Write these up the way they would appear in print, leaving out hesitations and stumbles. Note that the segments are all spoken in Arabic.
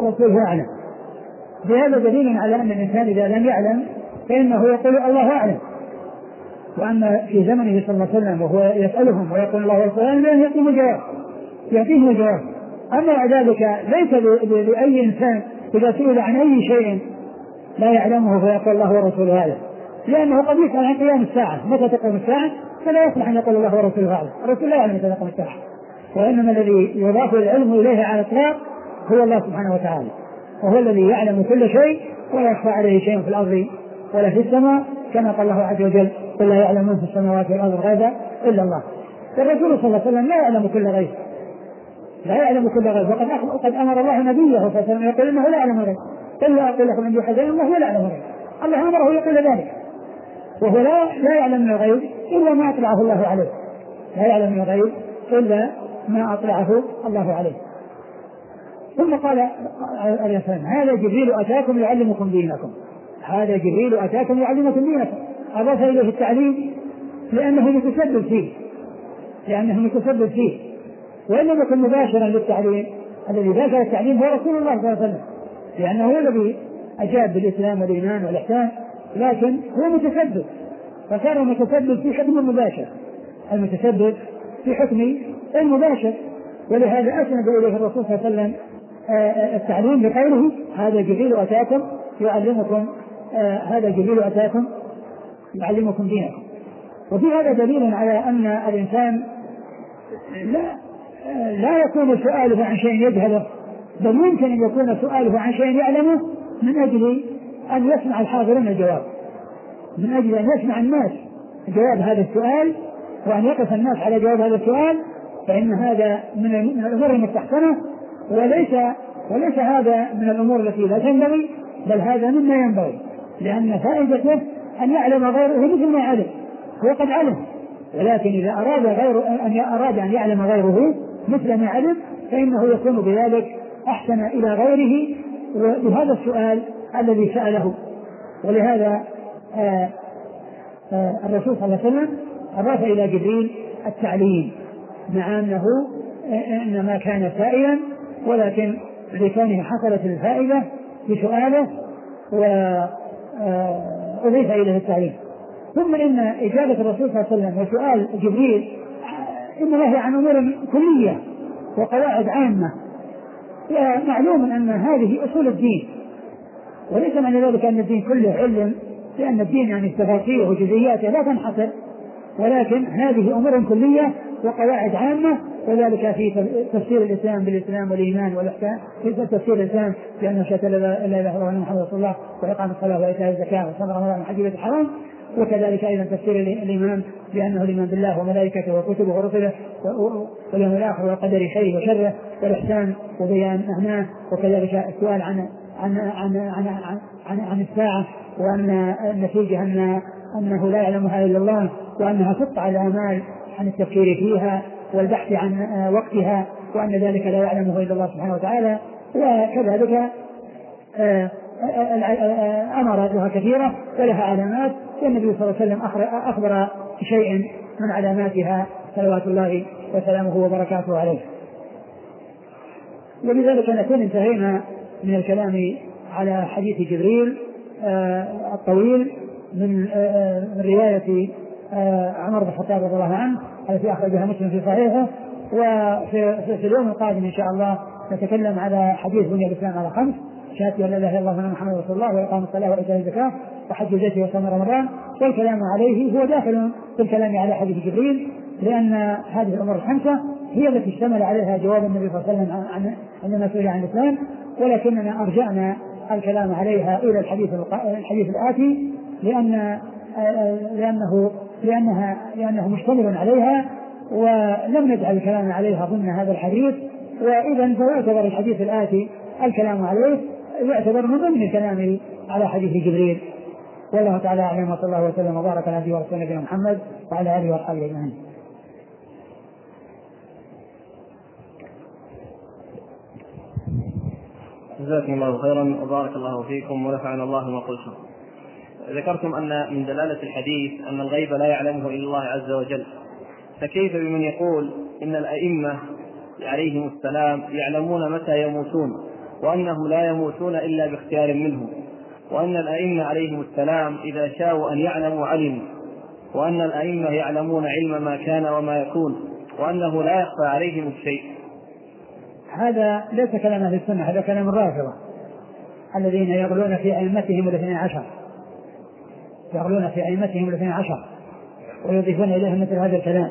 ورسوله أعلم. بهذا دليل على أن الإنسان إذا لم يعلم فإنه يقول الله أعلم، وأن في زمنه صلى الله عليه وسلم وهو يسألهم ويقول الله ورسوله أعلم يعطيه جواب. أما ذلك ليس لأي إنسان إذا سئل عن أي شيء لا يعلمه فيقول الله ورسوله أعلم، لأنه قد يسأل عن قيام الساعة متى تقوم الساعة فلا يصلح أن يقول الله ورسوله أعلم، الرسول لا يعلم متى تقوم الساعة، وإنما الذي يضاف العلم إليه على الإطلاق هو الله سبحانه وتعالى، وهو الذي يعلم كل شيء ولا يخفى عليه شيء في الأرض ولا في السماء، كما قال الله عز وجل قل لا يعلم من في السماوات والأرض الغيب إلا الله. فالرسول صلى الله عليه وسلم لا يعلم كل غيب، وقد أمر الله نبيه صلى الله عليه وسلم يقول إنه لا يعلم الغيب، قل لا أقول لكم من يوحى إلي الله لا يعلم الغيب، الله أمره يقول ذلك، وهو لا يعلم من الغيب إلا ما أطلعه الله عليه، لا يعلم من الغيب إلا ما أطلعه الله عليه. ثم قال عليه السلام هذا جبريل أتاكم يعلمكم دينكم، هذا جبريل أتاكم يعلمكم دينكم، أضاف إليه التعليم لأنه متسبب فيه، وإن لم يكن مباشرا للتعليم، الذي باشر التعليم هو رسول الله صلى الله عليه وسلم، لأنه هو الذي أجاب بالإسلام والإيمان والإحسان، لكن هو متسبب، فصار متسبب في حكم المباشر، المتسبب في حكم المباشر، ولهذا أسند إليه الرسول صلى الله عليه وسلم التعليم بقوله هذا جبريل أتاكم يعلمكم دينكم. وفي هذا دليل على أن الإنسان لا يكون سؤاله عن شيء يجهله، بل يمكن أن يكون سؤاله عن شيء يعلمه من أجل أن يسمع الحاضرين الجواب، من أجل أن يسمع الناس جواب هذا السؤال وأن يقف الناس على جواب هذا السؤال، فإن هذا من الأمور المستحسنة، وليس هذا من الأمور التي لا تنبغي، بل هذا مما ينبغي، لأن فائدته أن يعلم غيره مثل ما علم، هو قد علم، ولكن إذا أراد أن يعلم غيره مثل ما علم فإنه يكون بذلك أحسن إلى غيره بهذا السؤال الذي سأله. ولهذا الرسول صلى الله عليه وسلم أضاف إلى جبريل التعليم، مع أنه إنما كان سائلا، ولكن لكونه حصلت الفائدة بسؤاله وأضيف إليه التعليم. ثم إن إجابة الرسول صلى الله عليه وسلم وسؤال جبريل إنما هي عن أمور كلية وقواعد عامة، ومعلوم أن هذه أصول الدين، وليس معنى ذلك أن الدين كله علم، لأن الدين يعني التفاصيل وجزئياته لا تنحصر، ولكن هذه أمور كلية وقواعد عامة، وذلك في تفسير الإسلام بالإسلام والإيمان والإحسان، في تفسير الإسلام بأنه شهادة لا إله إلا الله وأن محمدا رسول الله وإقام الصلاة وإيتاء الزكاة وصوم رمضان وحج بيت الحرام، وكذلك أيضا تفسير الإيمان بأنه الإيمان بالله وملائكته وكتبه ورسله واليوم الآخر وقدر خيره وشره، والإحسان وبيان معناه، وكذلك السؤال عن الساعة، وأن النتيجة أنه لا يعلمها إلا الله، وأنها تقطع الآمال عن التفكير فيها والبحث عن وقتها، وأن ذلك لا يعلمه إلا الله سبحانه وتعالى. وكذلك أمر بها كثيرة ولها علامات، والنبي صلى الله عليه وسلم أخبر بشيء من علاماتها صلوات الله وسلامه وبركاته عليه. وبذلك نكون انتهينا من الكلام على حديث جبريل الطويل من رواية عمر بن الخطاب رضي الله عنه التي أخرجها مسلم في صحيحه. وفي اليوم القادم إن شاء الله نتكلم على حديث بني الإسلام على 5: شهادة أن لا إله إلا الله وأن محمدا رسول الله وإقام الصلاة وإيتاء الزكاة وحج البيت وصوم رمضان. والكلام عليه هو داخل في الكلام على حديث جبريل، لأن هذه الأمور 5 هي التي اشتمل عليها جواب النبي صلى الله عليه وسلم عندما سئل عن الإسلام، ولكننا أرجعنا الكلام عليها إلى الحديث الآتي لأنه مشتمل عليها، ولم نجعل الكلام عليها ضمن هذا الحديث، وإذا فيعتبر الحديث الآتي الكلام عليه يعتبر من ضمن الكلام على حديث جبريل. والله تعالى أعلم، وصلى الله وسلم وبارك على نبينا ورسولنا نبينا محمد وعلى آله وأصحابه أجمعين. جزاكم الله خيرا وبارك الله فيكم ونفعنا الله ما قلتم. ذكرتم أن من دلالة الحديث أن الغيب لا يعلمه إلا الله عز وجل، فكيف بمن يقول إن الأئمة عليهم السلام يعلمون متى يموتون وأنهم لا يموتون إلا باختيار منه، وأن الأئمة عليهم السلام إذا شاءوا أن يعلموا علموا، وأن الأئمة يعلمون علم ما كان وما يكون، وأنه لا يخفى عليهم الشيء. هذا ليس كلام أهل السنة، هذا كلام الرافضة الذين يغلون في أئمتهم الاثني عشر، يغلون في أئمتهم الاثني عشر ويضيفون إليهم مثل هذا الكلام.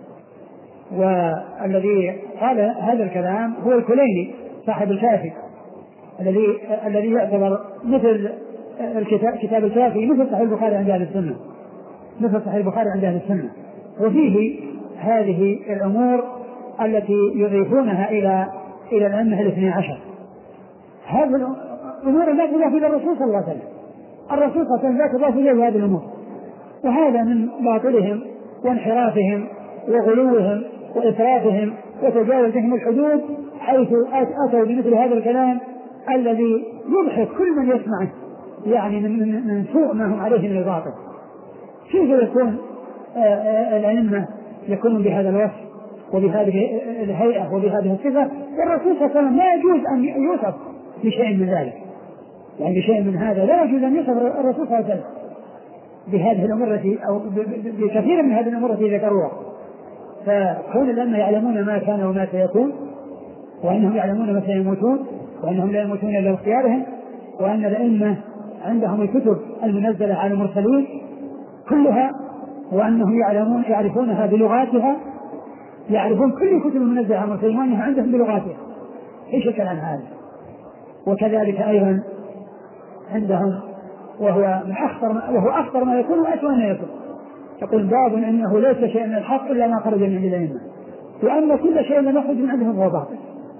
والذي قال هذا الكلام هو الكليني صاحب الكافي الذي يعتبر مثل كتاب الكافي مثل صحيح البخاري عند أهل السنة، مثل صحيح البخاري عند أهل السنة، وفيه هذه الأمور التي يضيفونها إلى الأئمة الاثني عشر. هذه الأمور لا تضاف إلى الرسول صلى الله عليه وسلم، الرسول صلى الله عليه وسلم لا تضاف إليه هذه الأمور، وهذا من باطلهم وانحرافهم وغلوهم وإسرافهم وتجاوزهم الحدود، حيث أتوا بمثل هذا الكلام الذي يضحك كل من يسمعه، يعني من سوء ما هم عليه من الباطل. كيف يكون الأئمة يكونون بهذا الوصف وبهذه الهيئة وبهذه الصفة، والرسول صلى الله عليه وسلم لا يجوز أن يوصف بشيء من ذلك، يعني بشيء من هذا لا يجوز أن يوصف الرسول صلى الله عليه وسلم بهذه الأمور التي أو بكثير من هذه الأمور التي ذكروها. فكون الأئمة يعلمون ما كان وما سيكون، وأنهم يعلمون متى يموتون، وأنهم لا يموتون إلا باختيارهم، وأن الأئمة عندهم الكتب المنزلة على المرسلين كلها، وأنهم يعرفونها بلغاتها، يعرفون كل الكتب المنزلة على المرسلين وأنها عندهم بلغاتها، إيش الكلام هذا؟ وكذلك أيضا عندهم وهو أخطر ما يكون وأسوأ ما يكون، يقول باب أنه ليس شيء من الحق إلا ما خرج من عند الأئمة، وأن كل شيء لم يخرج من عندهم هو باطل.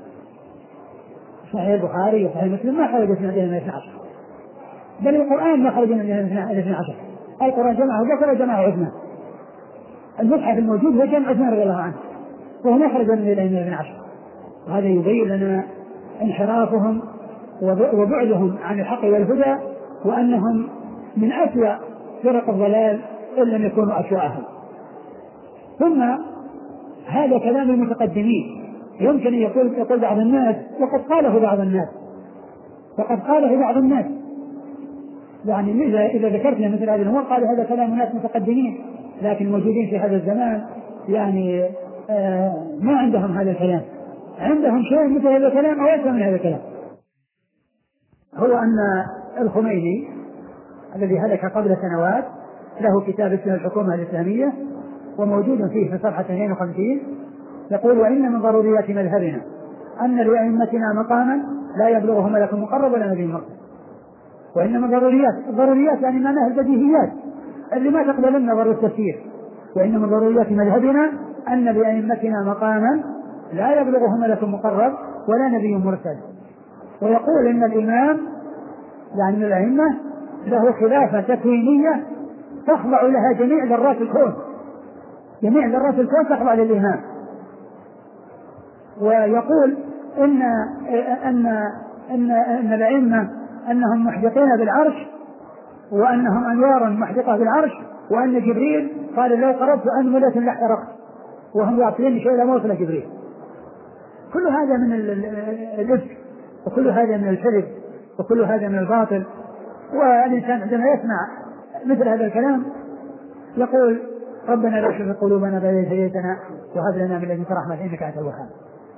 صحيح البخاري وصحيح مسلم ما خرج من عندهم 12، بل القرآن ما خرج من عندهم 12. القرآن جمعه بكر وجمعه عثمان، المصحف الموجود هو جمع عثمان رضي الله عنه، وهو ما خرج من الأئمة 12. وهذا يبين لنا انحرافهم وبعدهم عن الحق والهدى، وأنهم من أسوأ فرق الضلال إن لم يكونوا أسوأهم. ثم هذا كلام المتقدمين، يمكن أن يقول بعض الناس وقد قاله بعض الناس، يعني إذا ذكرت مثل هذه الأمور قال هذا كلام ناس متقدمين، لكن موجودين في هذا الزمان يعني ما عندهم هذا الكلام، عندهم شيء مثل هذا الكلام أو أكثر من هذا الكلام. هو أن الخميني الذي هلك قبل سنوات له كتاب اسمه الحكومة الإسلامية، وموجود فيه في صفحة 52، يقول وإن من ضروريات مذهبنا أن لأئمتنا مقاما لا يبلغه ملك مقرب ولا نبي مرسل. وإن من ضروريات يعني معناها البديهيات اللي ما تقبل النظر والتفسير. وإن من ضروريات مذهبنا أن لأئمتنا مقاما لا يبلغه ملك مقرب ولا نبي مرسل. ويقول إن الإمام يعني من الأئمة له خلافة تكوينية تخضع لها جميع ذرات الكون، جميع ذرات الكون تخضع للإمام. ويقول إن الأئمة أنهم محدقين بالعرش، وأنهم أنوار محدقة بالعرش، وأن جبريل قال لو قربت أنملة لاحترقت، وهم يعطيني شيء لا موصل جبريل. كل هذا من الإفك، وكل هذا من الكذب، وكل هذا من الباطل. والإنسان عندما يسمع مثل هذا الكلام يقول ربنا لا تزغ قلوبنا بعد إذ هديتنا وهب لنا من لدنك رحمة إنك أنت الوهاب.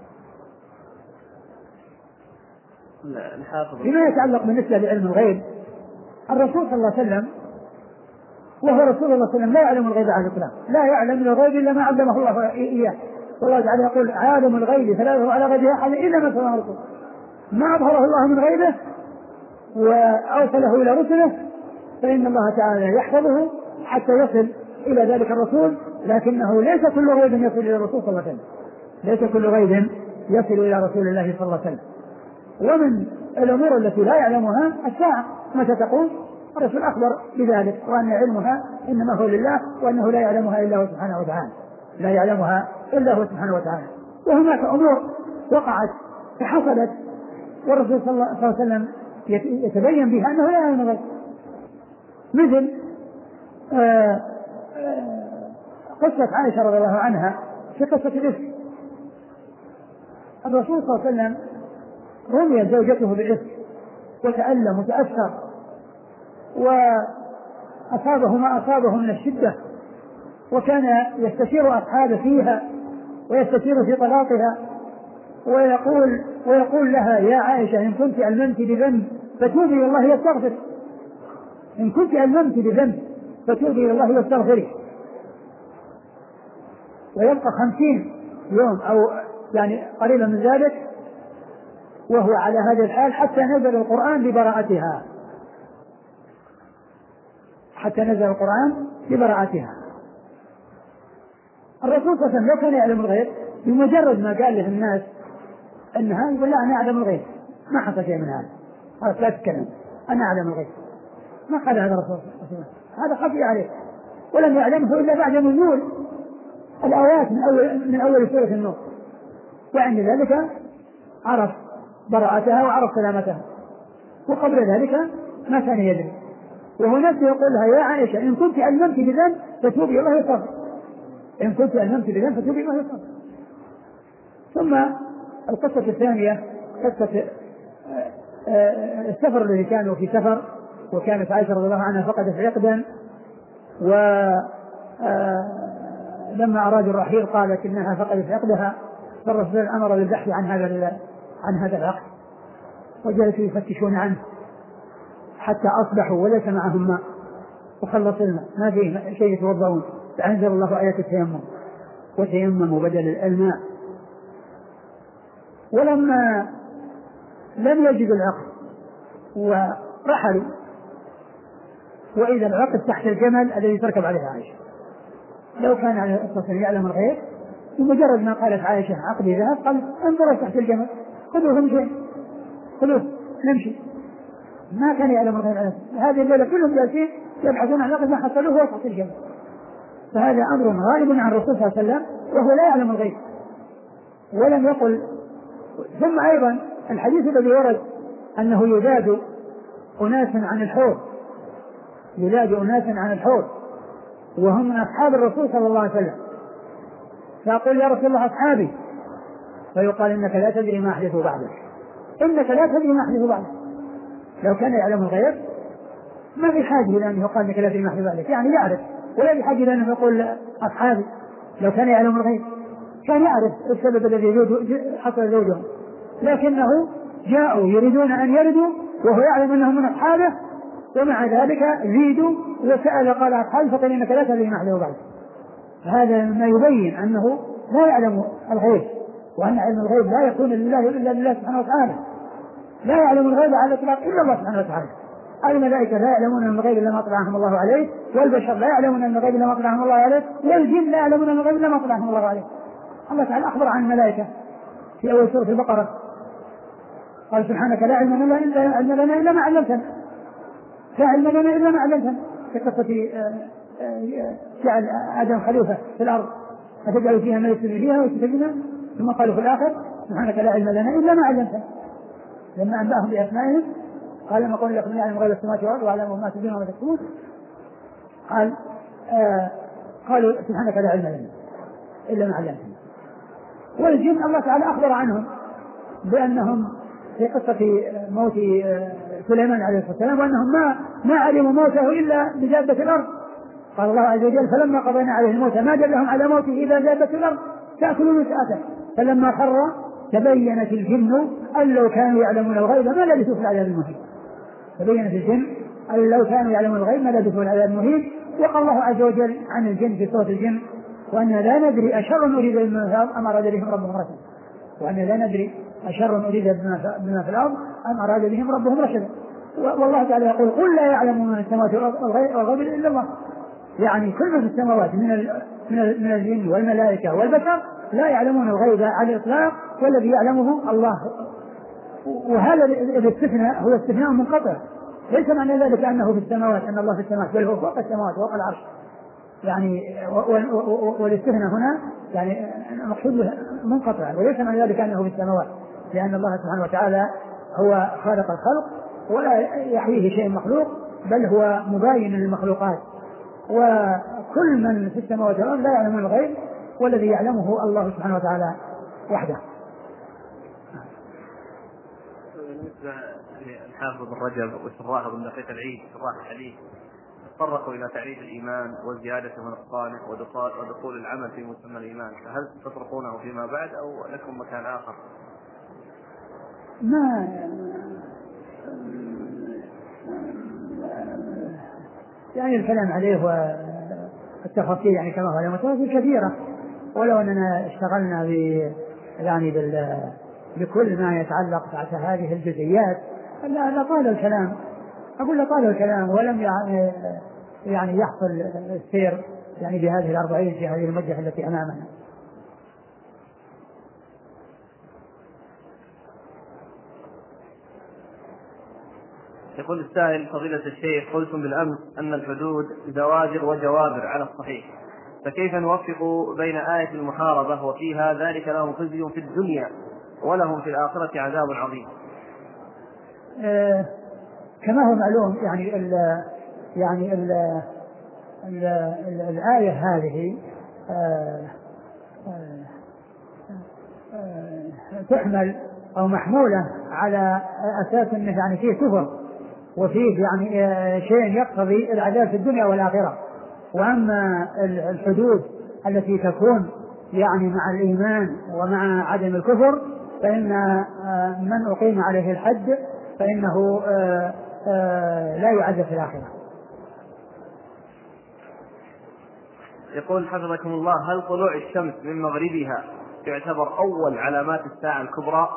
فيما يتعلق بالنسبة لعلم الغيب، الرسول صلى الله عليه وسلم وهو رسول الله صلى الله عليه وسلم لا يعلم الغيب على الإطلاق، لا يعلم الغيب إلا ما علمه الله إياه. والله تعالى يقول عالم الغيب فلا يظهر على غيبه أحد إلا من سمع رسوله، ما أظهره الله من غيبه وأوصله إلى رسله فإن الله تعالى يحفظه حتى يصل إلى ذلك الرسول. لكنه ليس كل غيب يصل إلى الرسول صلى الله عليه وسلم، ليس كل غيب يصل إلى رسول الله صلى الله عليه وسلم. ومن الأمور التي لا يعلمها الساعة متى تقوم، الرسول أخبر بذلك، وأن علمها إنما هو لله، وأنه لا يعلمها إلا هو سبحانه وتعالى، لا يعلمها إلا هو سبحانه وتعالى. وهناك أمور وقعت فحصلت والرسول صلى الله عليه وسلم يتبين بها أنه لا يعلم الغيب، مثل قصة عائشة رضي الله عنها في قصة الإفك. الرسول صلى الله عليه وسلم رميت زوجته بالإفك وتألم وتأثر وأصابه ما أصابه من الشدة، وكان يستشير أصحابه فيها ويستشير في طلاقها ويقول لها يا عائشة إن كنت ألممت بذنب فتوبي إلى الله واستغفري، إن كنت ألممت بذنب فتوبي إلى الله واستغفري. ويبقى 50 يوم أو يعني قريبا من ذلك وهو على هذا الحال حتى نزل القرآن ببراءتها، حتى نزل القرآن ببراءتها. الرسول صلى الله عليه وسلم لو كان يعلم الغيب بمجرد ما قال له الناس أنها يقول لا أنا أعلم الغيب، ما حصل شيء من هذا، خلاص لا تتكلم أنا أعلم الغيب، ما قال هذا الرسول صلى الله عليه وسلم، هذا خفي عليه ولم يعلمه إلا بعد نزول الآيات من أول سورة النور، وعند ذلك عرف براءتها وعرف سلامتها، وقبل ذلك ما كان يدري. وهو نفسه يقول لها يا عائشة إن كنت ألممت بذنب فتوبي الله يستغفر، إن كنت ألممت بذنب فتوبي الله يستغفر. ثم القصة الثانية قصة السفر الذي كانوا في سفر، وكانت عائشة رضي الله عنها فقدت عقدا، ولما أرادوا الرحيل قالت إنها فقدت عقدها، فالرسول أمر بالبحث عن هذا العقد، وجلسوا يفتشون عنه حتى أصبحوا وليس معهم ماء وخلص الماء ما فيه شيء يتوضؤون، فأنزل الله آية التيمم وتيمموا بدل الماء. ولما لم يجدوا العقد ورحلوا وإذا العقد تحت الجمل الذي تركب عليه عائشة، لو كان على الأساس يعلم الغيب بمجرد ما قالت عائشة عقدي ذهب قال انظروا تحت الجمل خذوه نمشي، خذوه نمشي، ما كان يعلم الغيب. هذه الليلة كلهم جالسين يبحثون عن العقد ما حصلوه تحت الجمل، فهذا أمر غائب عن الرسول صلى الله عليه وسلم وهو لا يعلم الغيب ولم يقل. ثم أيضا الحديث الذي ورد أنه يذاد أناس عن الحوض، يذاد أناس عن الحوض وهم من أصحاب الرسول صلى الله عليه وسلم، فأقول يا رسول الله أصحابي، فيقال إنك لا تدري ما أحدث بعدك، إنك لا تدري ما أحدث بعدك. لو كان يعلم الغيب ما في حاجة إلى أن يقال إنك لا تدري ما أحدث بعدك، يعني يعرف، ولا في حاجة إلى أن يقول أصحابي. لو كان يعلم الغيب كان يعرف السبب الذي حصل زوجهم، لكنه جاءوا يريدون أن يردوا وهو يعلم أنهم من أصحابه، ومع ذلك زيدوا وسأل قال أصحابي فقال إنك لا تدري ما أحدث بعدك. هذا ما يبين أنه لا يعلم الغيب، وأن علم الغيب لا يكون لله إلا لله سبحانه وتعالى، لا يعلم الغيب على الإطلاق إلا الله سبحانه وتعالى. الملائكة لا يعلمون من الغيب إلا ما أطلعهم الله عليه، والبشر لا يعلمون من الغيب إلا ما أطلعهم الله عليه، والجن لا يعلمون من الغيب إلا ما أطلعهم الله عليه. الله تعالى أخبر عن الملائكة في أول سورة البقرة قال سبحانك لا علم لنا إلا ما علمتنا، لا علم لنا إلا ما علمتنا، في قصة جعل آدم خليفة في الأرض فتجعل فيها ما يفسد فيها ويستفيدنا، ثم قالوا في الآخر سبحانك لا علم لنا إلا ما علمتنا. لما أنبأهم بأسمائهم قال ما قول لكم يعلم غيب السماوات والأرض ويعلم ما تبدون وما تكتمون، قالوا سبحانك لا علم لنا إلا ما علمتنا. والجن الله تعالى أخبر عنهم بأنهم في قصة موت سليمان عليه الصلاة والسلام وأنهم ما علموا موته إلا بدابة الأرض. قال الله عز وجل فلما قضينا عليه الموت ما دلهم على موته إذا دابة الأرض تأكل وتأكل، فلما خر تبينت الجن أن لو كانوا يعلمون الغيب ما لبثوا في العذاب المهين. تبينت الجن أن لو كانوا يعلمون الغيب ما لبثوا في العذاب المهين. وقال الله عز وجل عن الجن في سورة الجن وأن لا ندري أشر أريد بمن في الأرض أم أراد بهم ربهم رشدا، وأن لا ندري أشر أريد بما في الأرض أم أراد بهم ربهم رشدا. والله تعالى يقول قل لا يعلم من السماوات والغيب إلا الله، يعني كل من في السماوات من الجن والملائكة والبشر لا يعلمون الغيب على الإطلاق، والذي يعلمه الله. وهذا الاستثناء هو استثناء منقطع، ليس معنى ذلك أنه في السماوات أن الله في السماوات، بل هو فوق السماوات فوق العرش، يعني والاستثناء هنا يعني مقصود منقطع، وليس معنى ذلك أنه في السماوات، لأن الله سبحانه وتعالى هو خالق الخلق ولا يحويه شيء مخلوق، بل هو مباين للمخلوقات، وكل من في السماوات والأرض لا يعلم الغيب، والذي يعلمه الله سبحانه وتعالى وحده. الحافظ ابن رجب وشراح ابن دقيق العيد شراح الحديث تطرقوا إلى تعريف الإيمان والزيادة ونقصانه ودخول العمل في مسمى الإيمان، فهل تطرقونه فيما بعد أو لكم مكان آخر؟ ما يعني الكلام عليه والتفاصيل يعني كما هو المتفاصيل كثيرة، ولو أننا اشتغلنا يعني بكل ما يتعلق تحت هذه الجزئيات لطال الكلام، أقول لطال الكلام ولم يعني يحصل السير يعني بهذه 40 في هذه المدة التي أمامنا. يقول السائل: فضيلة الشيخ، قلتم بالأمس أن الحدود زواجر وجوابر على الصحيح، فكيف نوفق بين آية المحاربة وفيها ذلك لهم خزي في الدنيا ولهم في الآخرة عذاب عظيم؟ كما هو معلوم يعني الآية هذه تحمل أو محمولة على أساس أنه يعني فيه كفر وفيه يعني شيء يقتضي العذاب في الدنيا والآخرة. وأما الحدود التي تكون يعني مع الإيمان ومع عدم الكفر فإن من أقيم عليه الحد فإنه لا يعذب في الآخرة. يقول حفظكم الله: هل طلوع الشمس من مغربها يعتبر أول علامات الساعة الكبرى؟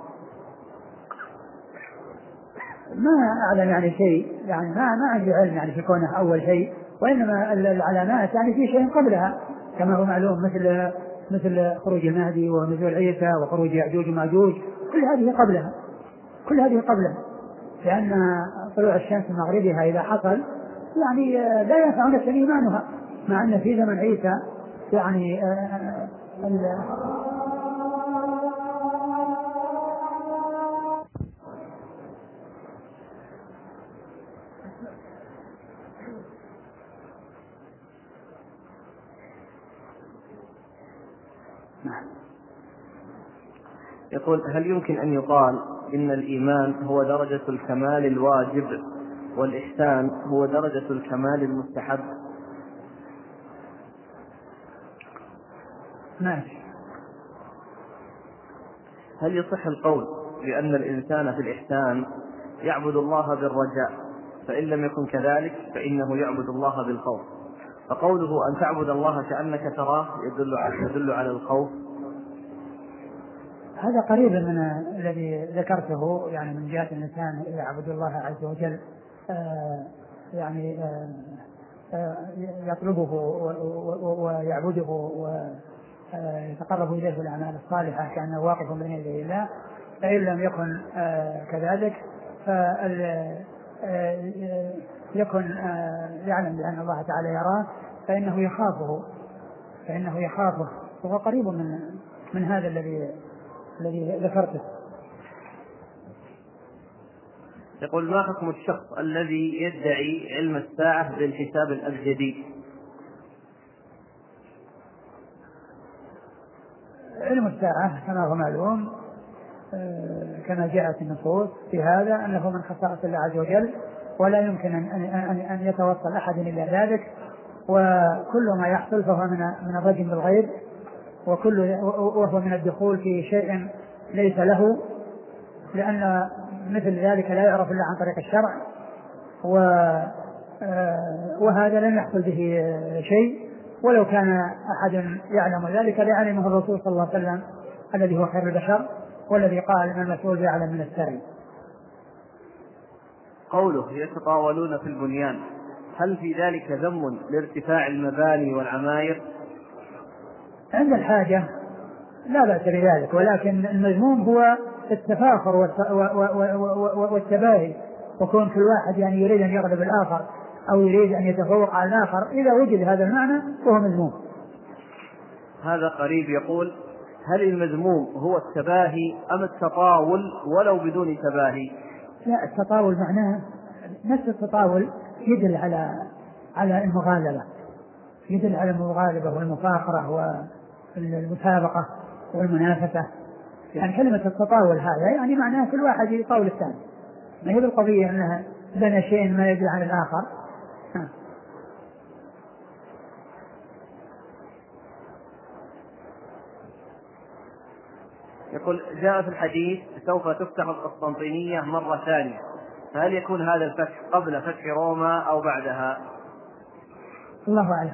ما أعلم يعني شيء، يعني ما عندي علم يعني في كونه أول شيء، وإنما العلامات يعني في شيء قبلها كما هو معلوم، مثل خروج المهدي ونزول عيسى وخروج يأجوج ومأجوج، كل هذه قبلها، لأن طلوع الشمس من مغربها إذا حصل يعني لا ينفع نفسا إيمانها، مع أن في زمن عيسى يعني يقول: هل يمكن أن يقال إن الإيمان هو درجة الكمال الواجب والإحسان هو درجة الكمال المستحب؟ ماشي. هل يصح القول بأن الإنسان في الإحسان يعبد الله بالرجاء، فإن لم يكن كذلك فإنه يعبد الله بالخوف، فقوله أن تعبد الله كأنك تراه يدل على الخوف؟ هذا قريب من الذي ذكرته، يعني من جهة الإنسان يعبد الله عز وجل يعني يطلبه ويعبده ويتقرب إليه بالأعمال الصالحة كأنه واقف بين يدي الله، فإن لم يكن كذلك يكن يعلم بأن الله تعالى يراه فإنه يخافه وهو قريب من هذا الذي ذكرته. يقول: ما حكم الشخص الذي يدعي علم الساعة بالحساب الأبجدي؟ علم الساعة كما هو معلوم كما جاءت النصوص في هذا أنه من خصائص الله عز وجل، ولا يمكن أن يتوصل أحد إلى ذلك، وكل ما يحصل فهو من الرجم بالغيب، وهو من الدخول في شيء ليس له، لأن مثل ذلك لا يعرف إلا عن طريق الشرع، وهذا لم يحصل به شيء، ولو كان أحد يعلم ذلك ليعلمه الرسول صلى الله عليه وسلم الذي هو خير البشر والذي قال من المسؤول يعلم من السائل. قوله يتطاولون في البنيان، هل في ذلك ذم لارتفاع المباني والعماير؟ عند الحاجة لا بأس بذلك، ولكن المذموم هو التفاخر والتباهي، وكون كل واحد يعني يريد أن يغلب الآخر أو يريد أن يتفوق على الآخر، إذا وجد هذا المعنى فهو مذموم. هذا قريب يقول: هل المذموم هو التباهي أم التطاول ولو بدون تباهي؟ لا، التطاول معناه نفس التطاول يدل على المغالبة، يدل على المغالبة والمفاخرة والمسابقة والمنافسة، يعني كلمة التطاول هذا يعني معناها كل واحد يطاول الثاني، ما هي بالقضية أنها بنى شيء ما يدري عن الآخر. يقول جاء في الحديث سوف تفتح القسطنطينية مرة ثانية، فهل يكون هذا الفتح قبل فتح روما أو بعدها؟ الله أعلم.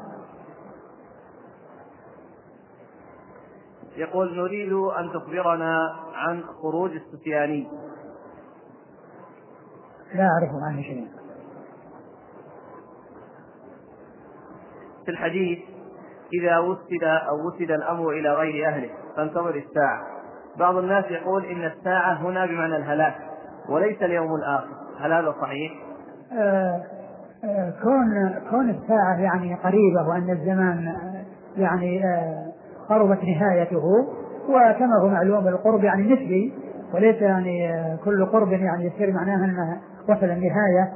يقول نريد أن تخبرنا عن خروج السفياني. لا أعرف عنه شيء. في الحديث إذا وسد الأمر إلى غير أهله فانتظر الساعة. بعض الناس يقول إن الساعة هنا بمعنى الهلاك وليس اليوم الآخر، هل هذا صحيح؟ كون الساعة يعني قريبة وأن الزمان يعني قربت نهايته، وكما هو معلوم القرب يعني نسبي وليس يعني كل قرب يعني يصير معناها أنها وصل النهاية،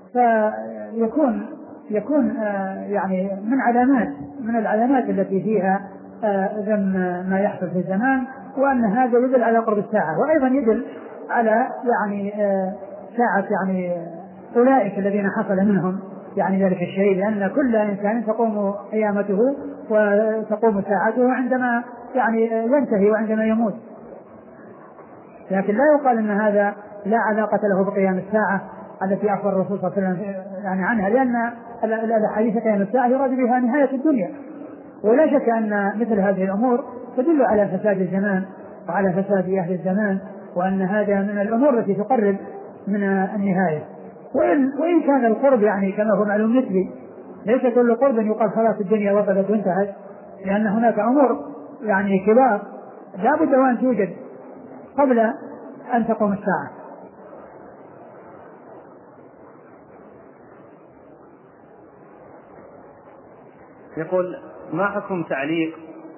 يكون يعني من العلامات التي فيها ذم ما يحصل في الزمان، وأن هذا يدل على قرب الساعة، وأيضا يدل على يعني ساعة يعني أولئك الذين حصل منهم يعني ذلك الشيء، لأن كل إنسان تقوم قيامته وتقوم ساعته عندما يعني ينتهي وعندما يموت، لكن لا يقال أن هذا لا علاقة له بقيام الساعة التي أخبر الرسول صلى الله عليه وسلم يعني عنها، لأن الحديث قيام الساعة يراد بها نهاية الدنيا، ولا شك أن مثل هذه الأمور تدل على فساد الزمان وعلى فساد أهل الزمان، وأن هذا من الأمور التي تقرب من النهاية. وإن كان القرب يعني كما هو معلوم نسبي، ليس كل قرب يقال خلاص الدنيا وصلت وانتهت، لأن هناك أمور يعني كبار لا بد وأن توجد قبل أن تقوم الساعة. يقول ما حكم تعليق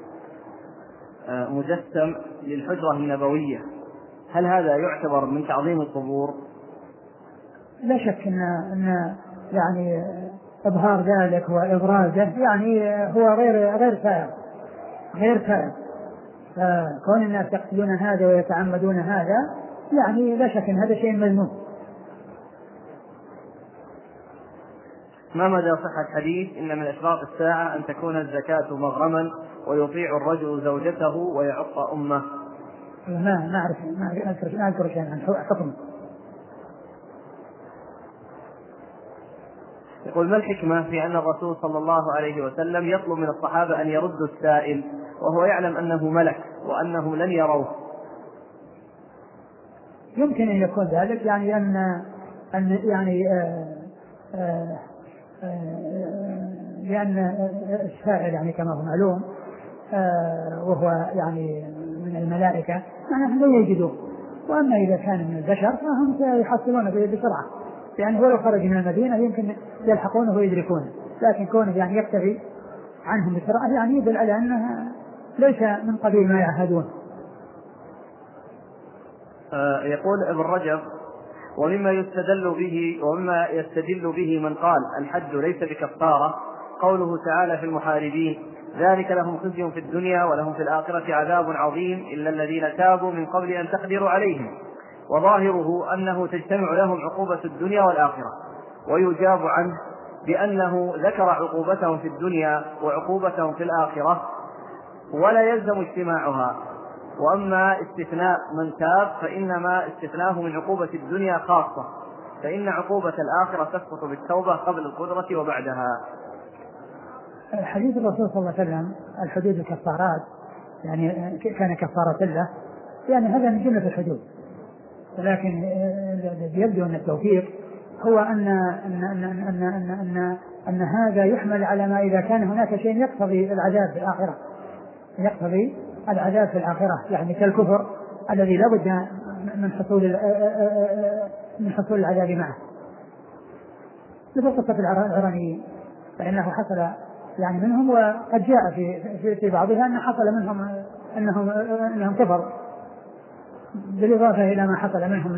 مجسم للحجرة النبوية؟ هل هذا يعتبر من تعظيم القبور؟ لا شك أن يعني إظهار ذلك وإبرازه يعني هو غير سائغ. فكون الناس يقصدون هذا ويتعمدون هذا يعني لا شك أن هذا شيء مذموم. ما مدى صحة حديث إن من أشراط الساعة أن تكون الزكاة مغرما ويطيع الرجل زوجته ويعق أمه؟ ما أذكر شيئا عن حكم. يقول ما الحكمة في أن الرسول صلى الله عليه وسلم يطلب من الصحابة أن يردوا السائل وهو يعلم أنه ملك وأنهم لن يروه؟ يمكن أن يكون ذلك يعني أن يعني لأن السائل يعني كما هو معلوم وهو يعني من الملائكة يعني لا يجدوه، وأما إذا كان من البشر فهم سيحصلونه بسرعة، يعني ولو خرج من المدينة يمكن يلحقونه ويدركونه، لكن كونه يعني يكتفي عنهم بسرعة يعني يدل على أنها ليس من قبيل ما يعهدون. يقول ابن رجب ومما يستدل به من قال الحج ليس بكفارة قوله تعالى في المحاربين ذلك لهم خزي في الدنيا ولهم في الآخرة عذاب عظيم إلا الذين تابوا من قبل أن تقدروا عليهم، وظاهره أنه تجتمع لهم عقوبة الدنيا والآخرة، ويجاب عنه بأنه ذكر عقوبتهم في الدنيا وعقوبتهم في الآخرة ولا يلزم اجتماعها، وأما استثناء من تاب فإنما استثناه من عقوبة الدنيا خاصة، فإن عقوبة الآخرة تسقط بالتوبة قبل القدرة وبعدها. حديث الرسول صلى الله عليه وسلم الحدود الكفارات يعني كان كفارة له، يعني هذا من جملة الحدود، ولكن يبدو أن التوفيق هو أن هذا يحمل على ما إذا كان هناك شيء يقتضي العذاب في الآخرة، يقتضي العذاب في الآخرة، يعني كالكفر الذي لا بد من حصول العذاب معه، مثل قصة العرانيين فإنه حصل يعني منهم، وقد جاء في بعضها أن حصل منهم أنهم كفروا، بالإضافة إلى ما حصل منهم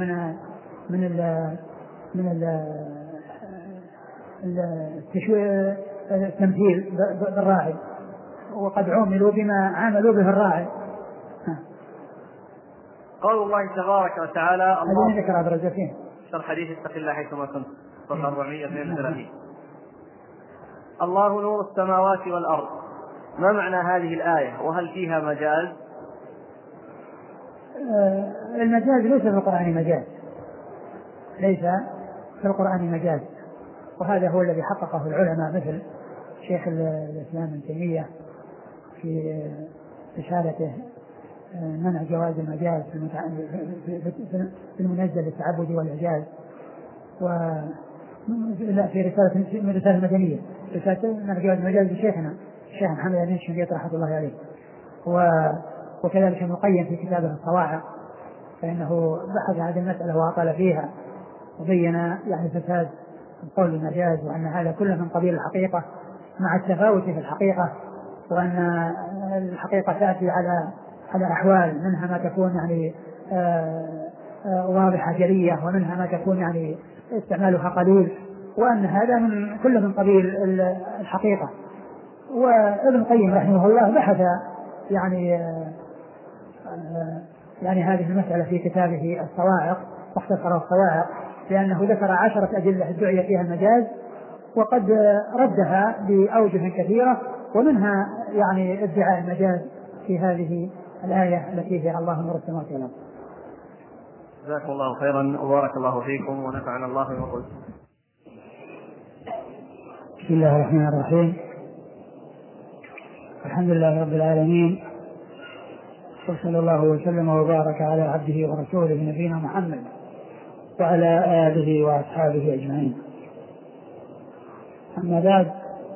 من التمثيل بالراعي، وقد عوملوا بما عاملوا به الراعي. قول الله تبارك وتعالى الله ذكر عبد الرزاقين شرح حديث اتق الله حيثما كنت صفحة 432. الله نور السماوات والأرض، ما معنى هذه الآية وهل فيها مجاز؟ المجاز ليس في القرآن مجاز، ليس في القرآن مجاز، وهذا هو الذي حققه العلماء مثل شيخ الإسلام ابن تيمية في رسالته منع جواز المجاز في المنزل التعبدي والإعجاز، في رسالة مدنية، رسالة منع جواز المجاز لشيخنا الشيخ محمد بن شنقيط رحمة الله عليه. وكذلك المقيم في كتابه الصواعق، فإنه بحث هذه المسألة وأطال فيها وبين يعني فساد القول بالمجاز، وأن هذا كله من قبيل الحقيقة مع التفاوت في الحقيقة، وأن الحقيقة تأتي على أحوال، منها ما تكون يعني واضحة جلية، ومنها ما تكون يعني استعمالها قليل، وأن هذا كله من قبيل الحقيقة. وابن القيم رحمه الله بحث يعني هذه المسألة في كتابه الصواعق، واختصر الصواعق لأنه ذكر 10 أدلة ادعي فيها المجاز، وقد ردها بأوجه كثيرة، ومنها يعني ادعاء المجاز في هذه الآية التي فيها الله نور السماوات والأرض. جزاكم الله خيرا وبارك الله فيكم ونفعنا الله بما قلت. بسم الله الرحمن الرحيم، الحمد لله رب العالمين، وصلى الله وسلم وبارك على عبده ورسوله نبينا محمد وعلى آله وأصحابه أجمعين. أما بعد،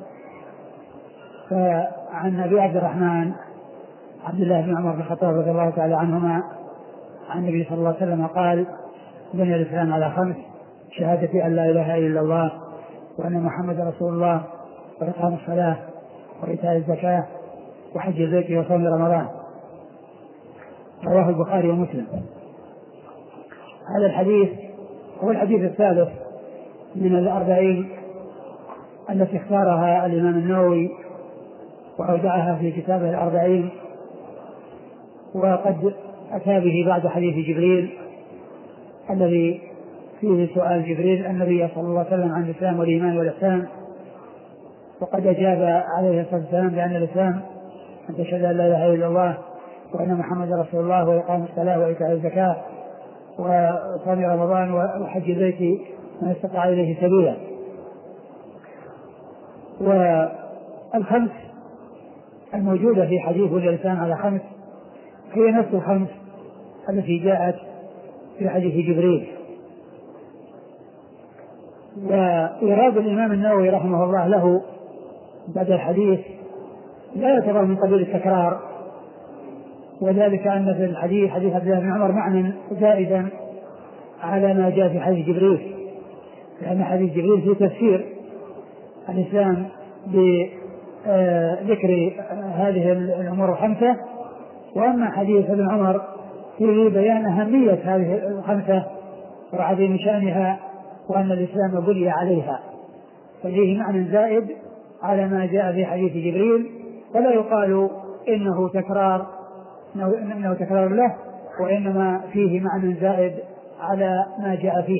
فعن أبي عبد الرحمن عبد الله بن عمر بن الخطاب رضي الله تعالى عنهما عن النبي صلى الله عليه وسلم قال: بني الإسلام على 5: شهادة أن لا إله إلا الله وأن محمد رسول الله، وإقام الصلاة، وإيتاء الزكاة، وحج البيت، وصوم رمضان. رواه البخاري ومسلم. هذا الحديث هو الحديث الثالث من 40 التي اختارها الإمام النووي وأودعها في كتابه 40، وقد أتى به بعد حديث جبريل الذي فيه سؤال جبريل النبي صلى الله عليه وسلم عن الإسلام والإيمان والإحسان، وقد أجاب عليه الصلاة والسلام بأن الإسلام أن تشهد أن لا إله إلا الله وأن محمد رسول الله، وإقام الصلاة، وإيتاء الزكاة، وصوم رمضان، وحج البيت من استطاع إليه سبيلا. والخمس الموجودة في حديث الإنسان على 5 هي نفس 5 التي جاءت في حديث جبريل. وإيراد الإمام النووي رحمه الله له بعد الحديث لا يعتبر من قبيل التكرار، وذلك أن في الحديث حديث عبد الله بن عمر معنى زائدا على ما جاء في حديث جبريل، لأن حديث جبريل في تفسير الإسلام بذكر هذه الأمور 5، وأما حديث ابن عمر فيه بيان أهمية هذه 5 وعظيم شأنها، وأن الإسلام بني عليها، ففيه معنى زائد على ما جاء في حديث جبريل، ولا يقال إنه تكرار له، وإنما فيه معنى زائد على ما جاء فيه.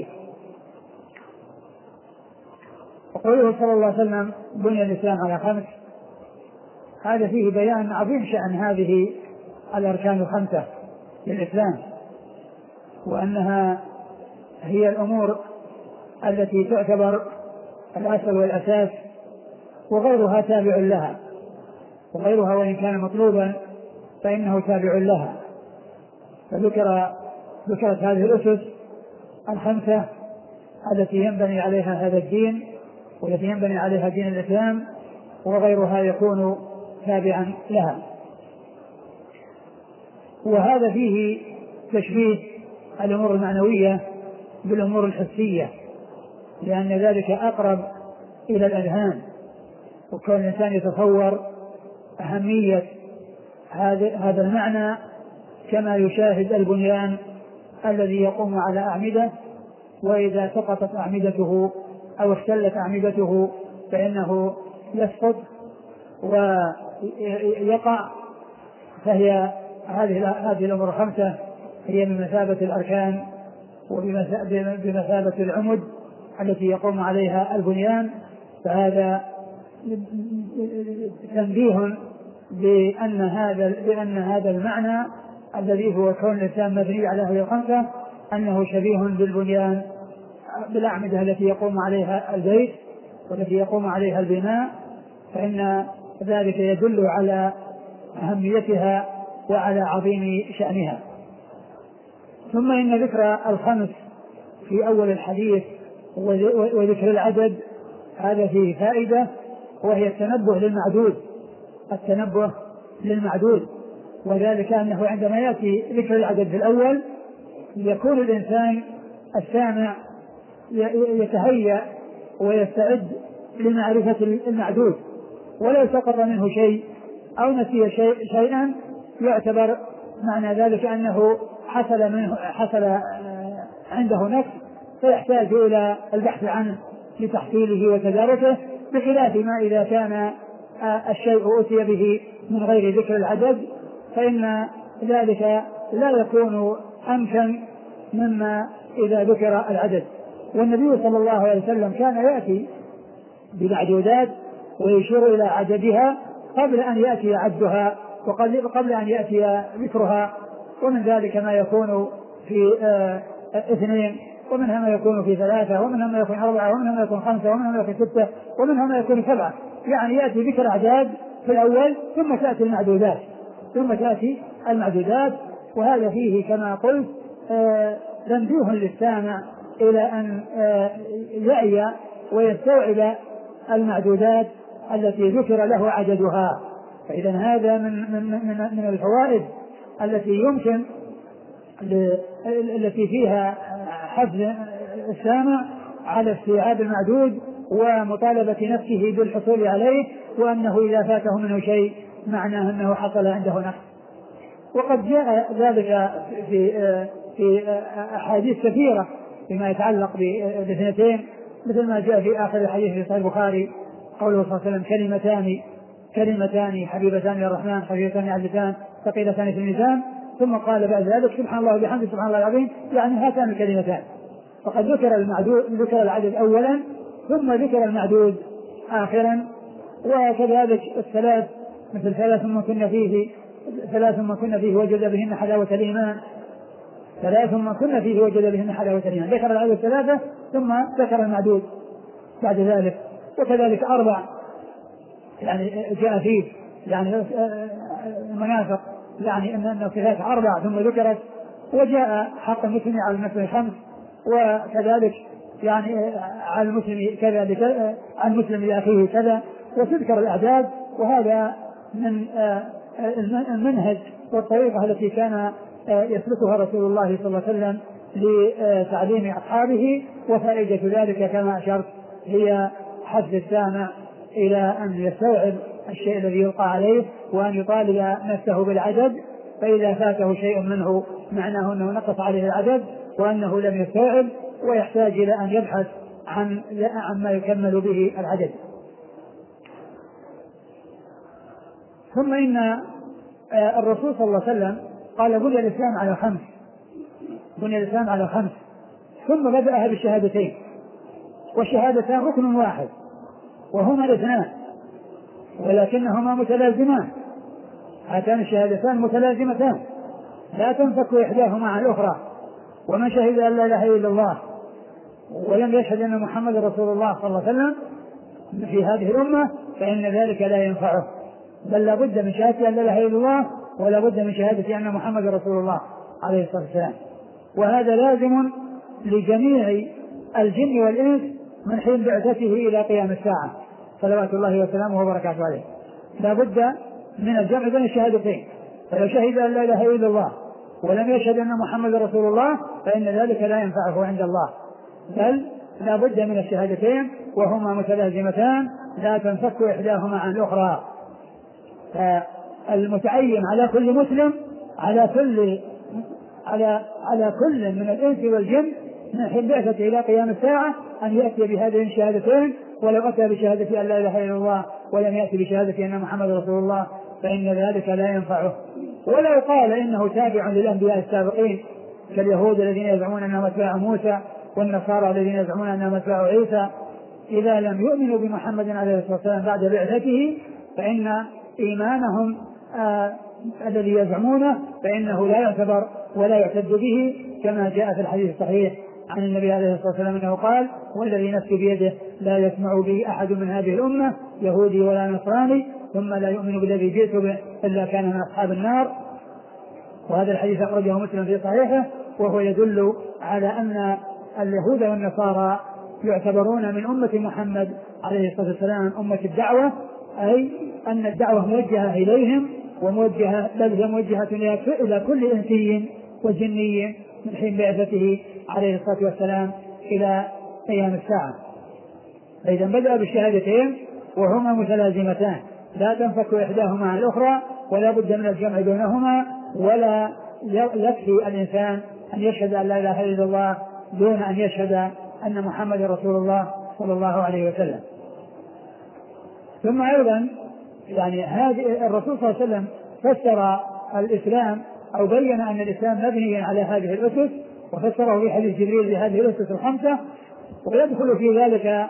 وقوله صلى الله عليه وسلم بني الإسلام على 5، هذا فيه بيان عظيم شأن هذه الأركان 5 للإسلام، وأنها هي الأمور التي تعتبر الأصل والأساس، وغيرها تابع لها، وغيرها وإن كان مطلوبا فإنه تابع لها. فذكرت هذه الأسس 5 التي ينبني عليها هذا الدين، والتي ينبني عليها دين الإسلام، وغيرها يكون تابعا لها. وهذا فيه تشبيه الأمور المعنوية بالأمور الحسية، لأن ذلك أقرب إلى الأذهان، وكون الإنسان يتصور أهمية هذا المعنى كما يشاهد البنيان الذي يقوم على أعمدة، وإذا سقطت أعمدته أو اختلت أعمدته فإنه يسقط ويقع. فهي هذه الأمور 5 هي بمثابة الأركان وبمثابة العمد التي يقوم عليها البنيان. فهذا تنبيه بأن هذا المعنى الذي هو كون الإنسان مبني على هذه الخمسة أنه شبيه بالبنيان بالأعمدة التي يقوم عليها البيت والتي يقوم عليها البناء، فإن ذلك يدل على أهميتها وعلى عظيم شأنها. ثم إن ذكر الخمس في أول الحديث وذكر العدد هذا فيه فائدة، وهي التنبه للمعدود، وذلك أنه عندما يأتي ذكر العدد في الأول يكون الإنسان السامع يتهيأ ويستعد لمعرفة المعدود، ولو سقط منه شيء أو نسي شيئا يعتبر معنى ذلك أنه حصل عنده نقص، فيحتاج إلى البحث عنه لتحصيله وتداركه، بخلاف ما إذا كان الشيء أتي به من غير ذكر العدد فإن ذلك لا يكون أمكن مما إذا ذكر العدد. والنبي صلى الله عليه وسلم كان يأتي بمعدودات ويشير إلى عددها قبل أن يأتي عدها وقبل أن يأتي ذكرها، ومن ذلك ما يكون في 2 ومنها ما يكون في 3 ومنها ما يكون 4 ومنها ما يكون 5 ومنها ما يكون 6 ومنها ما يكون 7، يعني يأتي ذكر أعداد في الأول ثم تأتي المعدودات. وهذا فيه كما قلت تنبيه للسامع إلى أن يعي ويستوعب المعدودات التي ذكر له عددها. فإذا هذا من الفوائد التي يمكن التي فيها حفز السامع على استيعاب المعدود ومطالبة نفسه بالحصول عليه، وأنه إذا فاته منه شيء معناه أنه حصل عنده نقص. وقد جاء ذلك في أحاديث كثيرة فيما يتعلق باثنتين، مثل ما جاء في آخر الحديث في صحيح البخاري قوله صلى الله عليه وسلم كلمتان حبيبتان للرحمن خفيفتان على اللسان ثقيلتان في الميزان، ثم قال بعد ذلك سبحان الله وبحمده سبحان الله العظيم، يعني هاتان الكلمتان. فقد ذكر العدد أولا ثم ذكر المعدود آخرا. وكذلك الثلاث مثل ثلاث ما كنا فيه وجد بهن حلاوة الإيمان، ذكر العدد 3 ثم ذكر المعدود بعد ذلك. وكذلك 4 يعني جاء فيه يعني المنافق، يعني أن الصفات 4 ثم ذكرت. وجاء حق المسلم على المسلم 5، وكذلك يعني على المسلم كذا على المسلم لأخيه كذا، وتذكر الأعداد. وهذا من المنهج والطريقة التي كان يسلكها رسول الله صلى الله عليه وسلم لتعليم أصحابه. وفائدة ذلك كما أشرت هي حث السامع إلى أن يستوعب الشيء الذي يلقى عليه وأن يطالب نفسه بالعدد، فإذا فاته شيء منه معناه أنه نقص عليه العدد وأنه لم يستوعب، ويحتاج إلى أن يبحث عن ما يكمل به العدد. ثم إن الرسول صلى الله عليه وسلم قال بني الإسلام على 5، ثم بدأها بالشهادتين، والشهادتان ركن واحد وهما الاثنان ولكنهما متلازمان. هاتان الشهادتان متلازمتان لا تنفك إحداهما عن الأخرى. ومن شهد أن لا إله إلا الله ولم يشهد أن محمد رسول الله صلى الله عليه وسلم في هذه الأمة فإن ذلك لا ينفعه، بل لا بد من شهادة أن لا إله إلا الله ولا بد من شهادة أن محمد رسول الله عليه الصلاة والسلام. وهذا لازم لجميع الجن والإنس من حين بعثته إلى قيام الساعة صلوات الله وسلامه وبركاته عليه. لا بد من الجمع بين الشهادتين، فلو شهد أن لا إله إلا الله ولم يشهد أن محمد رسول الله فإن ذلك لا ينفعه عند الله، بل لا بد من الشهادتين وهما متلازمتان لا تنفك إحداهما عن الأخرى. فالمتعين على كل مسلم على كل من الإنس والجن من حين بعثته إلى قيام الساعة أن يأتي بهذين الشهادتين، ولو أتى بشهادة أن لا إله إلا الله ولم يأتي بشهادة أن محمد رسول الله فإن ذلك لا ينفعه. ولو قال إنه تابع للأنبياء السابقين كاليهود الذين يزعمون أنهم أتباع موسى والنصارى الذين يزعمون أنهم أتباع عيسى، إذا لم يؤمنوا بمحمد عليه الصلاة والسلام بعد بعثته فإن إيمانهم الذي يزعمونه فإنه لا يعتبر ولا يعتد به، كما جاء في الحديث الصحيح عن النبي عليه الصلاة والسلام أنه قال: والذي نفسي بيده لا يسمع به أحد من هذه الأمة يهودي ولا نصراني ثم لا يؤمن بالذي جئت به إلا كان من أصحاب النار. وهذا الحديث أخرجه مسلم في صحيحه، وهو يدل على أن اليهود والنصارى يعتبرون من أمة محمد عليه الصلاة والسلام أمة الدعوة، أي أن الدعوة موجهة إليهم وموجهة بل هي موجهة إلى كل إنسي وجني من حين بعثته عليه الصلاة والسلام إلى أيام الساعة. فإذا بدأ بالشهادتين وهما متلازمتان لا تنفك إحداهما عن الأخرى ولا بد من الجمع بينهما، ولا يكفي الإنسان أن يشهد أن لا إله إلا الله دون أن يشهد أن محمد رسول الله صلى الله عليه وسلم. ثم أيضا يعني هذه الرسول صلى الله عليه وسلم فسر الإسلام أو بين أن الإسلام مبني على هذه الأسس، وفسره في حديث جبريل بهذه الأسس الخمسة، ويدخل في ذلك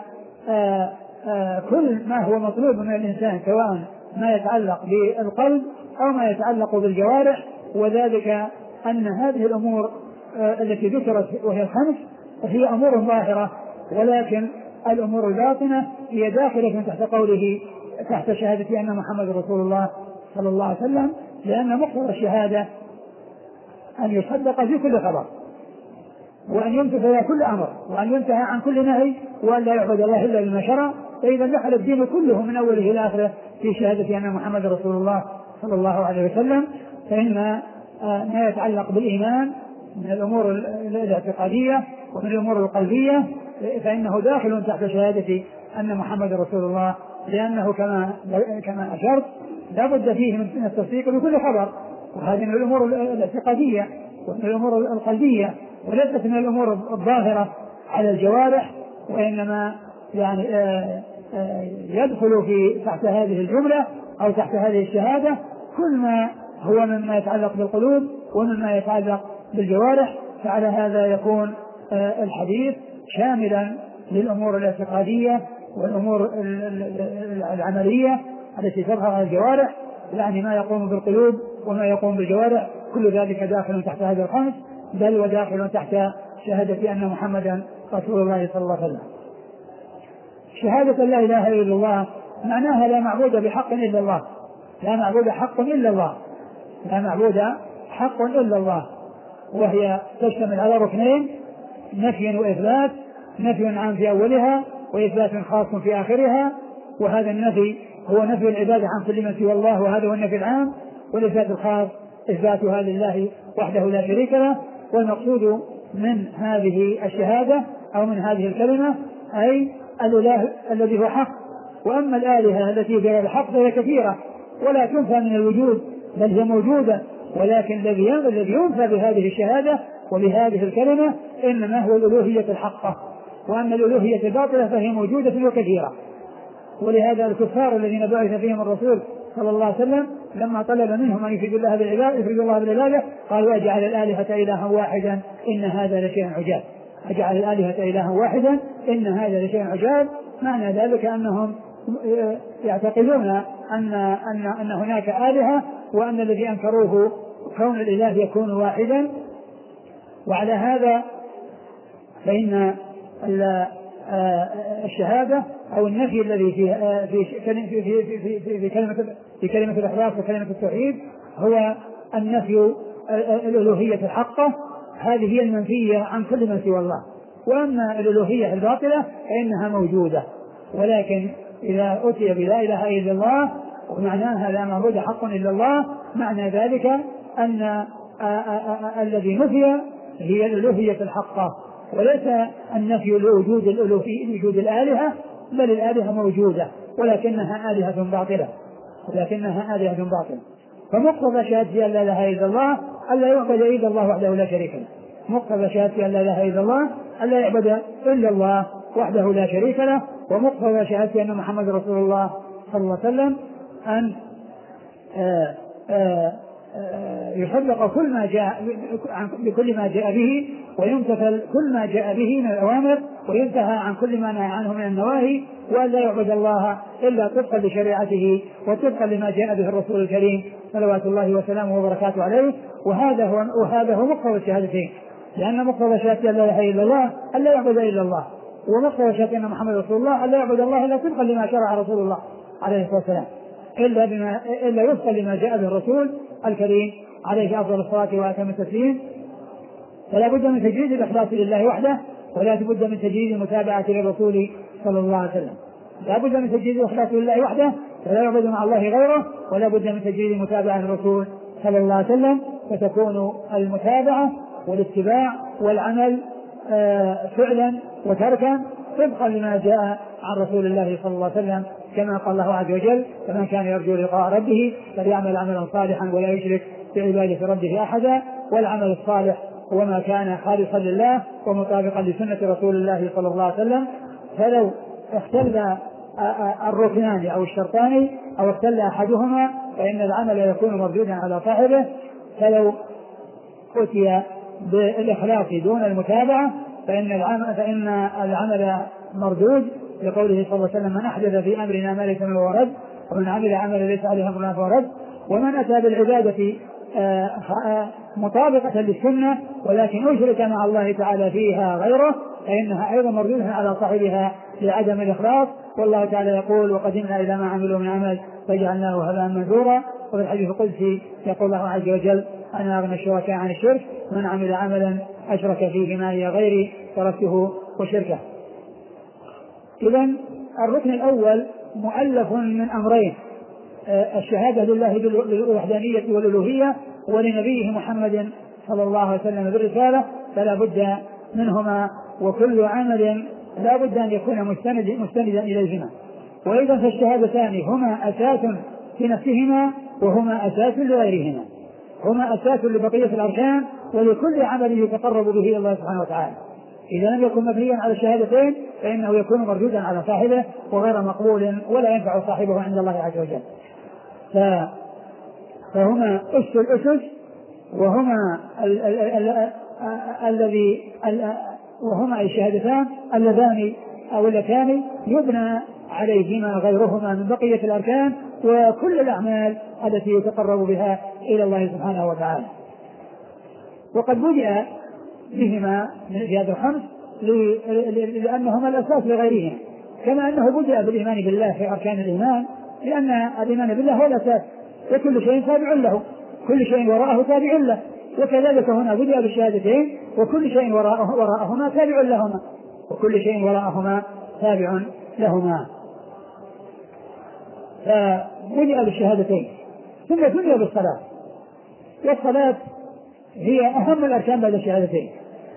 كل ما هو مطلوب من الإنسان سواء ما يتعلق بالقلب أو ما يتعلق بالجوارح، وذلك أن هذه الأمور التي ذكرت وهي الخمس هي أمور ظاهرة، ولكن الأمور الباطنة هي داخلة تحت قوله تحت شهادة أن محمد رسول الله صلى الله عليه وسلم، لأن مقتضى الشهادة أن يصدق في كل خبر، وأن يمتثل كل أمر، وأن ينتهى عن كل نهي، وأن لا يعبد الله إلا بما شرع. فإذا دخل الدين كله من أوله إلى آخره في شهادة أن محمد رسول الله صلى الله عليه وسلم، فإن ما يتعلق بالإيمان من الأمور الاعتقادية ومن الأمور القلبية فإنه داخل تحت شهادة أن محمد رسول الله، لأنه كما أشرت لا بد فيه من التصديق بكل خبر، وهذه من الأمور الاعتقادية ومن الأمور القلبية وليست من الأمور الظاهرة على الجوارح، وإنما يعني يدخل في تحت هذه الجملة أو تحت هذه الشهادة كل ما هو مما يتعلق بالقلوب ومما يتعلق بالجوارح. فعلى هذا يكون الحديث شاملا للأمور الاعتقادية والأمور العملية التي تظهر على الجوارح، يعني ما يقوم بالقلوب وما يقوم بالجوارح، كل ذلك داخل تحت هذا الخمس، بل وداخل تحت شهادة أن محمدا رسول الله صلى الله عليه وسلم. شهادة لا إله إلا الله معناها لا معبود بحق إلا الله، لا معبود حق إلا الله، لا معبود حق إلا الله، وهي تشتمل على ركنين: نفي وإثبات، نفي عام في أولها وإثبات خاص في آخرها، وهذا النفي هو نفي العبادة عن كل من سوى الله، وهذا هو النفي العام، والإثبات الخاص إثباتها لله وحده لا شريك له. والمقصود من هذه الشهادة أو من هذه الكلمة أي الإله الذي هو حق، وأما الآلهة التي غير الحق فهي كثيرة ولا تنفى من الوجود بل هي موجودة، ولكن الذي ينفى بهذه الشهادة وبهذه الكلمة إنما هو الألوهية الحقة، وأما الألوهية الباطلة فهي موجودة وكثيرة. ولهذا الكفار الذين بعث فيهم الرسول صلى الله عليه وسلم لما طلب منهم أن يفردوا الله بالعبادة قالوا: أجعل الآلهة إلها واحدا إن هذا لشيء عجاب. أجعل الآلهة إلها واحدا إن هذا لشيء عجاب، معنى ذلك أنهم يعتقدون أن هناك آلهة، وأن الذي أنكروه كون الإله يكون واحدا. وعلى هذا فإن الشهادة أو النفي الذي في كلمة الإخلاص وكلمة التوحيد هو النفي الألوهية الحقة، هذه هي المنفية عن كل من سوى الله. وأما الألوهية الباطلة فإنها موجودة، ولكن إذا أتي بلا إله إلا الله ومعناها لا معبود حق إلا الله، معنى ذلك أن الذي نفي هي الألوهية الحقة، وليس النفي لوجود وجود الآلهة، بل الآلهة موجودة ولكنها آلهة باطلة، فمقتضى شهادة أن لا إله إلا الله ألا يعبد إلا الله وحده لا شريك له. مقتضى شهادة أن لا إله إلا الله ألا يعبد إلا الله وحده لا شريك له. ومقتضى شهادة أن محمد رسول الله صلى الله عليه وسلم أن يصدق كل ما جاء بكل ما جاء به، ويمتثل كل ما جاء به من الأوامر، وينتهى عن كل ما نهى عنه من النواهي، وأن لا يعبد الله إلا طبقا لشريعته وطبقا لما جاء به الرسول الكريم صلوات الله وسلامه وبركاته عليه. وهذا هو مقتضى الشهادتين، لأن مقتضى شهادة لا إله إلا الله أن لا يعبد إلا الله، ومقتضى شهادة أن محمد رسول الله أن لا يعبد الله إلا طبقا لما شرع رسول الله عليه الصلاة والسلام، إلا وفقا لما جاء به الرسول الكريم عليه أفضل الصلاة وأتم التسليم. فلا بد من تجريد الإخلاص لله وحده، ولا بد من تجريد المتابعة للرسول صلى الله عليه وسلم. لا بد من تجريد الإخلاص لله وحده، فلا يعبد مع الله غيره، ولا بد من تجريد المتابعة للرسول صلى الله عليه وسلم، فتكون المتابعة والاتباع والعمل فعلا وتركا طبقا لما جاء عن رسول الله صلى الله عليه وسلم، كما قال الله عز وجل: فمن كان يرجو لقاء ربه فليعمل عملا صالحا ولا يشرك بعبادة ربه أحدا. والعمل الصالح هو ما كان خالصا لله ومطابقا لسنة رسول الله صلى الله عليه وسلم. فلو اختل الركنان أو الشرطان أو اختل أحدهما فإن العمل يكون مردودا على صاحبه. فلو أتي بالإخلاص دون المتابعة فإن العمل مردود، لقوله صلى الله عليه وسلم: من أحدث في أمرنا ما ليس منه ورد، ومن عمل عملا ليس عليه أمرنا فهو رد. ومن أتى بالعبادة مطابقة للسنة ولكن أشرك مع الله تعالى فيها غيره فإنها أيضا مردودة على صاحبها لعدم الإخلاص. والله تعالى يقول: وقدمنا إلى ما عملوا من عمل فجعلناه هباء منثورا. وفي الحديث القدسي يقول الله عز وجل: أنا أغنى الشركاء عن الشرك، من عمل عملا أشرك فيه معي غيري تركته وشركه. إذن الركن الأول مؤلف من أمرين: الشهادة لله بالوحدانية والألوهية، ولنبيه محمد صلى الله عليه وسلم بالرسالة، فلا بد منهما، وكل عمل لا بد أن يكون مستندا إليهما. وأيضا فالشهادتان هما أساس في نفسهما وهما أساس لغيرهما، هما أساس لبقية الأركان ولكل عمل يتقرب به إلى الله سبحانه وتعالى. إذا لم يكن مبنيا على الشهادتين فإنه يكون مردودا على صاحبه وغير مقبول ولا ينفع صاحبه عند الله عز وجل. فهما أس الأسس، وهما وهما الشهادتان اللذان أو اللتان يبنى عليهما غيرهما من بقية الأركان وكل الأعمال التي يتقرب بها إلى الله سبحانه وتعالى. وقد بدأ بهما من هذه الخمس لأنهما الأساس لغيرهما، كما أنه بدأ بالإيمان بالله في أركان الإيمان، لأن الإيمان بالله هو الأساس وكل شيء تابع له، كل شيء وراءه تابع له. وكذلك هنا بدأ بالشهادتين وكل شيء وراءهما تابع لهما، وكل شيء وراءهما تابع لهما. فبدأ بالشهادتين ثم بدأ بالصلاة، والصلاة هي أهم الأركان بعد الشهادتين،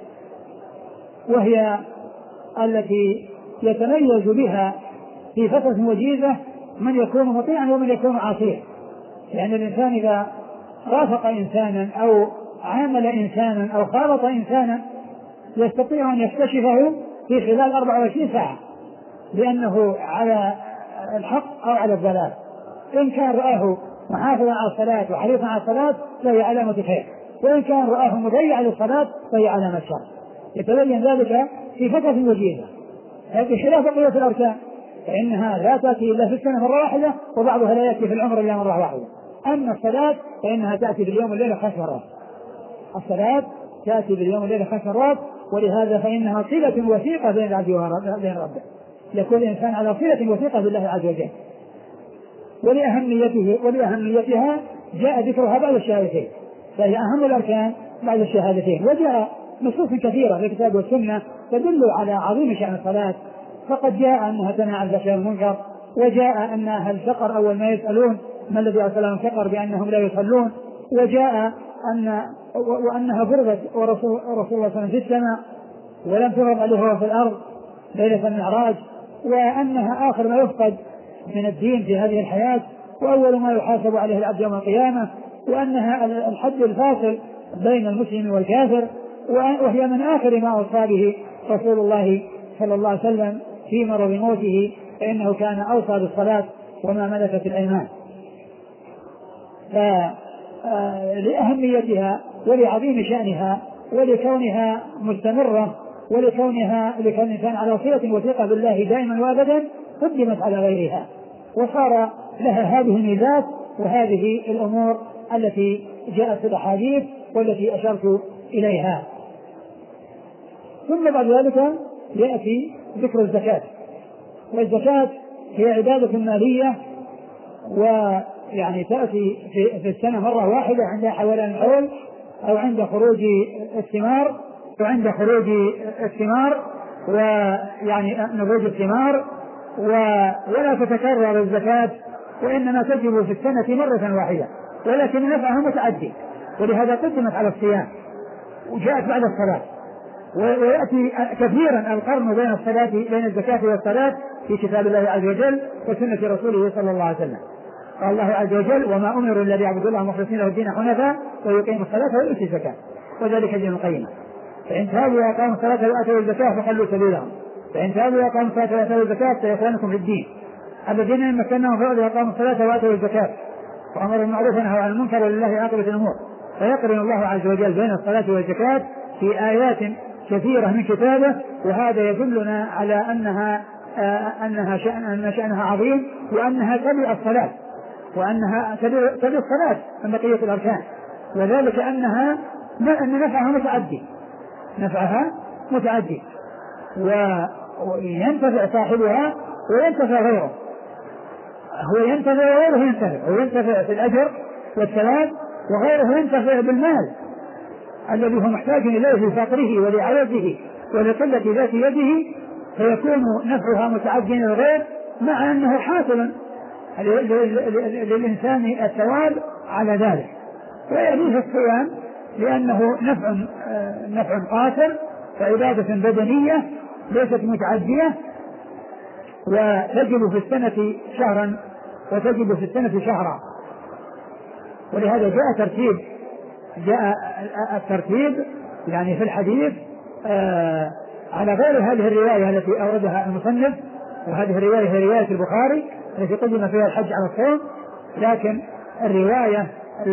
وهي التي يتميز بها في فترة وجيزة من يكون مطيعا ومن يكون عاصيا. يعني الإنسان إذا رافق إنسانا أو عامل إنسانا أو خالط إنسانا يستطيع أن يكتشفه في خلال 24 ساعة بأنه على الحق أو على الضلال. إن كان رآه محافظا على الصلاة وحريصا على الصلاة فهي علامة خير، وإن كان رآه مضيعا للصلاة فهي علامة شر. يتبين ذلك في فترة وجيزة. هذه خلاف بقية الأركان، فإنها لا تأتي إلا في السنة مرة واحدة، وبعضها لا يأتي في العمر إلا مرة واحدة. أما الصلاة فإنها تأتي باليوم والليلة 5 مرات. الصلاة تأتي باليوم والليلة 5 مرات، ولهذا فإنها صلة وثيقة بين العبد وبين ربه، لكل إنسان على صلة وثيقة بالله عز وجل. ولأهميتها جاء ذكرها بعد الشهادتين، فهي أهم الأركان بعد الشهادتين. وجاء نصوص كثيرة في الكتاب والسنة تدل على عظيم شأن الصلاة، فقد جاء أنها تنهى عن الفحشاء والمنكر، وجاء أن أهل الفقر أول ما يسألون ما الذي أرسلهم فقر بأنهم لا يصلون، وجاء وأنها فرضت ورسول الله صلى الله عليه وسلم في السماء ولم تفرض عليه في الأرض ليلة المعراج، وأنها آخر ما يفقد من الدين في هذه الحياة وأول ما يحاسب عليه العبد يوم القيامة، وأنها الحد الفاصل بين المسلم والكافر، وهي من آخر ما أوصى به رسول الله صلى الله عليه وسلم في مرض موته، فإنه كان أوصى بالصلاة وما ملكت الأيمان. لأهميتها ولعظيم شأنها ولكونها مستمرة لكون الإنسان على صلة وثيقة بالله دائما وأبدا قدمت على غيرها، وصار لها هذه الميزات وهذه الأمور التي جاءت في الأحاديث والتي أشرت إليها. ثم بعد ذلك يأتي ذكر الزكاة، والزكاة هي عبادة مالية، ويعني تأتي في السنة مرة واحدة عند حولان الحول أو عند خروج الثمار ويعني نضوج الثمار، ولا تتكرر الزكاة، وإنما تجب في السنة مرة واحدة، ولكن نفعها متعدي، ولهذا قدمت على الصيام وجاءت بعد الصلاة. ويأتي كثيرا القرن بين الزكاة والصلاة في كتاب الله عز وجل وسنة رسوله صلى الله عليه وسلم. قال الله عز وجل: وما أمروا إلا ليعبدوا الله مخلصين له الدين حنفاء ويقيموا الصلاة ويؤتوا الزكاة وذلك دين القيمة. فإن تابوا وأقاموا الصلاة وآتوا الزكاة فخلوا سبيلهم، فإن تابوا وأقاموا الصلاة وآتوا الزكاة فإخوانكم في الدين الذين إن مكناهم في الأرض وأقاموا الصلاة وآتوا الزكاة وأمروا بالمعروف ونهوا عن المنكر ولله عاقبة الأمور. فيقرن الله عز وجل بين الصلاة والزكاة في آيات كثيرة من كتابه، وهذا يدلنا على أن شأنها عظيم، وأنها تبع الصلاة، وأنها تبع الصلاة من بقية الأركان، وذلك أن نفعها متعدي وينتفع صاحبها وينتفع غيره، هو ينتفع وغيره ينتفع، وينتفع في الأجر والثواب، وغيره ينتفع بالمال الذي هو محتاج إليه لفقره ولعوزه ولقلة ذات يده، فيكون نفعها متعديا للغير مع أنه حاصل للإنسان الثواب على ذلك. ويأتيه الصيام لأنه نفع قاصر وعبادة بدنية ليست متعدية، وتجب في السنة شهرا وتجب في السنة شهرا. ولهذا جاء الترتيب يعني في الحديث على غير هذه الرواية التي أوردها المصنف، وهذه الرواية هي رواية البخاري التي قدم فيها الحج على الصوم، لكن الرواية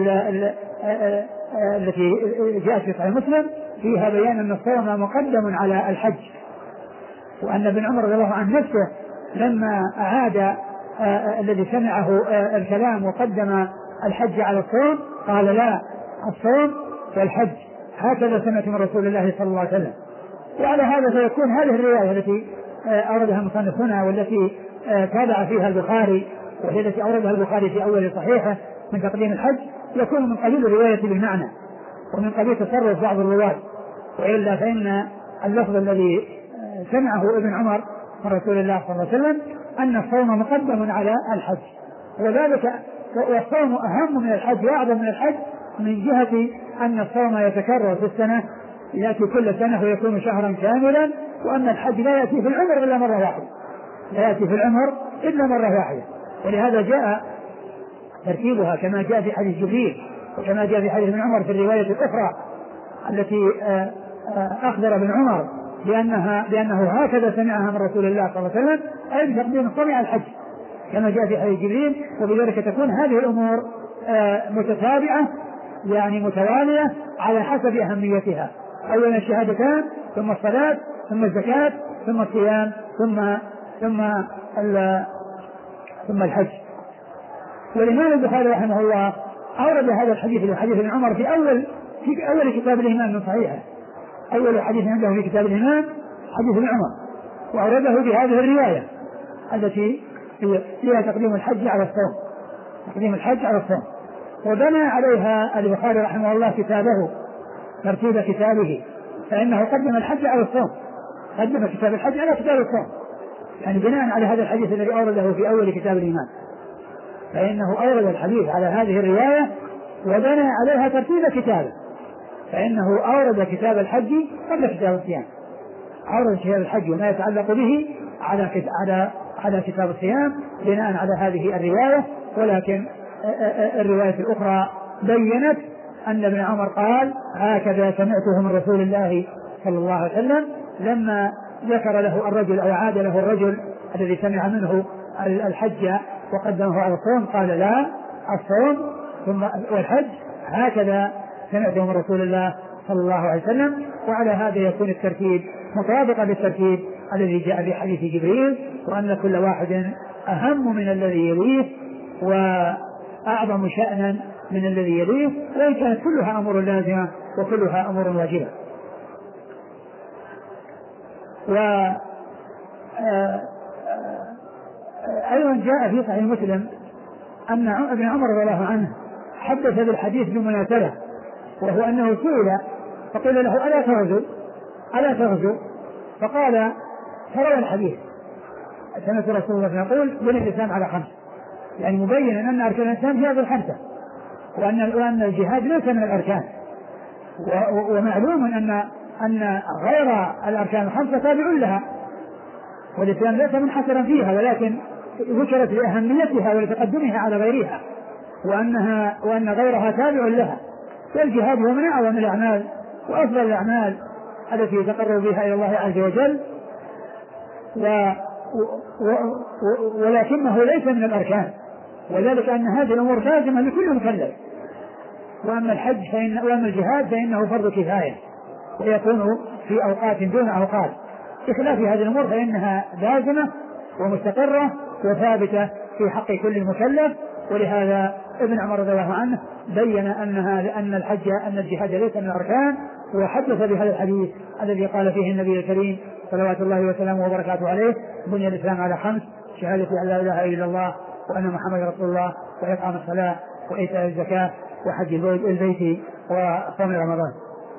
التي جاءت في صحيح مسلم فيها بيان أن الصوم مقدم على الحج، وأن ابن عمر رضي الله عنه نفسه لما أعاد الذي سمعه الكلام وقدم الحج على الصوم قال: لا، الصوم والحج هكذا سمعت من رسول الله صلى الله عليه وسلم. وعلى هذا فيكون هذه الرواية التي أوردها المصنف هنا والتي تابع فيها البخاري، وهي التي أوردها البخاري في أول صحيحه من تقديم الحج، يكون من قبيل الرواية بالمعنى ومن قبيل تصرف بعض الرواة، وإلا فإن اللفظ الذي سمعه ابن عمر من رسول الله صلى الله عليه وسلم أن الصوم مقدم على الحج، وذلك والصوم أهم من الحج وأعظم من الحج من جهة أن الصوم يتكرر في السنة، يأتي كل سنة ويكون شهرا كاملا، وأن الحج لا يأتي في العمر إلا مرة واحدة، ولهذا جاء ترتيبها كما جاء في حديث جبريل وكما جاء في حديث ابن عمر في الرواية الأخرى التي أخبر ابن عمر بأنه هكذا سمعها من رسول الله صلى الله عليه وسلم، أي بتقديم الصوم على الحج كما جاء في حديث جبريل. وبذلك تكون هذه الأمور متتابعة يعني متوالية على حسب أهميتها، أولا الشهادتان، ثم الصلاة، ثم الزكاة، ثم الصيام، ثم الحج. والإمام البخاري رحمه الله أورد هذا الحديث حديث ابن عمر في أول كتاب الإيمان من صحيحه، أول حديث عنده في كتاب الإيمان حديث ابن عمر، وأورده بهذه الرواية التي فيها تقديم الحج على الصوم، وبنى عليها البخاري رحمه الله كتابه ترتيب كتابه، فإنه قدم الحج على الصوم، قدم كتاب الحج على كتاب الصوم، يعني بناء على هذا الحديث الذي أورده في أول كتاب الإيمان، فإنه أورد الحديث على هذه الرواية وبنى عليها ترتيب كتابه، فإنه أورد كتاب الحج قبل كتاب الصيام، أورد كتاب الحج وما يتعلق به على كتاب الصيام بناء على هذه الرواية. ولكن الرواية الأخرى بيّنت أن ابن عمر قال: هكذا سمعته من رسول الله صلى الله عليه وسلم، لما ذكر له الرجل أو عاد له الرجل الذي سمع منه الحج وقدمه على الصوم قال: لا، الصوم ثم والحج هكذا سمعته من رسول الله صلى الله عليه وسلم. وعلى هذا يكون الترتيب مطابقا للترتيب الذي جاء في حديث جبريل، وأن كل واحد أهم من الذي يليه وأعظم شأنا من الذي يليه، وإن كانت كلها أمور لازمة وكلها أمور واجبة. أيضا جاء في صحيح مسلم أن ابن عمر رضي الله عنه حدث بالحديث بمناسبة، وهو أنه سئل فقيل له ألا تغزو؟ فقال فروى الحديث سمعت رسول الله يقول بني الإسلام على 5، يعني مبين أن أركان الإسلام هي بالخمسة، وأن الجهاد ليس من الأركان، ومعلوم أن غير الأركان 5 تابع لها، والإسلام ليس منحصرا فيها، ولكن ذكرت لأهميتها ولتقدمها على غيرها، وأن غيرها تابع لها. والجهاد هو من أعظم الأعمال وأفضل الأعمال التي يتقرب بها إلى الله عز وجل، ولكنه ليس من الأركان، وذلك أن هذه الأمور لازمة لكل مكلف. وأما الجهاد فإنه فرض كفاية، ويكون في أوقات دون أوقات، بخلاف هذه الأمور فإنها لازمة ومستقرة وثابتة في حق كل مكلف. ولهذا ابن عمر رضي الله عنه بين أن الجهاد ليس من الأركان، وحدث بهذا الحديث الذي قال فيه النبي الكريم صلوات الله وسلامه وبركاته عليه: بني الإسلام على 5: شهادة أن لا إله إلا الله وأن محمد رسول الله، وإقام الصلاة، وإيتاء الزكاة، وحج البيت، وصوم رمضان.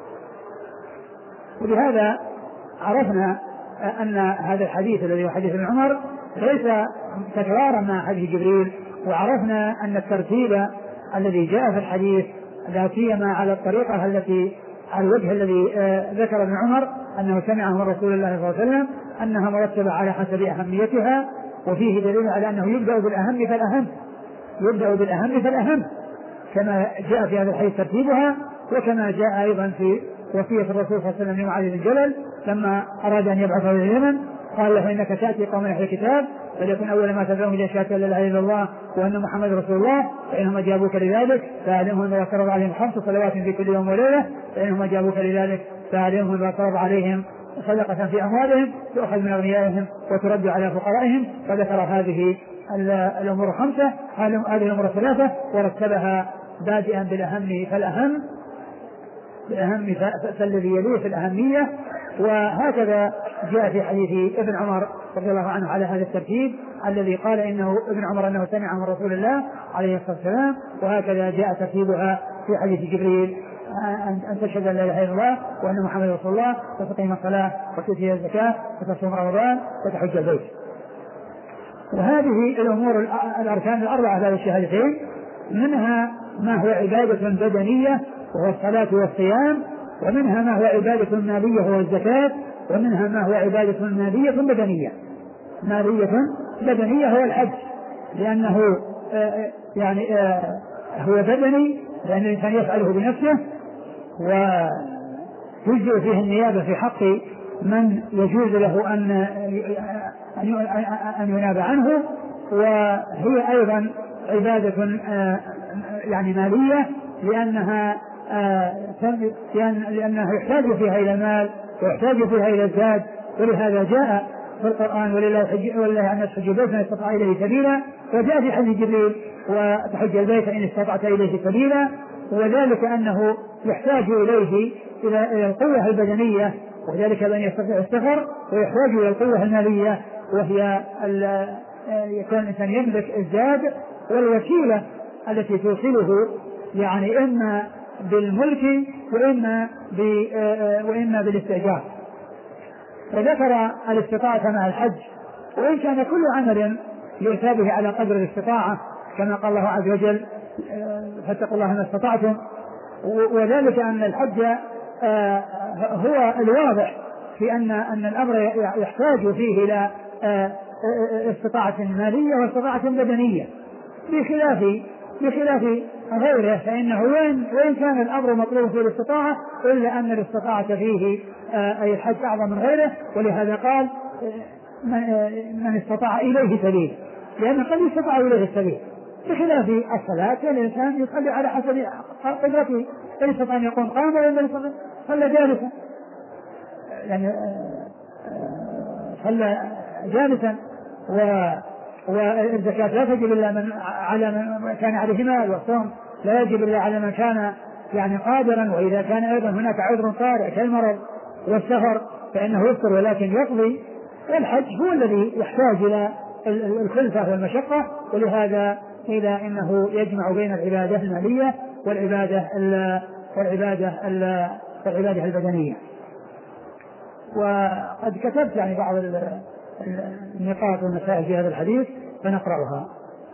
وبهذا عرفنا أن هذا الحديث الذي هو حديث ابن عمر ليس تكرارا مع حديث جبريل، وعرفنا أن الترتيب الذي جاء في الحديث لا سيما على الطريقة على الوجه الذي ذكر ابن عمر أنه سمعه من رسول الله صلى الله عليه وسلم أنها مرتبة على حسب أهميتها، وفيه دليل على أنه يبدأ بالأهم فالأهم كما جاء في هذا الحديث ترتيبها، وكما جاء أيضا في وصية الرسول صلى الله عليه وسلم لمعاذ بن جبل لما أراد أن يبعثه إلى اليمن قال له: إنك تأتي قوم أهل الكتاب فليكن أول ما تدعوهم إلى شهادة لا إله إلا الله وأن محمد رسول الله، فإنهم أجابوك لذلك فأعلمهم أن فرض عليهم 5 صلوات في كل يوم وليلة، فإنهم أجابوك لذلك فأعلمهم أن فرض عليهم صدقة في أموالهم تؤخذ من أغنيائهم وترد على فقرائهم. فذكر هذه الأمور 5، هذه الأمور 3، ورتبها بادئا بالأهم فالذي يليه في الأهمية. وهكذا جاء في حديث ابن عمر رضي الله عنه على هذا الترتيب الذي قال إنه ابن عمر أنه سمع من رسول الله عليه الصلاة والسلام. وهكذا جاء ترتيبها في حديث جبريل: أن تشهد أن لا إله إلا الله وأن محمد رسول الله، وتقيم الصلاة، وتؤتي الزكاة، وتصوم رمضان، وتحج البيت. وهذه الأمور الأركان الأربعة هذه الشهادتين منها ما هو عبادة بدنية وهو الصلاة والصيام، ومنها ما هو عبادة مالية وهو الزكاة، ومنها ما هو عبادة مالية بدنية هو الحج، لأنه هو بدني لأن الإنسان يفعله بنفسه، ويجزئ فيه النيابة في حق من يجوز له أن يناب عنه. وهي أيضا عبادة مالية لأنه يحتاج فيها إلى المال ويحتاج فيها إلى الزاد. ولهذا جاء في القرآن: ولله عن حج البيت من استطاع إليه سبيلا، وجاء في حديث جبريل: وتحج البيت إن استطعت إليه سبيلا. وذلك أنه يحتاج إليه إلى القوة البدنية، وذلك بأن يستطيع السفر، ويحتاج إلى القوة المالية وهي يكون الإنسان يملك الزاد والوسيلة التي توصله، إما بالملك وإما بالاستئجار. فذكر الاستطاعة مع الحج، وإن كان كل عمل يؤتى به على قدر الاستطاعة كما قال الله عز وجل: فاتقوا الله ما استطعتم. وذلك أن الحج هو الواضح في أن الأمر يحتاج فيه إلى استطاعة مالية واستطاعة بدنية، بخلاف غيره، فإنه وإن كان الأمر مطلوب في الاستطاعة إلا أن الاستطاعة فيه أي الحج أعظم من غيره. ولهذا قال: من استطاع إليه سبيل، لأن قد يستطاع إليه السبيل، بخلاف الصلاة الإنسان يصلي على حسب قدرته، إن استطاع أن يقوم قاما وإن صلى جالسا، يعني صلى جالسا. والزكاة لا تجب إلا على من كان عليه مال، والصوم لا يجب إلا على من كان يعني قادرا، وإذا كان أيضا هناك عذر طارئ كالمرض والسفر فإنه يفطر ولكن يقضي. والحج هو الذي يحتاج إلى الخلفة والمشقة، ولهذا قيل إنه يجمع بين العبادة المالية والعبادة البدنية. وقد كتبت يعني بعض النقاط والمسائل في هذا الحديث فنقرأها.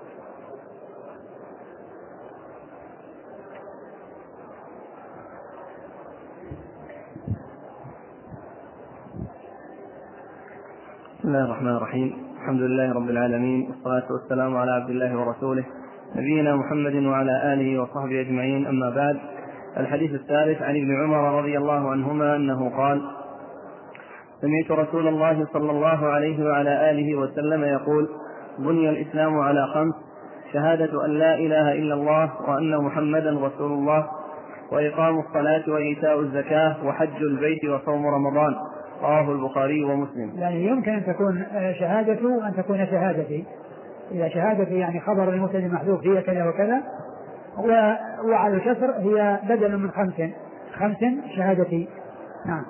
بسم الله الرحمن الرحيم. الحمد لله رب العالمين، والصلاة والسلام على عبد الله ورسوله نبينا محمد وعلى آله وصحبه أجمعين، أما بعد. الحديث الثالث عن ابن عمر رضي الله عنهما أنه قال: سمعت رسول الله صلى الله عليه وعلى آله وسلم يقول: بني الإسلام على 5: شهادة أن لا إله إلا الله وأن محمدا رسول الله، وإقام الصلاة وإيتاء الزكاة وحج البيت وصوم رمضان. رواه البخاري ومسلم. يعني يمكن أن تكون شهادته أن تكون شهادتي، إذا شهادتي يعني خبر المبتدأ محذوف هي كذا وكذا، وعلى الكسر هي بدل من 5 شهادتي. نعم.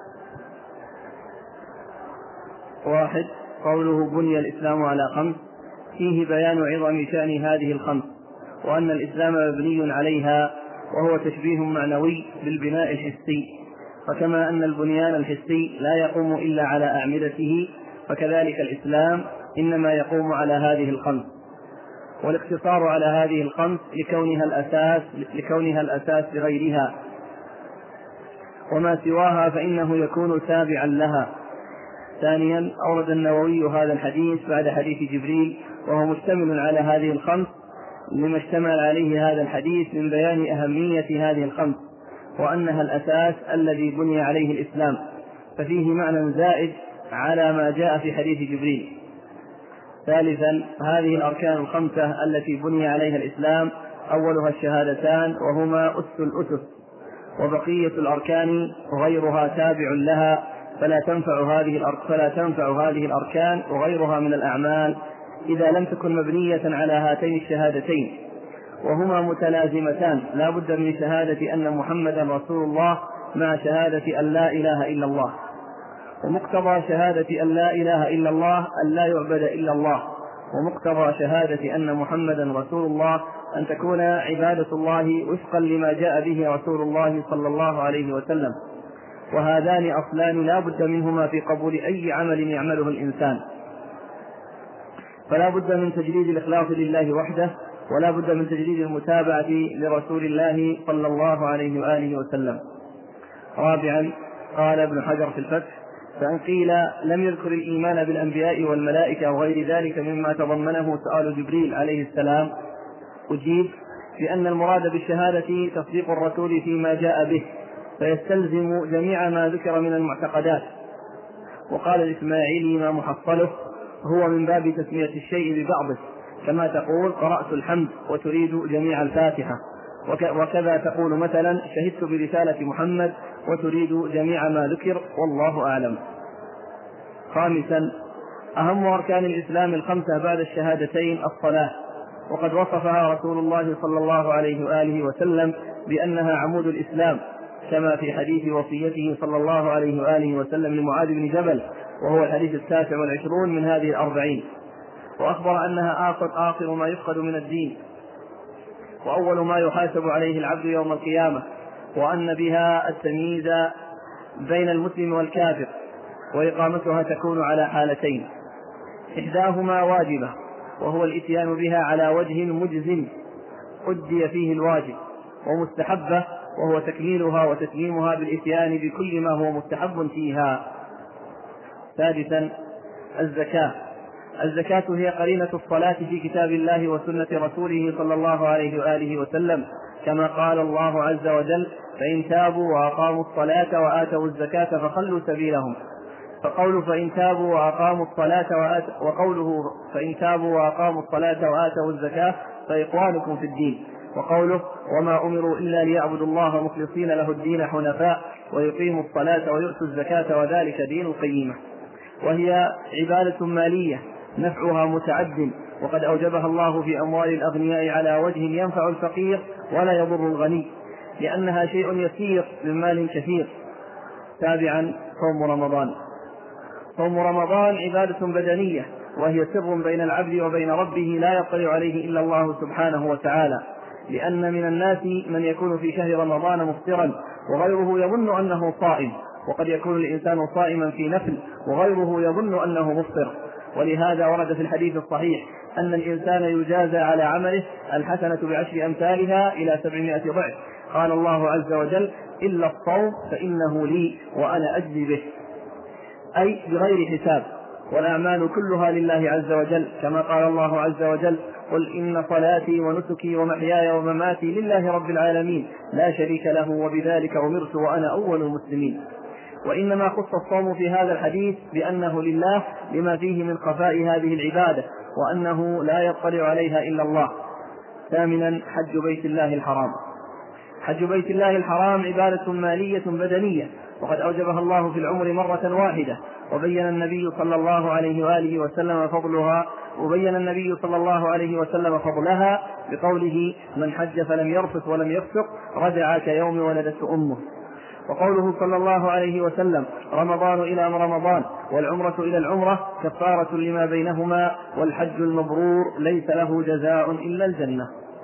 1. قوله بني الإسلام على 5 فيه بيان عظم شأن هذه 5، وأن الإسلام مبني عليها، وهو تشبيه معنوي بالبناء الحسي، فكما أن البنيان الحسي لا يقوم إلا على أعمدته، فكذلك الإسلام إنما يقوم على هذه 5. والاقتصار على هذه 5 لكونها الأساس لغيرها، وما سواها فإنه يكون تابعا لها. 2. أورد النووي هذا الحديث بعد حديث جبريل، وهو مشتمل على هذه 5 لما اشتمل عليه هذا الحديث من بيان أهمية هذه 5 وأنها الأساس الذي بني عليه الإسلام، ففيه معنى زائد على ما جاء في حديث جبريل. 3. هذه الأركان 5 التي بني عليها الإسلام أولها الشهادتان، وهما أس الأسس، وبقية الأركان غيرها تابع لها، فلا تنفع هذه الأركان وغيرها من الأعمال إذا لم تكن مبنية على هاتين الشهادتين، وهما متلازمتان، لا بد من شهادة أن محمدا رسول الله مع شهادة أن لا إله إلا الله. ومقتضى شهادة أن لا إله إلا الله أن لا يعبد إلا الله، ومقتضى شهادة أن محمدا رسول الله أن تكون عبادة الله وفقا لما جاء به رسول الله صلى الله عليه وسلم. وهذان أصلان لا بد منهما في قبول أي عمل يعمله الإنسان، فلا بد من تجريد الإخلاص لله وحده، ولا بد من تجريد المتابعة لرسول الله صلى الله عليه وآله وسلم. 4. قال ابن حجر في الفتح: فإن قيل لم يذكر الإيمان بالأنبياء والملائكة وغير ذلك مما تضمنه سؤال جبريل عليه السلام، أجيب بأن المراد بالشهادة تصديق الرسول فيما جاء به، فيستلزم جميع ما ذكر من المعتقدات. وقال الإسماعيلي ما محصله هو من باب تسمية الشيء ببعضه، كما تقول قرأت الحمد وتريد جميع الفاتحة، وكذا تقول مثلا شهدت برسالة محمد وتريد جميع ما ذكر، والله أعلم. 5. أهم أركان الإسلام 5 بعد الشهادتين الصلاة، وقد وصفها رسول الله صلى الله عليه وآله وسلم بأنها عمود الإسلام، كما في حديث وصيته صلى الله عليه وآله وسلم لمعاذ بن جبل، وهو الحديث 29 من هذه 40. وأخبر أنها آخر ما يفقد من الدين، وأول ما يحاسب عليه العبد يوم القيامة، وأن بها التمييز بين المسلم والكافر، وإقامتها تكون على حالتين: إحداهما واجبة، وهو الإتيان بها على وجه مجزم أدي فيه الواجب، ومستحبة، وهو تكميلها وتتميمها بالإتيان بكل ما هو مستحب فيها. 6. الزكاة هي قرينة الصلاة في كتاب الله وسنة رسوله صلى الله عليه وآله وسلم، كما قال الله عز وجل: فإن تابوا وأقاموا الصلاة وآتوا الزكاة فخلوا سبيلهم. فقوله فإن تابوا وأقاموا الصلاة وقوله فإن تابوا وأقاموا الصلاة وآتوا الزكاة فإخوانكم في الدين. وقوله وما أمروا إلا ليعبدوا الله مخلصين له الدين حنفاء ويقيموا الصلاة ويؤتوا الزكاة وذلك دين القيمة. وهي عبادة مالية نفعها متعد، وقد أوجبها الله في أموال الأغنياء على وجه ينفع الفقير ولا يضر الغني، لأنها شيء يسير من مال كثير. تابعا صوم رمضان. صوم رمضان عبادة بدنية، وهي سر بين العبد وبين ربه لا يطلع عليه إلا الله سبحانه وتعالى، لأن من الناس من يكون في شهر رمضان مفطرا وغيره يظن أنه صائم، وقد يكون الإنسان صائما في نفل وغيره يظن أنه مفطر. ولهذا ورد في الحديث الصحيح أن الإنسان يجازى على عمله الحسنة ب10 أمثالها إلى 700 ضعف. قال الله عز وجل إلا الصوم فإنه لي وأنا أجزي به، أي بغير حساب، والأعمال كلها لله عز وجل، كما قال الله عز وجل قل إن صلاتي ونسكي ومحياي ومماتي لله رب العالمين لا شريك له وبذلك أمرت وأنا أول المسلمين. وإنما خص الصوم في هذا الحديث بأنه لله لما فيه من خفاء هذه العبادة، وأنه لا يطلع عليها إلا الله. ثامنا حج بيت الله الحرام. حج بيت الله الحرام عبادة مالية بدنية، وقد أوجبها الله في العمر مرة واحدة، وبين النبي صلى الله عليه وآله وسلم فضلها بقوله من حج فلم يرفث ولم يفسق رجع كيوم ولدته أمه. وقوله صلى الله عليه وسلم رمضان إلى رمضان والعمرة إلى العمرة كفارة لما بينهما والحج المبرور ليس له جزاء إلا الجنة.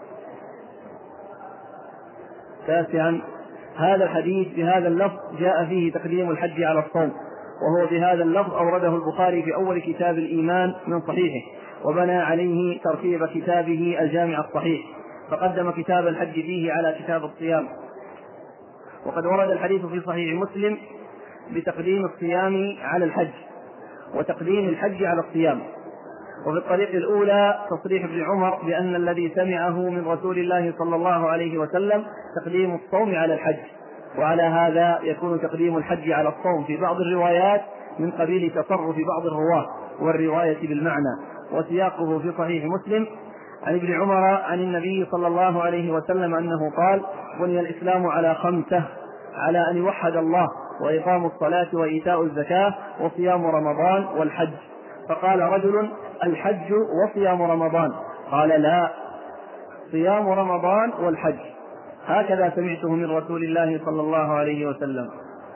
تاسعا هذا الحديث بهذا اللفظ جاء فيه تقديم الحج على الصوم، وهو بهذا اللفظ أورده البخاري في أول كتاب الإيمان من صحيحه، وبنى عليه ترتيب كتابه الجامع الصحيح، فقدم كتاب الحج فيه على كتاب الصيام. وقد ورد الحديث في صحيح مسلم بتقديم الصيام على الحج وتقديم الحج على الصيام. وفي الطريق الأولى تصريح ابن عمر بأن الذي سمعه من رسول الله صلى الله عليه وسلم تقديم الصوم على الحج، وعلى هذا يكون تقديم الحج على الصوم في بعض الروايات من قبيل تصرف بعض الرواة والرواية بالمعنى. وسياقه في صحيح مسلم عن ابن عمر عن النبي صلى الله عليه وسلم أنه قال بني الإسلام على 5: على أن يوحد الله وإقام الصلاة وإيتاء الزكاة وصيام رمضان والحج. فقال رجل الحج وصيام رمضان؟ قال لا، صيام رمضان والحج، هكذا سمعته من رسول الله صلى الله عليه وسلم.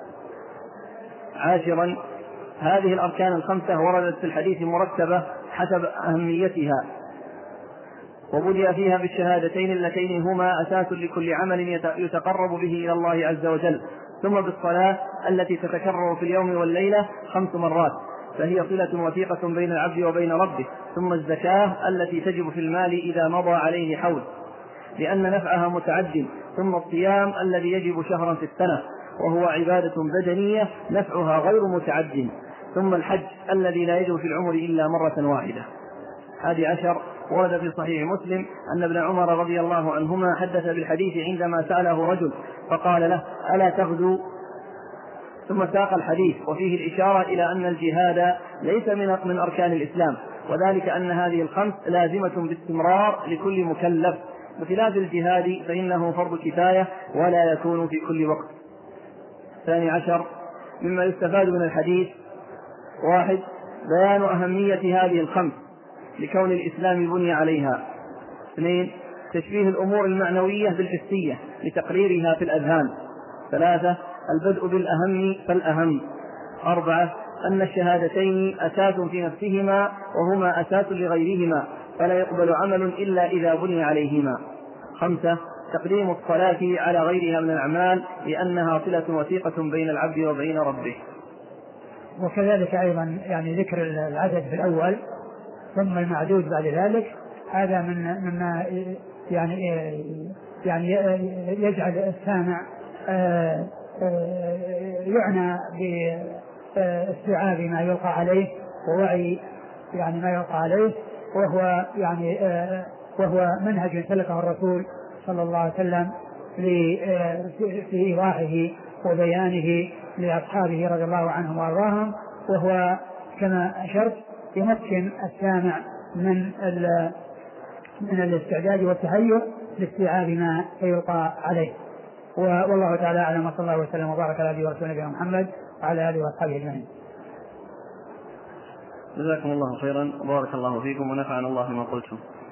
عاشرا هذه الأركان 5 وردت في الحديث مرتبة حسب أهميتها، وبدأ فيها بالشهادتين اللتين هما أساس لكل عمل يتقرب به إلى الله عز وجل، ثم بالصلاة التي تتكرر في اليوم والليلة 5 مرات، فهي صلة وثيقة بين العبد وبين ربه، ثم الزكاة التي تجب في المال إذا مضى عليه حول لأن نفعها متعد، ثم الصيام الذي يجب شهرا في السنة وهو عبادة بدنية نفعها غير متعد، ثم الحج الذي لا يجب في العمر إلا مرة واحدة. 11 ورد في صحيح مسلم أن ابن عمر رضي الله عنهما حدث بالحديث عندما سأله رجل فقال له ألا تغزو؟ ثم ساق الحديث وفيه الإشارة إلى أن الجهاد ليس من أركان الإسلام، وذلك أن هذه 5 لازمة باستمرار لكل مكلف، بخلاف الجهاد فإنه فرض كفاية ولا يكون في كل وقت. 12 مما يستفاد من الحديث: 1 بيان أهمية هذه 5 لكون الإسلام بني عليها. 2 تشبيه الأمور المعنوية بالحسية لتقريرها في الأذهان. 3 البدء بالأهم فالأهم. 4 أن الشهادتين أساس في نفسهما وهما أساس لغيرهما، فلا يقبل عمل إلا إذا بني عليهما. 5 تقديم الصلاة على غيرها من الأعمال لأنها صلة وثيقة بين العبد وبين ربه. وكذلك أيضا يعني ذكر العدد في الأول ثم المعدود بعد ذلك، هذا مما يعني يجعل السامع يعنى باستيعاب ما يلقى عليه ووعي يعني ما يلقى عليه، وهو منهج سلكه الرسول صلى الله عليه وسلم في إيضاحه وبيانه لأصحابه رضي الله عنهم وأرضاهم، وهو كما أشرت يمكن السامع من من الاستعداد والتهيؤ لاستيعاب ما سيلقى عليه. والله تعالى أعلم، وصلى الله وسلم وبارك على نبينا ورسولنا محمد وعلى آله وأصحابه أجمعين. جزاكم الله خيرا وبارك الله فيكم ونفعنا الله بما قلتم.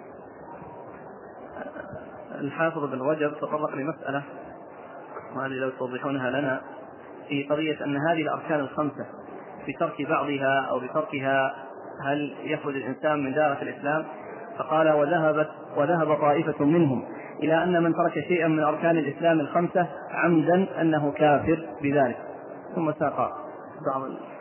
الحافظ بن رجب تطرق لمسألة وهذه لو توضحونها لنا في قضية أن هذه الأركان الخمسة بترك بعضها أو بتركها هل يخرج الإنسان من دائرة الإسلام؟ فقال وذهب طائفة منهم إلى أن من ترك شيئا من أركان الإسلام الخمسة عمدا أنه كافر بذلك. ثم ساق بعض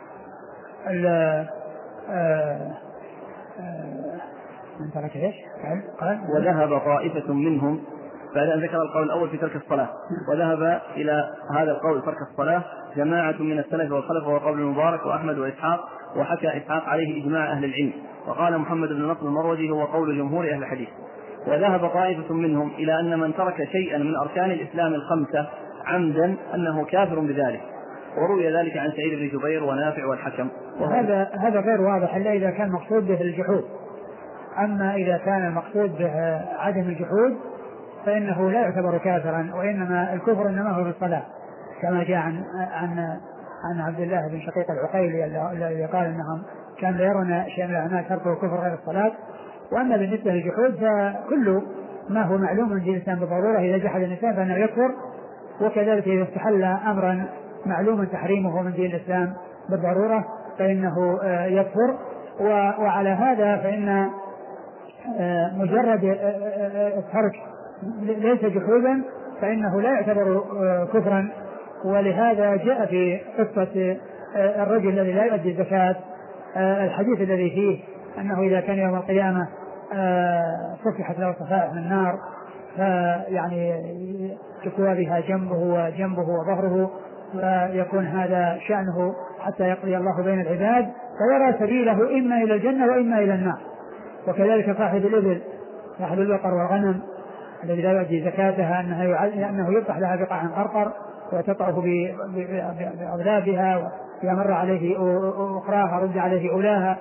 من ترك ايش؟ قال وذهب طائفة منهم، بعد أن ذكر القول الأول في ترك الصلاة، وذهب إلى هذا القول ترك الصلاة جماعة من السلف والخلف، وهو قول المبارك وأحمد وإسحاق، وحكى إسحاق عليه إجماع أهل العلم، وقال محمد بن نصر المروزي هو قول جمهور أهل الحديث. وذهب طائفة منهم إلى أن من ترك شيئا من أركان الإسلام الخمسة عمدا أنه كافر بذلك، وروي ذلك عن سعيد بن جبير ونافع والحكم. هذا غير واضح إلا إذا كان مقصود به الجحود. أما إذا كان المقصود به عدم الجحود فإنه لا يعتبر كافرا، وإنما الكفر إنما هو في الصلاة، كما جاء عن عبد الله بن شقيق العقيلي الذي قال إنهم كان يرون شيئا من الأعمال تركه كفر غير الصلاة. وأما بالنسبة للجحود فكل ما هو معلوم من دين الإسلام بالضرورة إذا جحد الإنسان فإنه يكفر، وكذلك إذا استحل أمرا معلوما تحريمه من دين الإسلام بالضرورة فإنه يكفر. وعلى هذا فإن مجرد الترك ليس جحودا فإنه لا يعتبر كفرا. ولهذا جاء في قصة الرجل الذي لا يؤدي الزكاة الحديث الذي فيه أنه إذا كان يوم القيامة صفحت له صفائح من النار، فيعني تكوى بها جنبه وظهره، فيكون هذا شأنه حتى يقضي الله بين العباد، فيرى سبيله إما إلى الجنة وإما إلى النار. وكذلك صاحب الإبل صاحب البقر والغنم الذي لا يؤدي زكاتها أنه يفتح لها بقاع قرقر وتطعه بأغلابها، وإذا مر عليه أخراها رد عليه أولاها،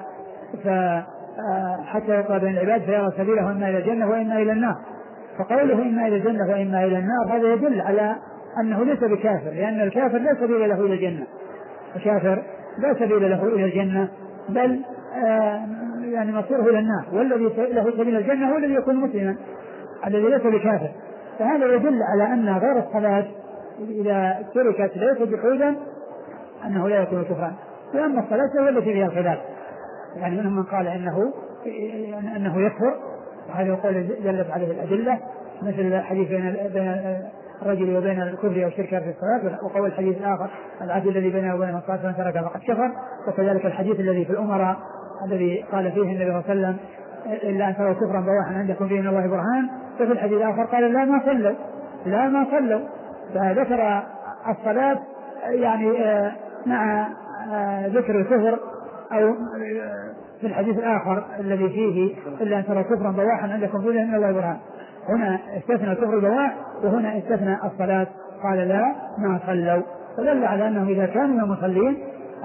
حتى يقضى بين العباد فيرى سبيله إما إلى الجنة وإما إلى النار. فقوله إما إلى الجنة وإما إلى النار هذا يدل على أنه ليس بكافر، لأن الكافر لا سبيل له إلى الجنة، الكافر لا سبيل له إلى الجنة بل يعني مصيره إلى النار، والذي له سبيل الجنة هو الذي يكون مسلما الذي ليس بكافر. فهذا يدل على أن غير الصلاة إذا تركت ليس جحودا أنه لا يكون كفرا. وأما الصلاة هو التي فيها الخلاف، يعني منهم من قال أنه يكفر، وهذا يقول دلت عليه الأدلة مثل الحديث بين الرجل وبين الكفر أو الشرك في الصلاة، وقول الحديث الآخر العدل الذي بينه وبين الصلاة من ترك فقد كفر. وكذلك الحديث الذي في الأمراء الذي قال فيه النبي صلى الله عليه وسلم إلا أن تروا كفرا بواحا عندكم فيه من الله برهان، وفي الحديث الآخر قال لا ما صلوا. فذكر الصلاة يعني مع ذكر الكفر، أو في الحديث الآخر الذي فيه إلا أن تروا كفرا بواحا عندكم فيه من الله برهان، هنا استثنى الكفر البواح وهنا استثنى الصلاة قال لا ما صلوا. فدل على أنه إذا كانوا مصلين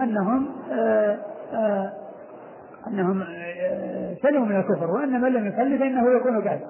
أنهم سلموا من الكفر، وأن من لم يصلي فإنه يكون كافرا.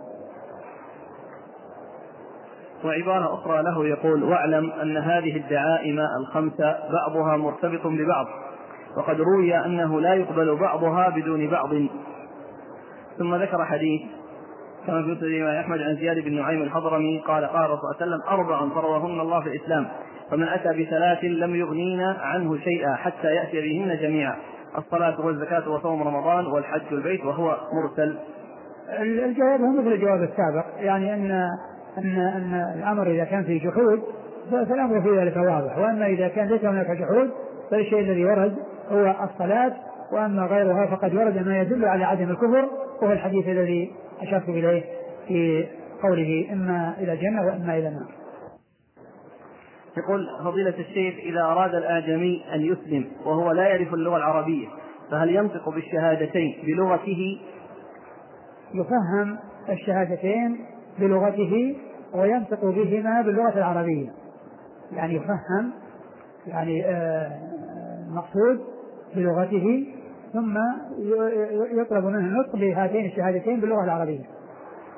وعبارة أخرى له يقول واعلم أن هذه الدعائم الخمسة بعضها مرتبط ببعض، وقد روي أنه لا يقبل بعضها بدون بعض. ثم ذكر حديث كما في مسند الإمام أحمد عن زياد بن نعيم الحضرمي قال قال الرسول صلى الله عليه وسلم 4 فرضهن الله في الإسلام، فمن أتى ب3 لم يغنين عنه شيئا حتى يأتي بهن جميعا: الصلاة والزكاة وصوم رمضان والحج والبيت، وهو مرسل. الجواب هو مثل الجواب السابق، يعني أن الأمر إذا كان فيه جحود فالأمر في ذلك واضح، وأما إذا كان ليس هناك جحود فالشيء الذي ورد هو الصلاة، وأما غيرها فقد ورد ما يدل على عدم الكفر، وهو الحديث الذي أشرت إليه في قوله إما إلى الجنة وإما إلى النار. يقول فضيلة الشيخ إذا أراد الآدمي أن يسلم وهو لا يعرف اللغة العربية فهل ينطق بالشهادتين بلغته؟ يفهم الشهادتين بلغته وينطق بهما باللغة العربية، يعني يفهم يعني المقصود بلغته ثم يطلب منه النطق بهاتين الشهادتين باللغة العربية.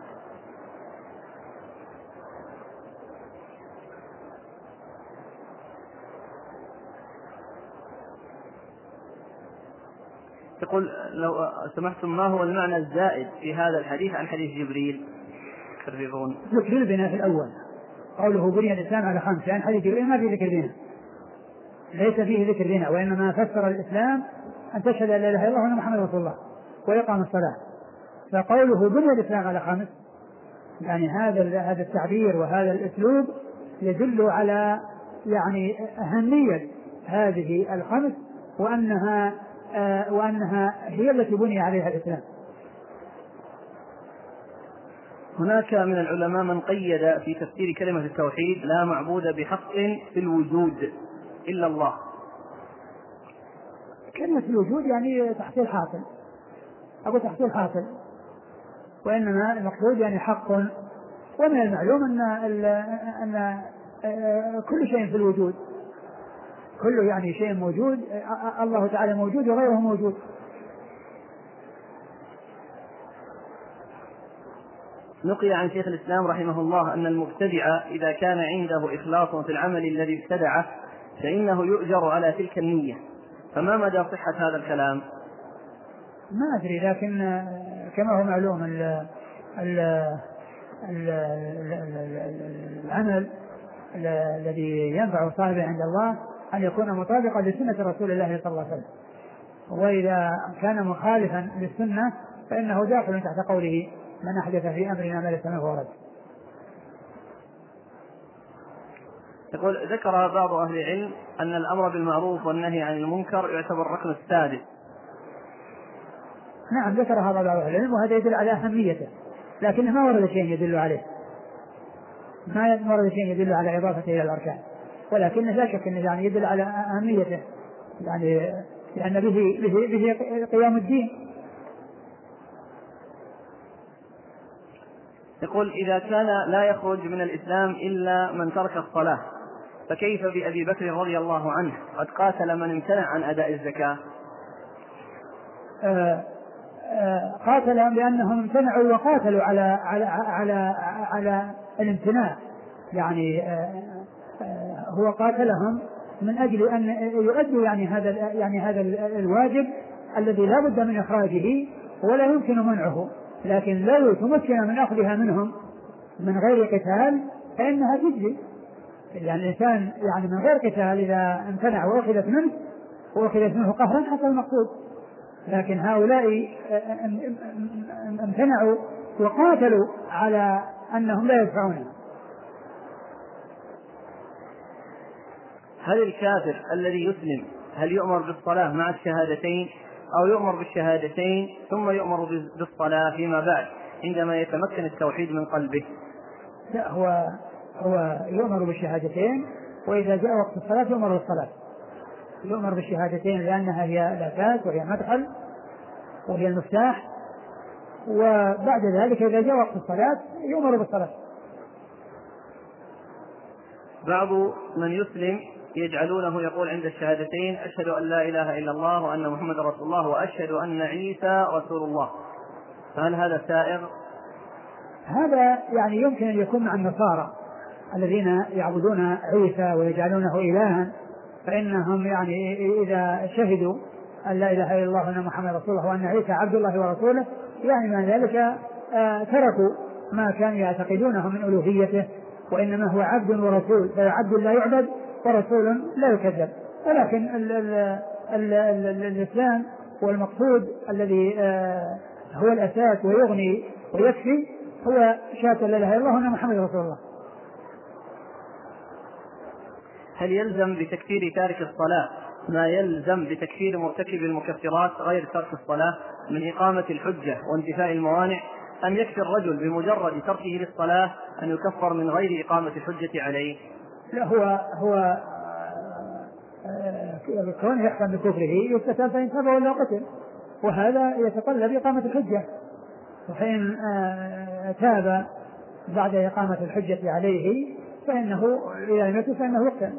يقول لو سمحتم ما هو المعنى الزائد في هذا الحديث عن حديث جبريل؟ تكررون ذكر البناء في الأول، قوله بني الإسلام على 5، يعني حديث جبريل ما فيه ذكر بناء، ليس فيه ذكر بناء، وإنما فسر الإسلام أن تشهد أن لا إله إلا الله وأن محمد رسول الله ويقام الصلاة. فقوله بني الإسلام على 5 يعني هذا التعبير وهذا الأسلوب يدل على يعني أهمية هذه ال5 وأنها هي التي بني عليها الإسلام. هناك من العلماء من قيد في تفسير كلمة التوحيد لا معبود بحق في الوجود إلا الله. كلمة الوجود يعني تحصيل حاصل أو تحصيل حاصل، وإنما المقصود يعني حق. ومن المعلوم أن كل شيء في الوجود، كل يعني شيء موجود، الله تعالى موجود وغيره موجود. نقل عن شيخ الإسلام رحمه الله أن المبتدع إذا كان عنده إخلاص في العمل الذي ابتدعه فإنه يؤجر على تلك النية، فما مدى صحة هذا الكلام؟ ما أدري، لكن كما هو معلوم العمل الذي ينفع صاحبه عند الله أن يكون مطابقا لسنة رسول الله صلى الله عليه وسلم، وإذا كان مخالفا للسنة فإنه داخل تحت قوله من أحدث في أمرنا ما ليس منه ورد. يقول ذكر بعض أهل العلم أن الأمر بالمعروف والنهي عن المنكر يعتبر الركن السادس. نعم ذكر هذا بعض أهل العلم، وهذا يدل على أهميته، لكن ما ورد شيء يدل عليه، ما ورد شيء يدل على إضافته إلى الأركان، ولكن لا شك أنه يعني يدل على أهميته، يعني لأن به قيام الدين. يقول إذا كان لا يخرج من الإسلام إلا من ترك الصلاة فكيف بأبي بكر رضي الله عنه قد قاتل من امتنع عن أداء الزكاة؟ قاتلهم بأنهم امتنعوا وقاتلوا على الامتناع، يعني هو قاتلهم من أجل أن يؤدوا يعني هذا الواجب الذي لا بد من إخراجه ولا يمكن منعه، لكن لو تمكن من أخذها منهم من غير قتال فإنها تجزي. يعني الإنسان يعني من غير قتال إذا امتنع وأخذت منه قهرا حصل المقصود، لكن هؤلاء امتنعوا وقاتلوا على أنهم لا يدفعونه. هل الكافر الذي يسلم هل يؤمر بالصلاة مع الشهادتين أو يؤمر بالشهادتين ثم يؤمر بالصلاة فيما بعد عندما يتمكن التوحيد من قلبه؟ لا، هو يؤمر بالشهادتين، وإذا جاء وقت الصلاة يؤمر بالصلاة، يؤمر بالشهادتين لأنها هي الأساس وهي المدخل وهي المفتاح، وبعد ذلك إذا جاء وقت الصلاة يؤمر بالصلاة. بعض من يسلم يجعلونه يقول عند الشهادتين أشهد أن لا إله إلا الله وأن محمد رسول الله وأشهد أن عيسى رسول الله، فهل هذا سائغ؟ هذا يعني يمكن أن يكون مع النصارى الذين يعبدون عيسى ويجعلونه إلها، فإنهم يعني إذا شهدوا أن لا إله إلا الله وأن محمد رسول الله وأن عيسى عبد الله ورسوله يعني من ذلك تركوا ما كانوا يعتقدونه من ألوهيته، وإنما هو عبد ورسول، فعبد لا يعبد ورسول لا يكذب. ولكن الإسلام والمقصود الذي هو الأساس ويغني ويكفي هو شهادة لا إله إلا الله وأن محمد رسول الله. هل يلزم بتكفير تارك الصلاة ما يلزم بتكفير مرتكب المكفرات غير ترك الصلاة من إقامة الحجة وانتفاء الموانع، أم يكفي الرجل بمجرد تركه للصلاة أن يكفر من غير إقامة الحجة عليه؟ لا، هو كونه يحكم بكفره يستتاب فإن تاب ولا قتل، وهذا يتطلب إقامة الحجة، وحين تاب بعد إقامة الحجة عليه فإنه إذا مات فإنه يقتل.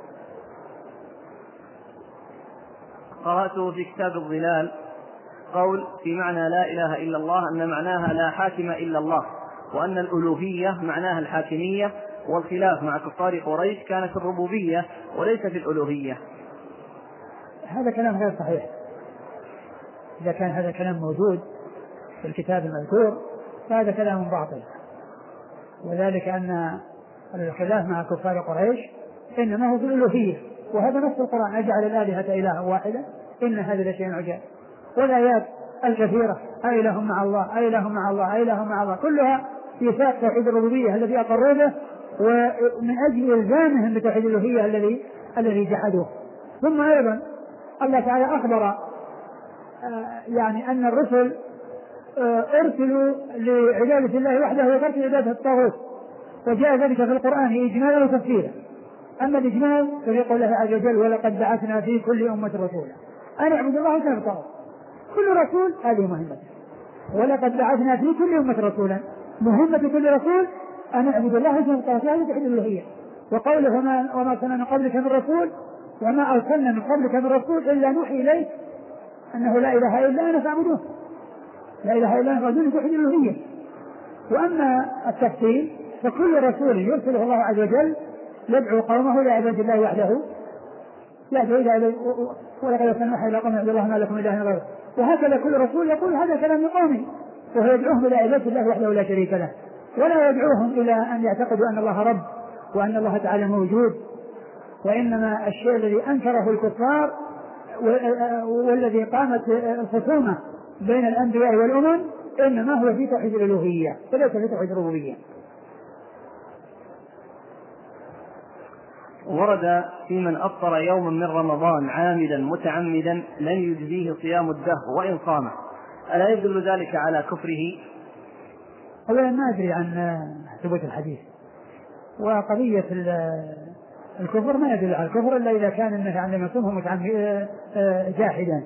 قرأت في كتاب الظلال قول في معنى لا إله إلا الله أن معناها لا حاكم إلا الله، وأن الألوهية معناها الحاكمية، والخلاف مع كفار قريش كانت الربوبية وليس في الألوهية. هذا كلام غير صحيح، إذا كان هذا الكلام موجود في الكتاب المذكور فهذا كلام باطل، وذلك أن الخلاف مع كفار قريش إنما هو في الألوهية، وهذا نص القرآن: أجعل الآلهة إلها واحدة إن هذا لشيء عجاب. والآيات الكثيرة: أإله مع الله، أإله مع الله، أإله مع الله، كلها في ساق توحيد الربوبية الذي أقروا به، ومن أجل إلزامهم بتوحيد الألوهية الذي جحدوه. ثم أيضا الله تعالى أخبر يعني أن الرسل أرسلوا لعبادة الله وحده وترك عبادة الطاغوت، فجاء ذلك في القرآن إجمالا وتفصيلا. أما الإجمال فيقول الله عز وجل: ولقد بعثنا في كل أمة رسولا أن اعبدوا الله واجتنبوا الطاغوت. كل رسول هذه مهمته، ولقد بعثنا في كل أمة رسولا، مهمة كل رسول أن اعبدوا الله واجتنبوا الطاغوت، هذه توحيد الألوهية. وقوله: وما أرسلنا من قبلك من رسول، وما أرسلنا من قبلك من رسول إلا نوحي إليه أنه لا إله إلا أنا فاعبدوه، لا إله إلا أنا فاعبدوه، توحيد الألوهية. وأما التفصيل فكل رسول يرسله الله عز وجل يدعو قومه إلى عبادة الله وحده، يدعو إلى ولقد أرسلنا إلى قوم اعبدوا الله ما لكم من إله غيره. وهكذا كل رسول يقول هذا كلام قومه، وهو يدعوهم إلى عبادة الله وحده لا شريك له، ولا يدعوهم إلى أن يعتقدوا أن الله رب وأن الله تعالى موجود. وإنما الشيء الذي أنكره الكفار والذي قامت الخصومة بين الأنبياء والأمم إنما هو في توحيد الألوهية وليس في توحيد الربوبية. ورد في من أفطر يوما من رمضان عامدا متعمدا لن يجزيه صيام الدهر وإن صامه، ألا يدل ذلك على كفره؟ أولا ما أدري عن ثبوت الحديث، وقضية الكفر ما يدل على الكفر إلا إذا كان النهي عن لم يصومه جاحدا.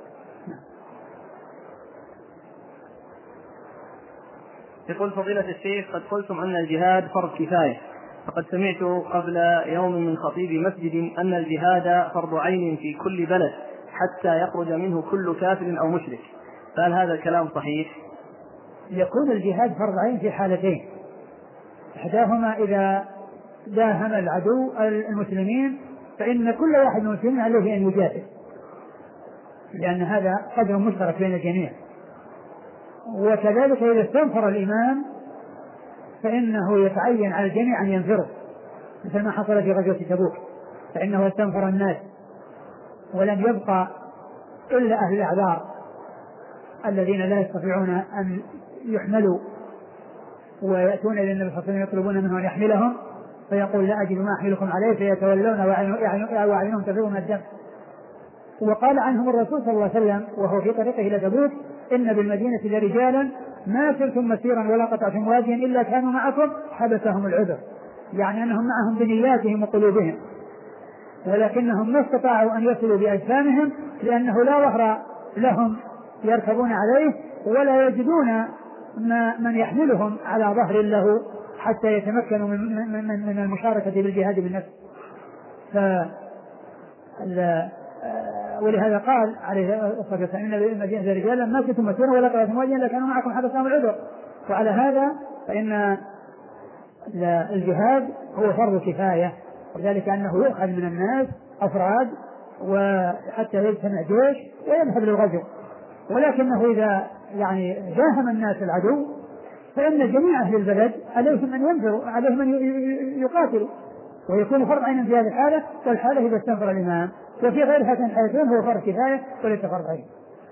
يقول فضيلة الشيخ: قد قلتم أن الجهاد فرض كفاية، فقد سمعت قبل يوم من خطيب مسجد أن الجهاد فرض عين في كل بلد حتى يخرج منه كل كافر أو مشرك، فهل هذا الكلام صحيح؟ يكون الجهاد فرض عين في حالتين: إحداهما إذا داهم العدو المسلمين فإن كل واحد من المسلمين عليه أن يجاهد، لأن هذا قدر مشترك بين الجميع. وكذلك إذا استنفر الإمام فإنه يتعين على الجميع أن ينفروا، مثل ما حصل في غزوة تبوك، فإنه استنفر الناس ولم يبقى إلا أهل الأعذار الذين لا يستطيعون أن يحملوا، ويأتون إلى النبي صلى الله عليه وسلم يطلبون منه أن يحملهم، فيقول: لا أجد ما أحملكم عليه، فيتولون وأعينهم تفيض من الدم. وقال عنهم الرسول صلى الله عليه وسلم وهو في طريقه إلى تبوك: إن بالمدينة لرجالا ما سرتم مسيرا ولا قطعتم واديا إلا كانوا معكم حبسهم العذر، يعني أنهم معهم بنياتهم وقلوبهم، ولكنهم ما استطاعوا أن يصلوا بأجسامهم لأنه لا ظهر لهم يركبون عليه ولا يجدون من يحملهم على ظهر له حتى يتمكنوا من المشاركة بالجهاد بالنفس. ولهذا قال عليه الصلاة والسلام: إن بالمدينة رجالا ما كنتم مسيرا ولا قطعتم واديا إلا كانوا معكم حبسهم العذر. وعلى هذا فإن الجهاد هو فرض كفاية، وذلك أنه يؤخذ من الناس أفراد وحتى يجتمع جيش ويذهب للغزو، ولكنه إذا يعني جاهم الناس العدو فإن جميع أهل البلد عليهم أن ينفروا، عليهم أن يقاتلوا، ويكون فرض عين في هذه الحالة، والحالة إذا استنفر الإمام. وفي غير هذين الحالتين هو فرض كفاية وليس فرض عين.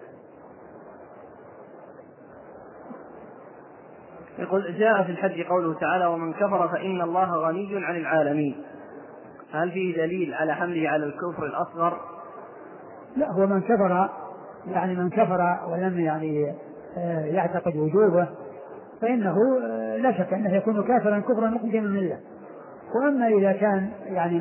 يقول: جاء في الحج قوله تعالى: ومن كفر فإن الله غني عن العالمين، هل فيه دليل على حمله على الكفر الأصغر؟ لا، هو من كفر يعني من كفر ولم يعني يعتقد وجوبه فإنه لا شك أنه يكون كافرا كفرا مخرجا من الملة. وأما إذا كان يعني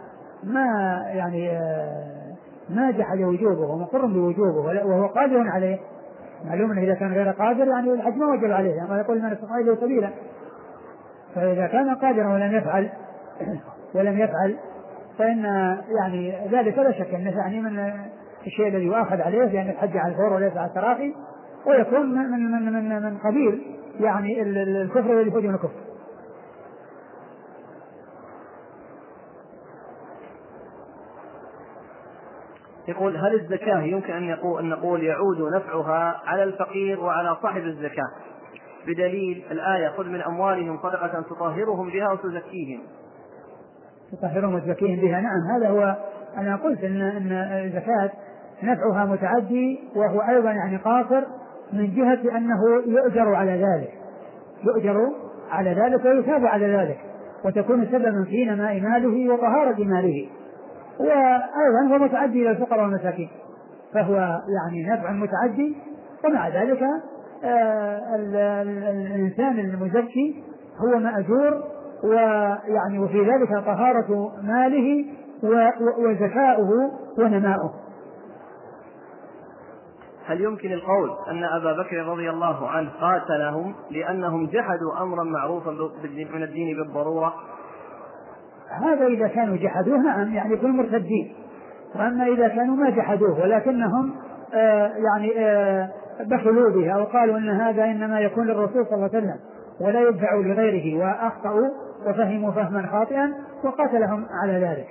ما جحد وجوبه ومقر بوجوبه وهو قادر عليه، معلوم أنه إذا كان غير قادر يعني الحج ما وجب عليه، يعني يقول: من استطاع إليه سبيلا. فإذا كان قادرا ولم يفعل فإن يعني ذلك لا شك أنه يعني من الشيء الذي يؤاخذ عليه، لأن الحج على الفور وليس على التراخي، ويكون من قبيل يعني الكفر الذي يخرج من الكفر. يقول هل الزكاة يمكن أن نقول يعود نفعها على الفقير وعلى صاحب الزكاة بدليل الآية خذ من أموالهم صدقة تطهرهم بها وتزكيهم؟ تطهرهم وتزكيهم بها، نعم. هذا هو، أنا قلت إن الزكاة نفعها متعدي، وهو أيضا يعني قاصر من جهة أنه يؤجر على ذلك، يؤجر على ذلك ويثاب على ذلك، وتكون سببا في نماء ماله وطهارة ماله، وأيضا هو متعدي إلى الفقراء والمساكين، فهو يعني نفع متعدي. ومع ذلك الإنسان المزكي هو مأجور، ويعني وفي ذلك طهارة ماله وزكاؤه ونماؤه. هل يمكن القول أن أبا بكر رضي الله عنه قاتلهم لأنهم جحدوا أمرا معروفا من الدين بالضرورة؟ هذا إذا كانوا جحدوه نعم، يعني يكونوا مرتدين. وأما إذا كانوا ما جحدوه ولكنهم بخلوا به أو قالوا أن هذا إنما يكون للرسول صلى الله عليه وسلم ولا يدفع لغيره، وأخطأوا وفهموا فهما خاطئا وقاتلهم على ذلك.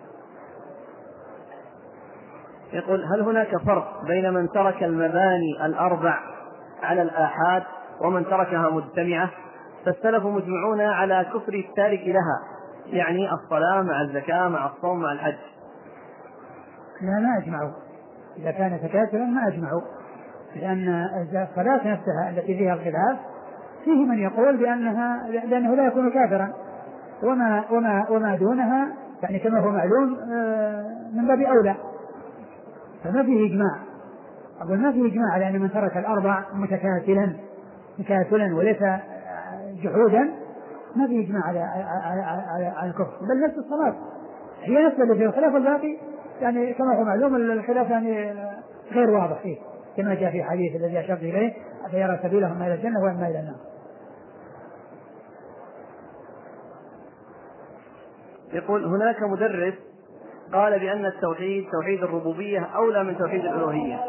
يقول هل هناك فرق بين من ترك المباني الأربع على الآحاد ومن تركها مجتمعة؟ فالسلف مجمعون على كفر التارك لها، يعني الصلاة مع الزكاة مع الصوم مع الحج. لا، ما أجمعوا. إذا كان تكاثرا ما أجمعوا، لأن الصلاة نفسها التي فيها الخلاف فيه من يقول لأنه لا يكون كافرا، وما دونها يعني كما هو معلوم من باب أولى، فما فيه إجماع. أقول ما فيه إجماع على أن من ترك الأربع متكاسلا وليس جحودا ما فيه إجماع على الكفر، بل نفس الصلاة هي نفس التي فيها الخلاف، الباقي يعني كما هو معلوم الخلاف يعني غير واضح فيه، كما جاء في حديث الذي أشرت إليه فيرى سبيلهم إلى الجنة وإما إلى النار. يقول هناك مدرس قال بأن التوحيد توحيد الربوبية أولى من توحيد الألوهية.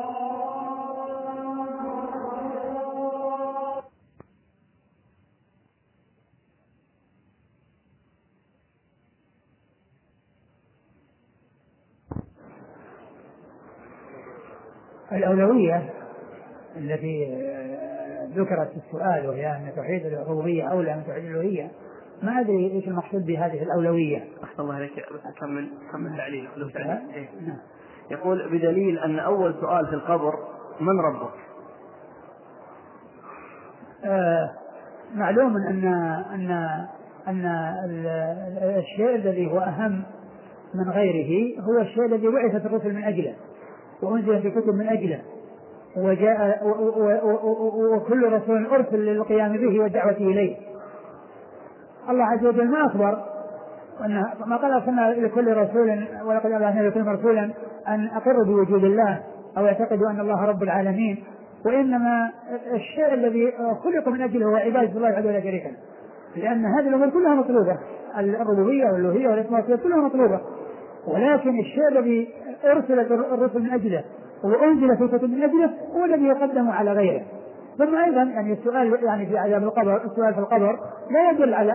الأولوية التي ذكرت في السؤال وهي أن توحيد الربوبية أولى من توحيد الألوهية، ما أدري إيش المقصود بهذه الأولوية. أحسن الله عليك، بس كمل تعليل. يقول بدليل أن أول سؤال في القبر من ربك؟ معلوم أن الشيء الذي هو أهم من غيره هو الشيء الذي بعثت الرسل من أجله وأنزل في كتب من أجله، وجاء وكل رسول أرسل للقيام به والدعوة إليه. الله عز وجل ما أخبر ما قال أرسلنا لكل رسول ولقد أرسلنا لكل رسولا أن أقروا بوجود الله أو يعتقدوا أن الله رب العالمين، وإنما الشيء الذي خلق من أجله هو عبادة الله وحده لا شريك له، لأن هذه الأمور كلها مطلوبة، الربوبية والألوهية والأسماء والصفات كلها مطلوبة، ولكن الشيء الذي أرسلت الرسل من أجله وأنزل في كتب من أجله هو الذي يقدم على غيره. ثم أيضا يعني السؤال يعني في عذاب القبر، السؤال في القبر لا يدل على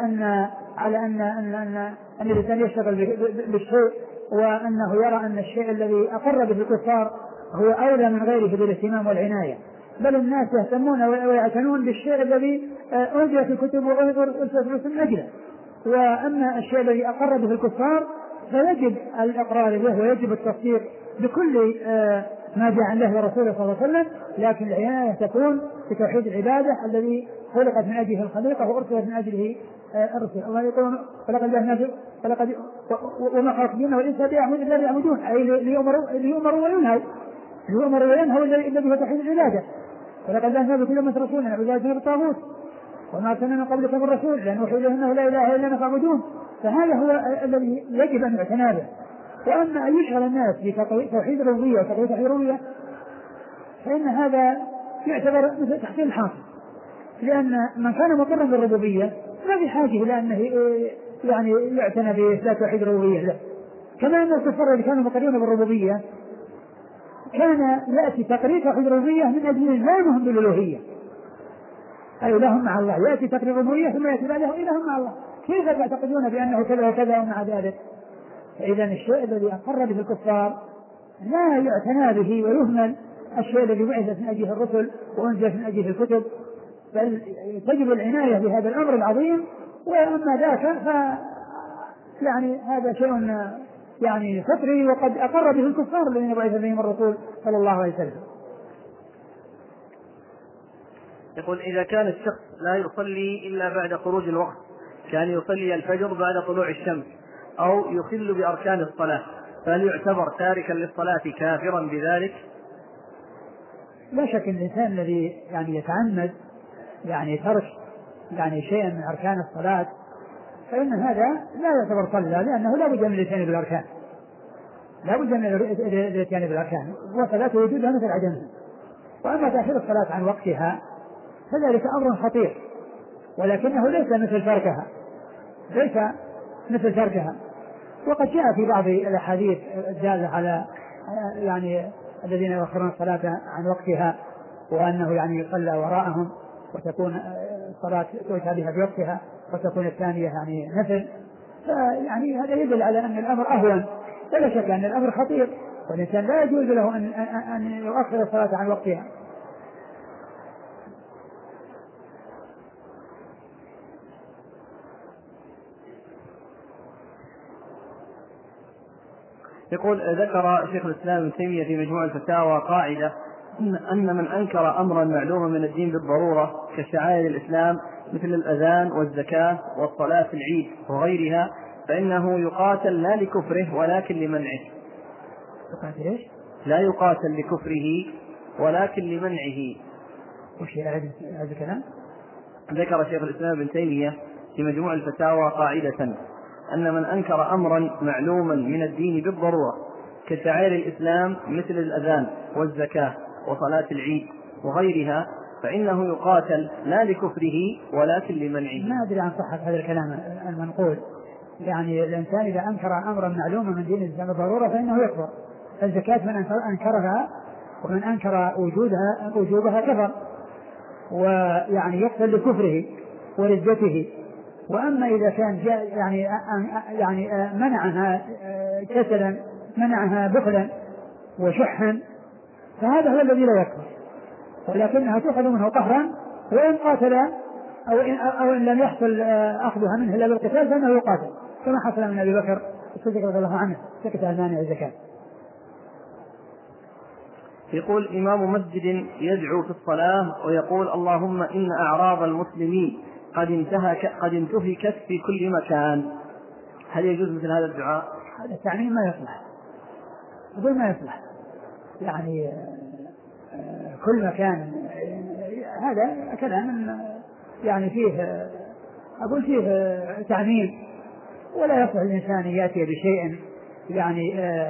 أن الإنسان يشتغل بالشيء وأنه يرى أن الشيء الذي أقر به الكفار هو أولى من غيره بالاهتمام والعناية، بل الناس يهتمون ويعتنون بالشيء الذي أنزل في الكتب وأرسلت من أجله. وأما الشيء الذي أقر به الكفار فيجب الإقرار به ويجب التصديق بكل ما جاء عن الله ورسوله صلى الله عليه وسلم، لكن العناية تكون بتوحيد العبادة الذي خلقت من أجله الخليقة وأرسلت من أجله الرسل. الله يقول فلقد وما خلق الجن والإنس إلا ليعبدون، أي ليؤمروا وينهوا الذي هو توحيد العبادة. ولقد بعثنا بكل أمة رسولا أن اعبدوا الطاغوت وما أرسلنا من قبلكم الرسول لأن نوحي إليه أنه لا إله إلا أنا فاعبدون. فهذا هو الذي يجب أن يعتنى به. وأما أن يشغل الناس بتوحيد الربوبية وتوحيد الربوبية فإن هذا يعتبر مثل تحصيل حاصل، لأن من كان مقرا بالربوبية ما في حاجة إلى أنه يعني يعتنى بإثبات توحيد الربوبية له. كما أن الكفار اللي كانوا مقرين بالربوبية كان يأتي تقرير توحيد الربوبية من أجل إلزامهم بالألوهية، أي لهم مع الله، يأتي تقرير الربوبية ثم يأتي بعده إلهم مع الله. كيف تعتقدون بأنه كذا وكذا ومع ذلك؟ فإذا الشيء الذي أقر به الكفار لا يعتنى به ويهمل الشيء الذي بعثت من أجله الرسل وأنزلت من أجله الكتب، بل تجب العناية بهذا الأمر العظيم. وأما ذاك يعني هذا شيء يعني فطري، وقد أقر به الكفار الذين بعث بهم الرسول صلى الله عليه وسلم. يقول إذا كان الشخص لا يصلي إلا بعد خروج الوقت، كان يصلي الفجر بعد طلوع الشمس أو يخل بأركان الصلاة، فهل يعتبر تاركا للصلاة كافرا بذلك؟ لا شك أن الإنسان الذي يعني يتعمد يعني ترك يعني شيئا من أركان الصلاة فإن هذا لا يعتبر صلى، لأنه لا بد من الاتيان بالأركان، لا بد من الاتيان بالأركان، وصلاة وجودها مثل عدمها. وأما تأخير الصلاة عن وقتها فذلك أمر خطير، ولكنه ليس مثل تركها. وقد جاء في بعض الأحاديث الدالة على يعني الذين يؤخرون الصلاة عن وقتها، وأنه يعني يصلى وراءهم وتكون الصلاة تؤتى بها بوقتها وتكون الثانية يعني نفل. فيعني هذا يدل على أن الأمر أهون، ولا شك أن الأمر خطير، والإنسان لا يجوز له أن يؤخر الصلاة عن وقتها. يقول ذكر شيخ الإسلام ابن تيمية في مجموع الفتاوى قاعدة أن من أنكر أمرا معلوما من الدين بالضرورة كشعائر الإسلام مثل الأذان والزكاة والصلاة في العيد وغيرها فإنه يقاتل لا لكفره ولكن لمنعه. لا يقاتل لكفره ولكن لمنعه. وش هذا الكلام؟ ذكر شيخ الإسلام ابن تيمية في مجموع الفتاوى قاعدة أن من أنكر أمرا معلوما من الدين بالضرورة كشعائر الإسلام مثل الأذان والزكاة وصلاة العيد وغيرها فإنه يقاتل لا لكفره ولكن لمنعه. ما أدري عن صحة هذا الكلام المنقول. يعني الإنسان إذا أنكر أمرا معلوما من دين الإسلام بالضرورة فإنه يكفر. الزكاة من أنكرها ومن أنكر وجوبها كفر، ويعني يقتل لكفره وردته. وأما إذا كان يعني منعها كسلا، منعها بخلا وشحا، فهذا هو الذي لا يكفر، ولكنها تؤخذ منه قهرا، وإن قاتل أو إن لم يحصل أخذها منه إلا بالقتال فإنه يقاتل، كما حصل من أبي بكر الصديق رضي الله عنه سكت عن مانع الزكاة. يقول إمام مسجد يدعو في الصلاة ويقول اللهم إن أعراض المسلمين قد انتهكت في كل مكان، هل يجوز مثل هذا الدعاء؟ هذا التعميم ما يصلح، أقول ما يصلح، يعني كل مكان هذا كلام يعني فيه أقول فيه تعميم، ولا يصلح الإنسان يأتي بشيء يعني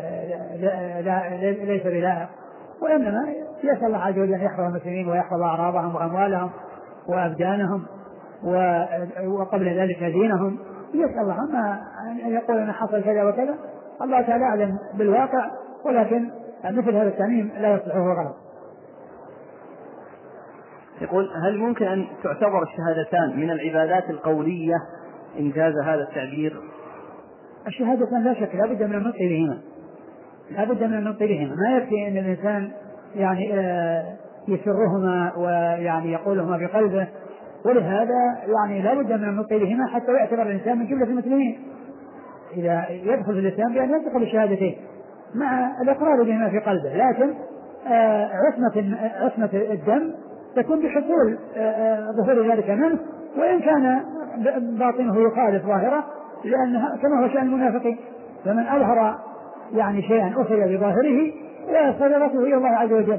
ليس بلائق، وإنما يسأل الله عز وجل أن يحفظ المسلمين ويحفظ أعراضهم وأموالهم وأبدانهم وقبل ذلك دينهم. يسأل الله أن يقول أن حصل كذا وكذا، الله تعالى أعلم بالواقع، ولكن مثل هذا التعميم لا يصلح وهو غلط. يقول هل ممكن أن تعتبر الشهادتان من العبادات القولية إن جاز هذا التعبير؟ الشهادتان لا شك لا بد من النطق بهما، لا بد من النطق بهما، ما يكفي أن الإنسان يعني يسرهما ويعني يقولهما بقلبه، ولهذا يعني لا بد من النطق بهما حتى يعتبر الإنسان من جملة المسلمين إذا يدخل في الإسلام بأن ينطق بالشهادتين مع الإقرار بما في قلبه. لكن عصمة الدم تكون بحصول ظهور ذلك منه، وإن كان باطنه يخالف ظاهره، لأنها كما هو شأن المنافقين، فمن أظهر يعني شيئا أخذ بظاهره وصدرته إلى الله عز وجل.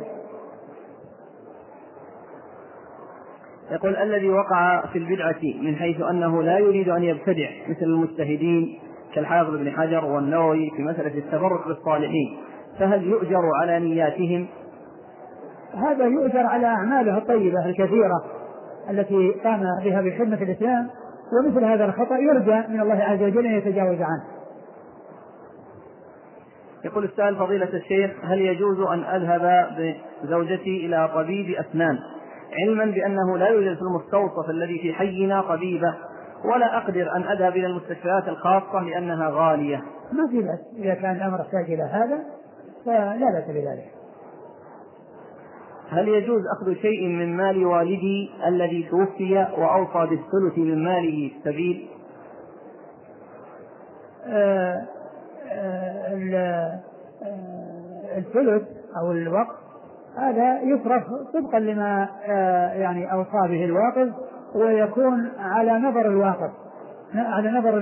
يقول الذي وقع في البدعة من حيث أنه لا يريد أن يبتدع مثل المجتهدين كالحافظ بن حجر والنووي في مسألة التبرك بالصالحين، فهل يؤجر على نياتهم؟ هذا يؤجر على أعماله الطيبة الكثيرة التي قام بها بخدمة الإسلام، ومثل هذا الخطأ يرجى من الله عز وجل أن يتجاوز عنه. يقول السائل فضيلة الشيخ هل يجوز أن أذهب بزوجتي إلى طبيب أسنان علما بأنه لا يوجد في المستوصف الذي في حينا طبيبة، ولا أقدر أن أذهب إلى المستشفيات الخاصة لأنها غالية؟ ما في بأس إذا كان الأمر يحتاج إلى هذا فلا بأس بذلك. هل يجوز أخذ شيء من مال والدي الذي توفي وأوصى بالثلث من ماله السبيل؟ الثلث أو الوقف هذا يصرف طبقا لما يعني أوصى به الواقف، ويكون على نظر الواقف، على نظر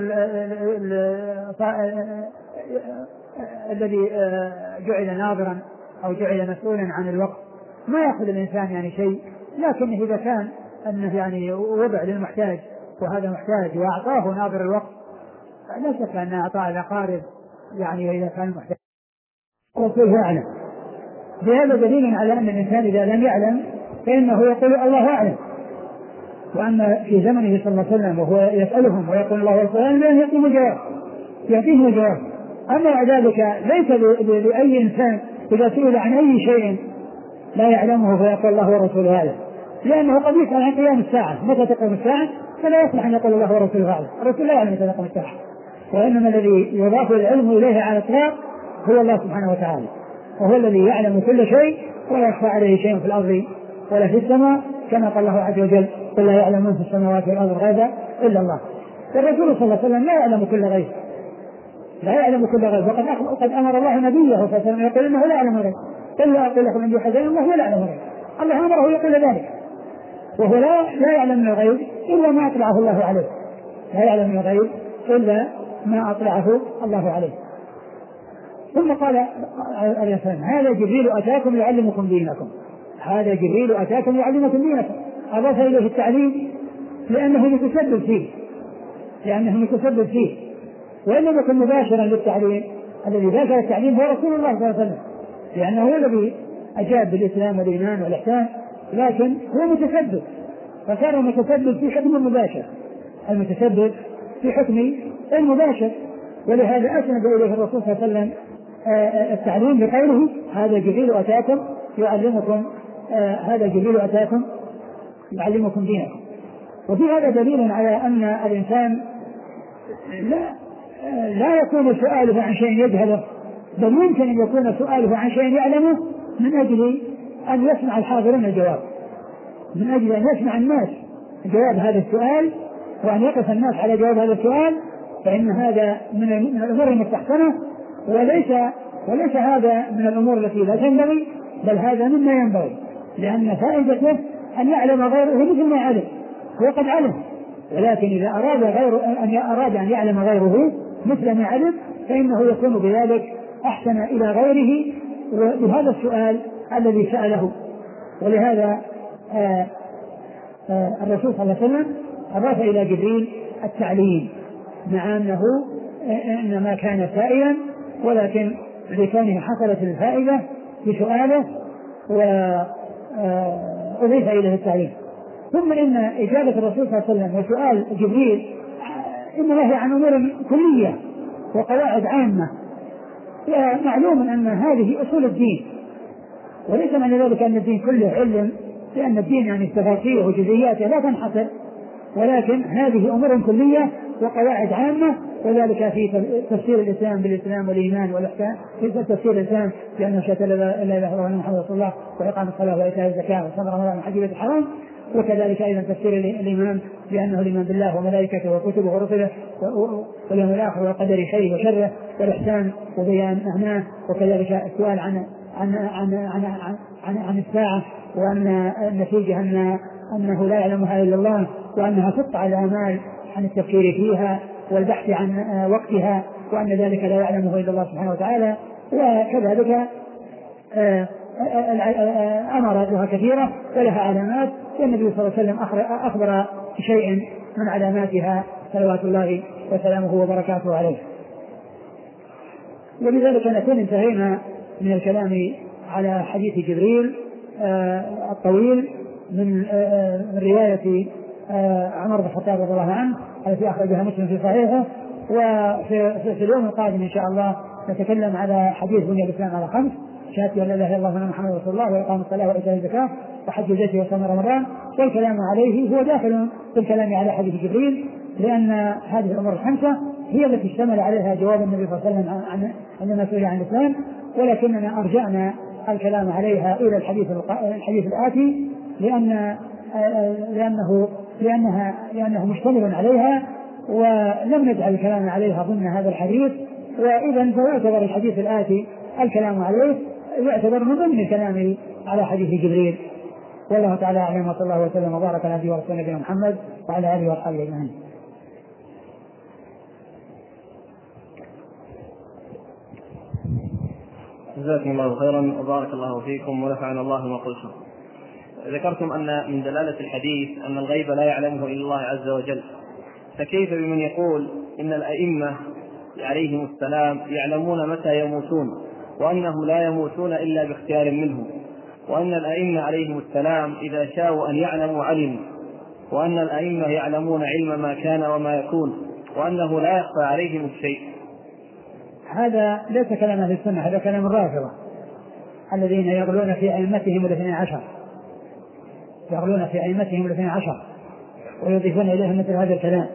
الذي جعل ناظرا أو جعل مسؤولا عن الوقف. ما يأخذ الإنسان يعني شيء، لكن إذا كان أنه يعني وضع للمحتاج وهذا محتاج وأعطاه ناظر الوقف، لا شك أن أعطاه الأقارب يعني إذا كان محتاج. الرسول أعلم. بهذا دليل على أن الإنسان إذا لم يعلم فإنه يقول الله أعلم، وأن في زمنه صلى الله عليه وسلم وهو يسألهم ويقول الله ورسوله لن يعطيه جواب. أما بعد ذلك ليس لأي إنسان إذا سئل عن أي شيء لا يعلمه فيقول الله ورسوله أعلم، لأنه قد يسأل عن قيام الساعة متى تقوم الساعة، فلا يصلح أن يقول الله ورسوله أعلم. الرسول لا يعلم متى تقوم الساعة، وإنما الذي يضاف العلم إليه على الإطلاق هو الله سبحانه وتعالى، وهو الذي يعلم كل شيء ولا يخفى عليه شيء في الأرض ولا في السماء، كما قال الله عز وجل قل لا يعلم من في السماوات والأرض الغيب إلا الله. الرسول صلى الله عليه وسلم لا يعلم كل غيب، لا يعلم كل غيب، وقد أمر الله نبيه صلى الله عليه وسلم يقول إنه لا يعلم الغيب، قل لا أقول لكم من يوحى إلي الله لا يعلم الغيب. الله أمره يقول ذلك، وهو لا يعلم من الغيب إلا ما أطلعه الله عليه، لا يعلم من الغيب إلا ما أطلعه الله عليه. ثم قال عليه السلام هذا جبريل أتاكم يعلمكم دينكم، هذا جبريل أتاكم يعلمكم دينكم. أضاف إليه التعليم لأنه متسبب فيه، وإن لم يكن مباشرا للتعليم. الذي باشر التعليم هو رسول الله صلى الله عليه وسلم، لأنه هو الذي أجاب بالإسلام والإيمان والإحسان، لكن هو متسبب، فصار متسبب في حكم المباشر، المتسبب في حكم المباشر. ولهذا أسند إليه الرسول صلى الله عليه وسلم التعليم بقوله هذا جبريل أتاكم يعلمكم دينكم. وفي هذا دليل على أن الإنسان لا يكون سؤاله عن شيء يجهله، بل يمكن أن يكون سؤاله عن شيء يعلمه من أجل أن يسمع الحاضرين الجواب، من أجل أن يسمع الناس جواب هذا السؤال وأن يقف الناس على جواب هذا السؤال، فإن هذا من الأمور المستحسنة، وليس هذا من الأمور التي لا تنبغي، بل هذا مما ينبغي، لأن فائدته أن يعلم غيره مثل ما علم، هو قد علم، ولكن إذا أراد أن يعلم غيره مثل ما علم فإنه يكون بذلك أحسن إلى غيره بهذا السؤال الذي سأله. ولهذا الرسول صلى الله عليه وسلم أضاف إلى جبريل التعليم، مع أنه إنما كان سائلا، ولكن لكونه حصلت الفائدة بسؤاله وأضيف إليه التعليم. ثم إن إجابة الرسول صلى الله عليه وسلم وسؤال جبريل إنما هي عن أمور كلية وقواعد عامة، معلوم أن هذه أصول الدين، وليس معنى ذلك أن الدين كله علم، لأن الدين يعني تفاصيله وجزئياته لا تنحصر، ولكن هذه أمور كلية وقواعد عامة. وذلك في تفسير الإسلام بالإسلام والإيمان والإحسان، في تفسير الإسلام بأنه شهد لا إله إلا الله وأن محمدا رسول الله وإقام الصلاة وإيتاء الزكاة وصوم رمضان وحج بيت الحرام، وكذلك أيضا تفسير الإيمان بأنه الإيمان بالله وملائكته وكتبه ورسله واليوم الآخر والقدر خيره وشره، والإحسان وبيان معناه، وكذلك السؤال عن الساعة، وأن النتيجة أنه لا يعلمها إلا الله، وأنها تقطع الآمال عن التفكير فيها والبحث عن وقتها، وأن ذلك لا يعلمه إلا الله سبحانه وتعالى. وكذلك أمر بها كثيرة ولها علامات، والنبي صلى الله عليه وسلم أخبر بشيء من علاماتها صلوات الله وسلامه وبركاته عليه. وبذلك نكون انتهينا من الكلام على حديث جبريل الطويل من رواية عمر بن الخطاب رضي الله عنه التي أخرجها مسلم في صحيحه. وفي اليوم القادم إن شاء الله نتكلم على حديث بني الإسلام على 5: شهادة أن لا إله إلا الله وأن محمدا رسول الله وإقام الصلاة وإيتاء الزكاة وحج البيت وصوم رمضان. والكلام عليه هو داخل في الكلام على حديث جبريل، لأن هذه الأمور الخمسة هي التي اشتمل عليها جواب النبي صلى الله عليه وسلم عندما سئل عن الإسلام، ولكننا أرجعنا الكلام عليها إلى الحديث الآتي لأنه مشتمل عليها، ولم نجعل الكلام عليها ضمن هذا الحديث، وإذا فيعتبر الحديث الآتي الكلام عليه يعتبر من ضمن الكلام على حديث جبريل. والله تعالى أعلم، وصلى الله وسلم وبارك على نبينا ورسوله نبينا محمد وعلى آله وأصحابه أجمعين. جزاكم الله خيرا وبارك الله فيكم ونفعنا الله ما قلتم. ذكرتم أن من دلالة الحديث أن الغيب لا يعلمه إلا الله عز وجل، فكيف بمن يقول إن الأئمة عليهم السلام يعلمون متى يموتون وأنهم لا يموتون إلا باختيار منهم، وأن الأئمة عليهم السلام إذا شاءوا أن يعلموا علموا، وأن الأئمة يعلمون علم ما كان وما يكون، وأنه لا يخفى عليهم الشيء؟ هذا ليس كلام أهل السنة، هذا كلام الرافضة الذين يغلون في أئمتهم الاثني عشر، يغلون في أئمتهم الاثني عشر ويضيفون إليهم مثل هذا الكلام.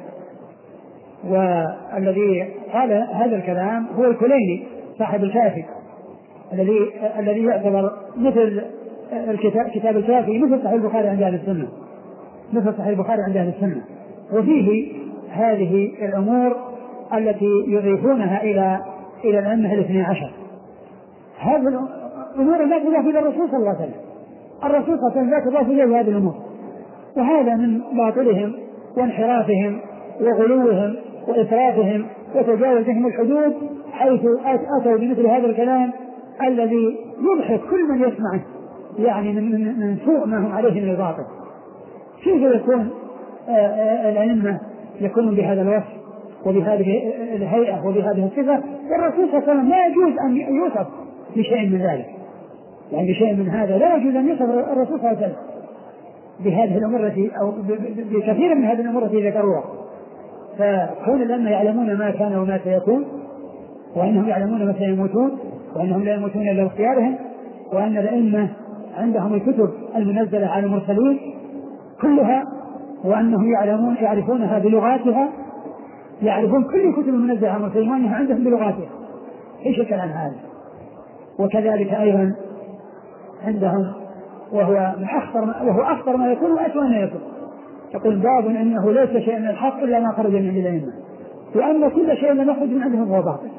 والذي قال هذا الكلام هو الكليني صاحب الكافي الذي يعتبر مثل كتاب الكافي مثل صحيح البخاري عند أهل السنة، مثل صحيح البخاري عند أهل السنة، وفيه هذه الأمور التي يضيفونها إلى الأئمة الاثني عشر. هذه الأمور لا تضاف إلى الرسول صلى الله عليه وسلم، الرسول صلى الله عليه وسلم لا تضاف إليه هذه الأمور، وهذا من باطلهم وانحرافهم وغلوهم وإسرافهم وتجاوزهم الحدود، حيث أتوا بمثل هذا الكلام الذي يضحك كل من يسمعه، يعني من سوء ما هم عليه من الباطل. كيف يكون الأئمة يكونون بهذا الوصف وبهذه الهيئة وبهذه الصفة، والرسول صلى الله عليه وسلم لا يجوز أن يوصف بشيء من ذلك، يعني بشيء من هذا لا يجوز أن يوصف الرسول صلى الله عليه وسلم بهذه الأمور التي أو بكثير من هذه الأمور التي ذكروها. فكون الأئمة يعلمون ما كان وما سيكون، وأنهم يعلمون متى يموتون، وأنهم لا يموتون إلا باختيارهم، وأن الأئمة عندهم الكتب المنزلة على المرسلين كلها، وأنهم يعرفونها بلغاتها، يعرفون كل الكتب المنزلة على المرسلين وأنها عندهم بلغاتها، إيش شك عن هذا. وكذلك أيضا عندهم وهو أخطر ما يكون وأسوأ ما يكون، يقول باب أنه ليس شيء من الحق إلا ما خرج من عند الأئمة، وأن كل شيء لم يخرج من عندهم هو باطل.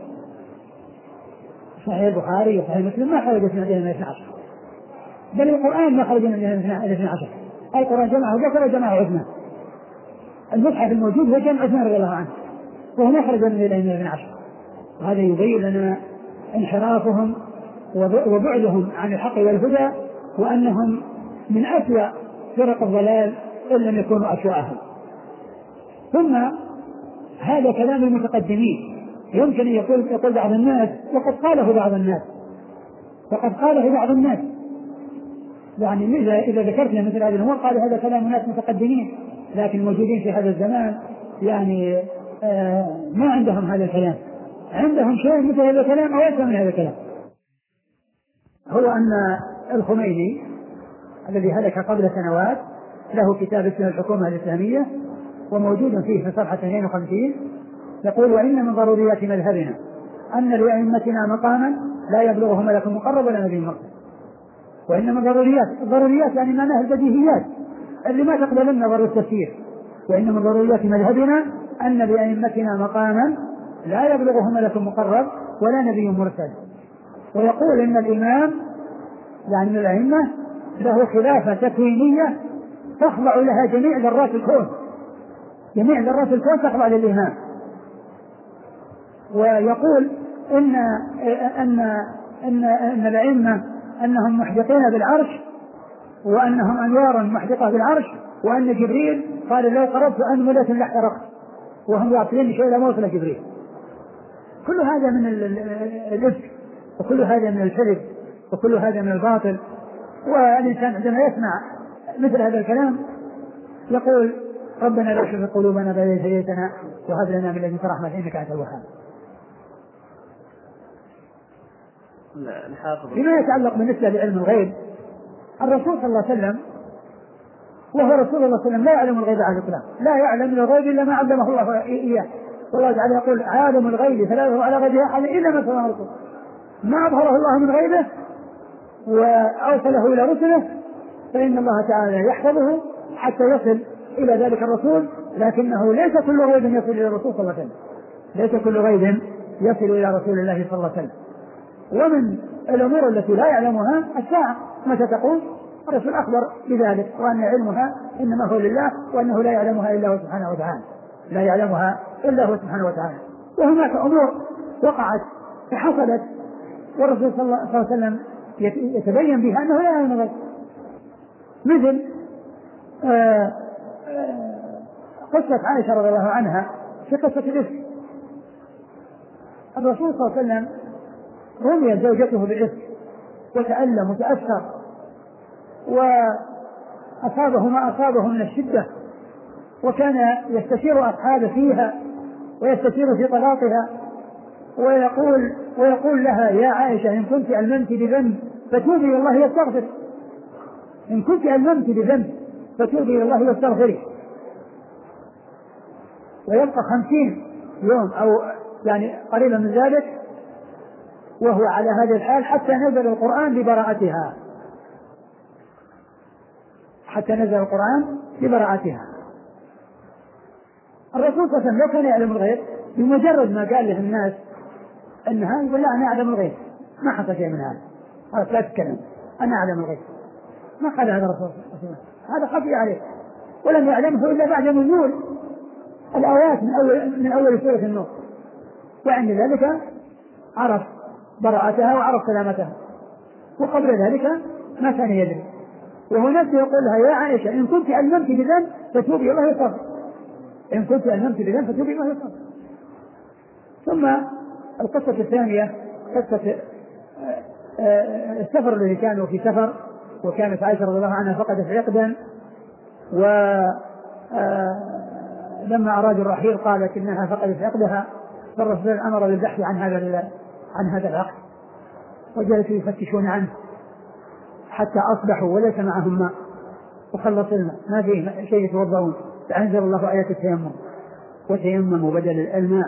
صحيح البخاري وصحيح مسلم ما خرجت من عندهم 12، بل القرآن ما خرج من عندهم 12، القرآن جمعه بكر وجمعه عثمان، المصحف الموجود هو جمع عثمان رضي الله عنه، وهو ما خرج من الأئمة 12. وهذا يبين لنا انحرافهم وبعدهم عن الحق والهدى، وأنهم من أسوأ فرق الضلال إن لم يكونوا أسوأهم. ثم هذا كلام المتقدمين، يمكن أن يقول بعض الناس وقد قاله بعض الناس يعني إذا ذكرتنا مثل هذه الأمور قالوا هذا كلام ناس متقدمين، لكن الموجودين في هذا الزمان يعني ما عندهم هذا الكلام، عندهم شيء مثل هذا الكلام أو أكثر من هذا الكلام. هو أن الخميني الذي هلك قبل سنوات له كتاب اسمه الحكومة الإسلامية، وموجود فيه في صفحة 52، يقول وإن من ضروريات مذهبنا أن لأئمتنا مقاما لا يبلغه ملك مقرب ولا نبي مرسل. وإن من ضروريات يعني معناها البديهيات اللي ما تقبل النظر والتفسير. وإن من ضروريات مذهبنا أن لأئمتنا مقاما لا يبلغه ملك مقرب ولا نبي مرسل. ويقول إن الإمام يعني من الأئمة له خلافة تكوينية تخضع لها جميع ذرات الكون، جميع ذرات الكون تخضع للإمام. ويقول إن الأئمة أنهم محدقين بالعرش، وأنهم أنوار محدقة بالعرش، وأن جبريل قال لو قربت أنملة لاحترقت، وهم يعطيني شيء لا موصل جبريل. كل هذا من الإفك، وكل هذا من الكذب، وكل هذا من الباطل. والإنسان عندما يسمع مثل هذا الكلام يقول ربنا لا تزغ قلوبنا بعد إذ هديتنا وهب لنا من لدنك رحمة إنك أنت الوهاب. فيما يتعلق بالنسبة لعلم الغيب، الرسول صلى الله عليه وسلم وهو رسول الله صلى الله عليه وسلم لا يعلم الغيب على الإطلاق، لا يعلم الغيب إلا ما علمه الله إياه والله تعالى يقول عالم الغيب فلا يظهر على غيبه أحد إلا من سمع رسول، ما أظهره الله من غيبه وأوصله إلى رسله فإن الله تعالى يحفظه حتى يصل إلى ذلك الرسول، لكنه ليس كل غيب يصل إلى الرسول صلى الله عليه وسلم، ليس كل غيب يصل إلى رسول الله صلى الله عليه وسلم. ومن الأمور التي لا يعلمها الساعة متى تقوم، الرسول أخبر بذلك وأن علمها إنما هو لله وأنه لا يعلمها إلا هو سبحانه وتعالى، لا يعلمها إلا هو سبحانه وتعالى. وهناك أمور وقعت وحصلت والرسول صلى الله عليه وسلم يتبين بها أنه لا يعلم الغيب، مثل قصة عائشة رضي الله عنها في قصة الإفك. الرسول صلى الله عليه وسلم رميت زوجته بالإفك وتألم وتأثر وأصابه ما أصابه من الشدة، وكان يستشير أصحابه فيها ويستشير في طلاقها ويقول لها يا عائشة إن كنت ألممت بذنب فتوبي إلى الله واستغفري، إن كنت ألممت بذنب فتوبي إلى الله واستغفري. ويبقى 50 يوم أو يعني قريبا من ذلك وهو على هذه الحال حتى نزل القرآن ببراءتها، حتى نزل القرآن ببراءتها. الرسول صلى الله عليه وسلم لو كان يعلم الغيب بمجرد ما قال له الناس أنها يقول لا أنا أعلم الغيب، ما حصل شيء من هذا، خلاص لا تتكلم أنا أعلم الغيب، ما قال هذا الرسول هذا خفي عليه، ولم يعلمه إلا بعد نزول الآيات من أول سورة النور، وعند ذلك عرف براءتها وعرف سلامتها، وقبل ذلك ما كان يدري. وهو نفسه يقول لها يا عائشة إن كنت ألممت بذنب فتوبي الله يصبر، إن كنت ألممت بذنب فتوبي الله يصبر. ثم القصة الثانية قصة السفر الذي كانوا في سفر، وكانت عائشة رضي الله عنها فقدت عقدا، ولما أرادوا الرحيل قالت إنها فقدت عقدها، فالرسول أمر بالبحث عن هذا العقد، وجلسوا يفتشون عنه حتى أصبحوا وليس معهم ماء وخلصوا الماء، ما فيه شيء يتوضؤون، فأنزل الله آية التيمم وتيمموا بدل الماء.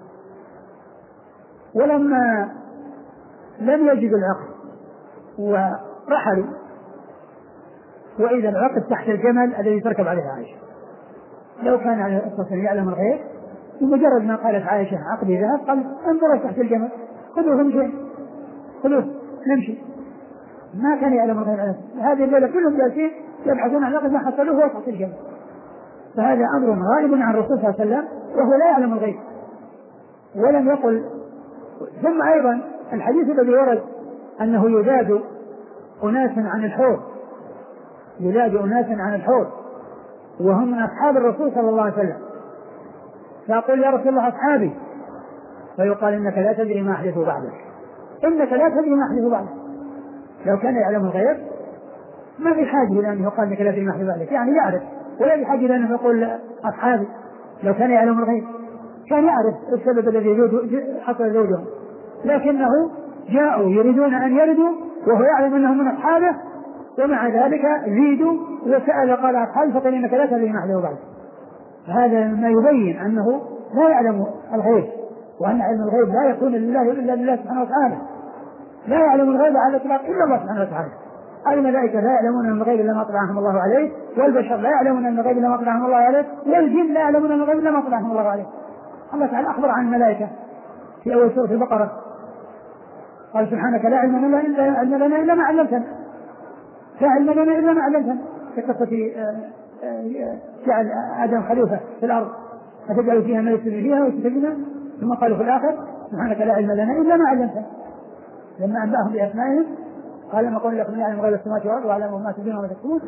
ولما لم يجدوا العقد ورحلوا وإذا العقد تحت الجمل الذي تركب عليه عائشة. لو كان عليه الصلاة يعلم الغيب بمجرد ما قالت عائشة عقدي ذهب قال انظروا تحت الجمل خذوه نمشي، خذوه نمشي، ما كان يعلم الغيب. هذه الليلة كلهم جالسين يبحثون عن العقد ما حصلوه تحت الجمل، فهذا أمر غائب عن الرسول صلى الله عليه وسلم وهو لا يعلم الغيب ولم يقل. ثم أيضا الحديث الذي ورد أنه يزاد أناس عن الحوض، يزاد أناس عن الحوض وهم من أصحاب الرسول صلى الله عليه وسلم، فأقول يا رسول الله أصحابي، فيقال إنك لا تدري ما أحدث بعدك، إنك لا تدري ما أحدث بعدك. لو كان يعلم الغيب ما في حاجة إلى أن يقال إنك لا تدري ما أحدث بعدك، يعني يعرف، ولا في حاجة إلى أن يقول أصحابي. لو كان يعلم الغيب كان يعرف السبب الذي حصل زوجهم، لكنه جاءوا يريدون أن يردوا وهو يعلم أنهم من أصحابه، ومع ذلك زيدوا وسأل قال أصحابي فقال إنك لا تدري ما أحدث بعدك. هذا ما يبين أنه لا يعلم الغيب، وأن علم الغيب لا يكون لله إلا لله سبحانه وتعالى، لا يعلم الغيب على الإطلاق إلا الله سبحانه وتعالى. الملائكة لا يعلمون من الغيب إلا ما اطلعهم الله عليه، والبشر لا يعلمون من الغيب إلا ما اطلعهم الله عليه، والجن لا يعلمون من الغيب إلا ما اطلعهم الله عليه. الله تعالى أخبر عن الملائكة في أول سورة البقرة قال سبحانك لا علم لنا إلا ما علمتنا، لا علم لنا إلا ما علمتنا، في قصة جعل آدم خليفة في الأرض فتجعل فيها ما يفسد فيها وتسجنها، ثم قالوا في الآخر سبحانك لا علم لنا إلا ما علمتنا. لما أنبأهم بأسمائهم قال لما قل لكم يعلم غيب السماوات والأرض ويعلم ما تبدون وما تكتمون،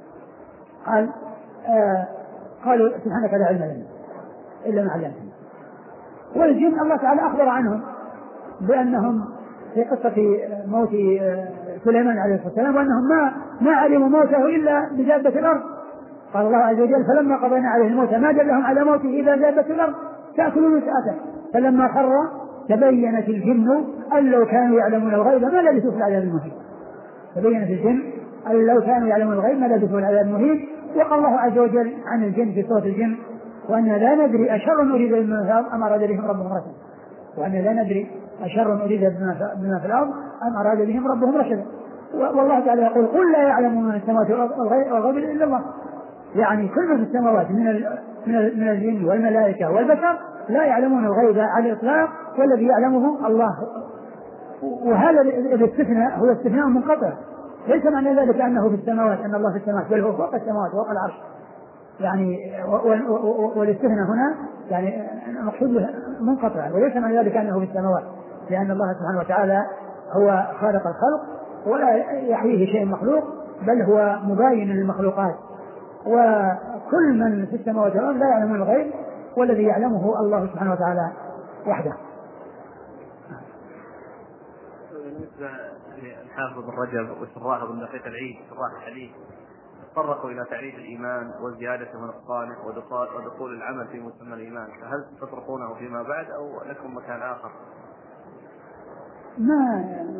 قالوا سبحانك لا علم لنا إلا ما علمتنا. والجن الله تعالى أخبر عنهم بأنهم في قصة موت سليمان عليه الصلاة والسلام وأنهم ما علموا موته إلا بدابة الأرض. قال الله عز وجل فلما قضينا عليه الموت ما دلهم على موته إذا دابة الأرض تأكل وتآكل، فلما خر تبينت الجن أن لو كانوا يعلمون الغيب ما لبثوا في العذاب المهين. تبينت الجن أن لو كانوا يعلمون الغيب ما لبثوا في العذاب المهين. وقال الله عز وجل عن الجن في سورة الجن وأن لا ندري أشر أريد بمن في الأرض أم أراد بهم ربهم رشدا، وأن لا ندري أشر أريد بما في الأرض أم أراد بهم ربهم رشدا. والله تعالى يقول قل لا يعلم من السماوات والأرض إلا الله، يعني كل من في السماوات من الجن والملائكة والبشر لا يعلمون الغيب على الإطلاق، والذي يعلمه الله. وهذا الاستثناء هو استثناء منقطع، ليس معنى ذلك أنه في السماوات أن الله في السماوات، بل هو فوق السماوات وفوق العرش يعني. والاستثناء هنا يعني مقصود منقطع، وليس معنى ذلك أنه في السماوات، لأن الله سبحانه وتعالى هو خالق الخلق ولا يحويه شيء مخلوق، بل هو مباين للمخلوقات، وكل من في السماوات والأرض لا يعلمون الغيب، والذي يعلمه الله سبحانه وتعالى وحده. بالنسبة للحافظ بن رجب وشراحه بن دقيق العيد شراح الحديث تطرقوا إلى تعريف الإيمان وزيادته ونقصانه ودخول العمل في مسمى الإيمان، فهل تطرقونه فيما بعد أو لكم مكان آخر؟ ما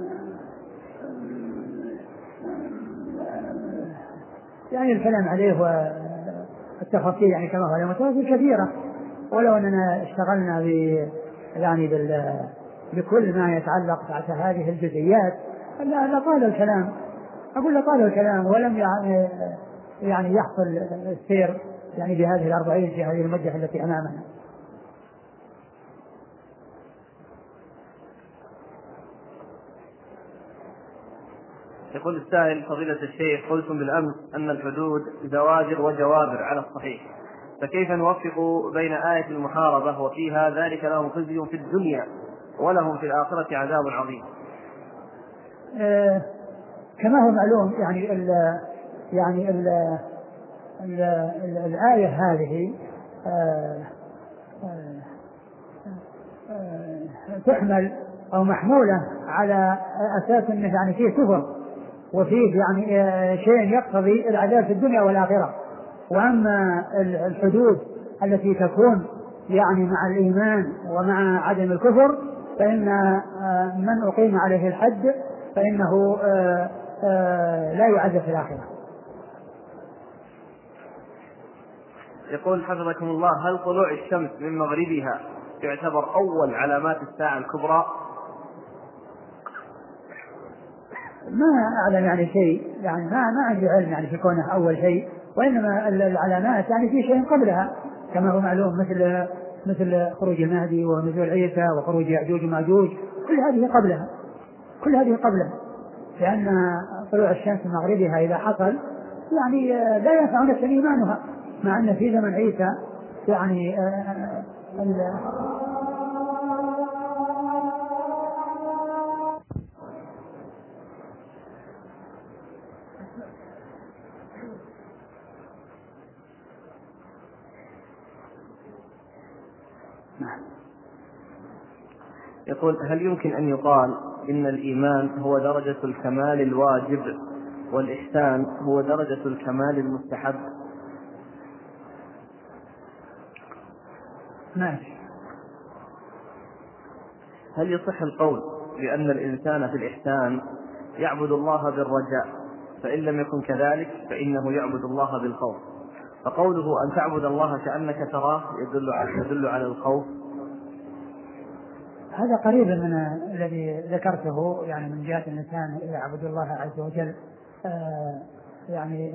يعني الكلام عليه والتفاصيل يعني كما هو متفاصيل كثيرة، ولو أننا اشتغلنا يعني بكل ما يتعلق تحت هذه الجزئيات لطال الكلام، أقول لطال الكلام، ولم يعني يحصل السير يعني بهذه 40 في هذه المدة التي أمامنا. يقول السائل فضيلة الشيخ قلتم بالأمس أن الحدود زواجر وجوابر على الصحيح، فكيف نوفق بين آية المحاربة وفيها ذلك لهم خزي في الدنيا ولهم في الآخرة عذاب عظيم؟ كما هو معلوم يعني الآية هذه تحمل أو محمولة على أساس أنه يعني فيه كفر وفيه يعني شيء يقتضي العذاب في الدنيا والآخرة. وأما الحدود التي تكون يعني مع الإيمان ومع عدم الكفر فإن من أقيم عليه الحد فإنه لا يعذب في الآخرة. يقول حفظكم الله هل طلوع الشمس من مغربها يعتبر أول علامات الساعة الكبرى؟ ما أعلم يعني شيء، يعني ما عندي علم يعني في كونه أول شيء، وإنما العلامات يعني في شيء قبلها كما هو معلوم، مثل خروج المهدي ونزول عيسى وخروج يأجوج ومأجوج، كل هذه قبلها، لأن طلوع الشمس من مغربها إذا حصل يعني لا ينفع نفسا إيمانها، مع أن في زمن عيسى يعني يقول هل يمكن أن يقال إن الإيمان هو درجة الكمال الواجب والإحسان هو درجة الكمال المستحب؟ ماشي. هل يصح القول بأن الإنسان في الإحسان يعبد الله بالرجاء، فإن لم يكن كذلك فإنه يعبد الله بالخوف، فقوله أن تعبد الله كأنك تراه يدل على الخوف؟ هذا قريب من الذي ذكرته، يعني من جهة الإنسان يعبد الله عز وجل يعني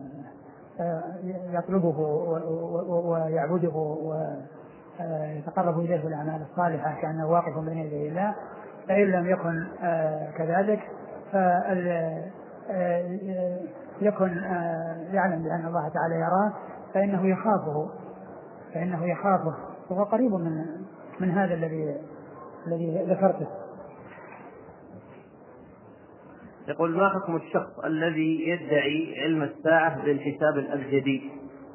يطلبه ويعبده ويتقرب إليه بالأعمال الصالحة كأنه واقف بين يدي الله، فإن لم يكن كذلك يكن يعلم بأن الله تعالى يراه فإنه يخافه وهو قريب من هذا الذي ذكرته. يقول ما حكم الشخص الذي يدعي علم الساعة بالحساب الأبجدي؟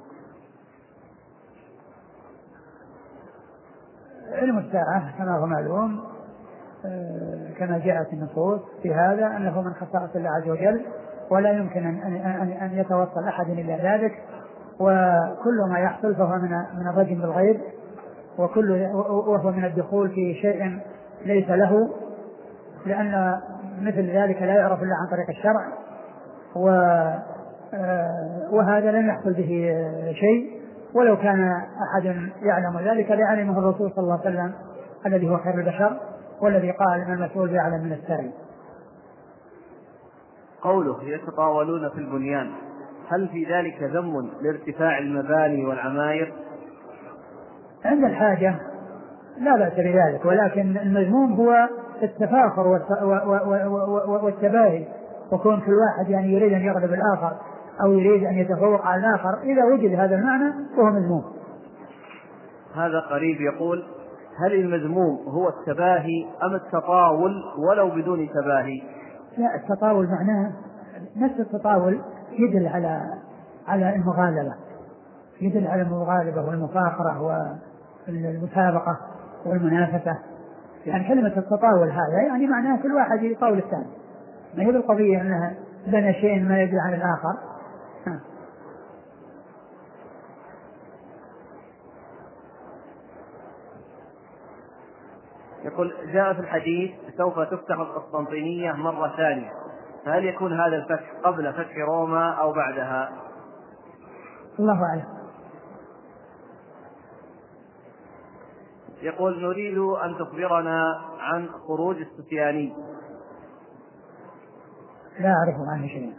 علم الساعة كما هو معلوم كما جاءت النصوص في هذا أنه من خصائص الله عز وجل، ولا يمكن أن يتوصل أحد إلى ذلك، وكل ما يحصل فهو من الرجم بالغيب، وهو من الدخول في شيء ليس له، لأن مثل ذلك لا يعرف إلا عن طريق الشرع، وهذا لم يحصل به شيء، ولو كان أحد يعلم ذلك لعلمه الرسول صلى الله عليه وسلم الذي هو خير البشر والذي قال أن المسؤول بأعلم من السائل. قوله يتطاولون في البنيان، هل في ذلك ذم لارتفاع المباني والعماير؟ عند الحاجة لا بأس بذلك، ولكن المذموم هو التفاخر والتباهي، وكون كل واحد يعني يريد أن يغلب الآخر أو يريد أن يتفوق على الآخر، إذا وجد هذا المعنى فهو مذموم. هذا قريب يقول: هل المذموم هو التباهي أم التطاول ولو بدون تباهي؟ لا، التطاول معناه نفس التطاول يدل على المغالبة، يدل على المغالبة والمفاخرة والمسابقة والمنافسة. يعني كلمة التطاول هذا يعني معناه كل واحد يطاول الثاني، ما هي بالقضية أنها بين شيء ما يدل عن الآخر. يقول: جاء في الحديث سوف تفتح القسطنطينية مرة ثانية، فهل يكون هذا الفتح قبل فتح روما أو بعدها؟ الله أعلم. يقول: نريد أن تخبرنا عن خروج السفياني. لا أعرف عنه شيء.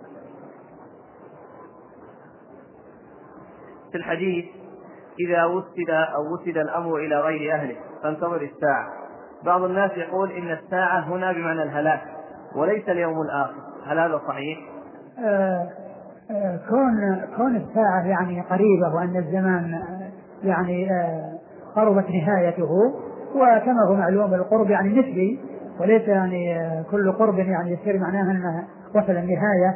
في الحديث: إذا وسد الأمر إلى غير أهله فانتظر الساعة. بعض الناس يقول إن الساعة هنا بمعنى الهلاك وليس اليوم الآخر، هل هذا صحيح؟ كون الساعة يعني قريبة وأن الزمان يعني قربت نهايته، وكما هو معلوم القرب يعني نسبي وليس يعني كل قرب يعني يصير معناها أنها وصل النهاية،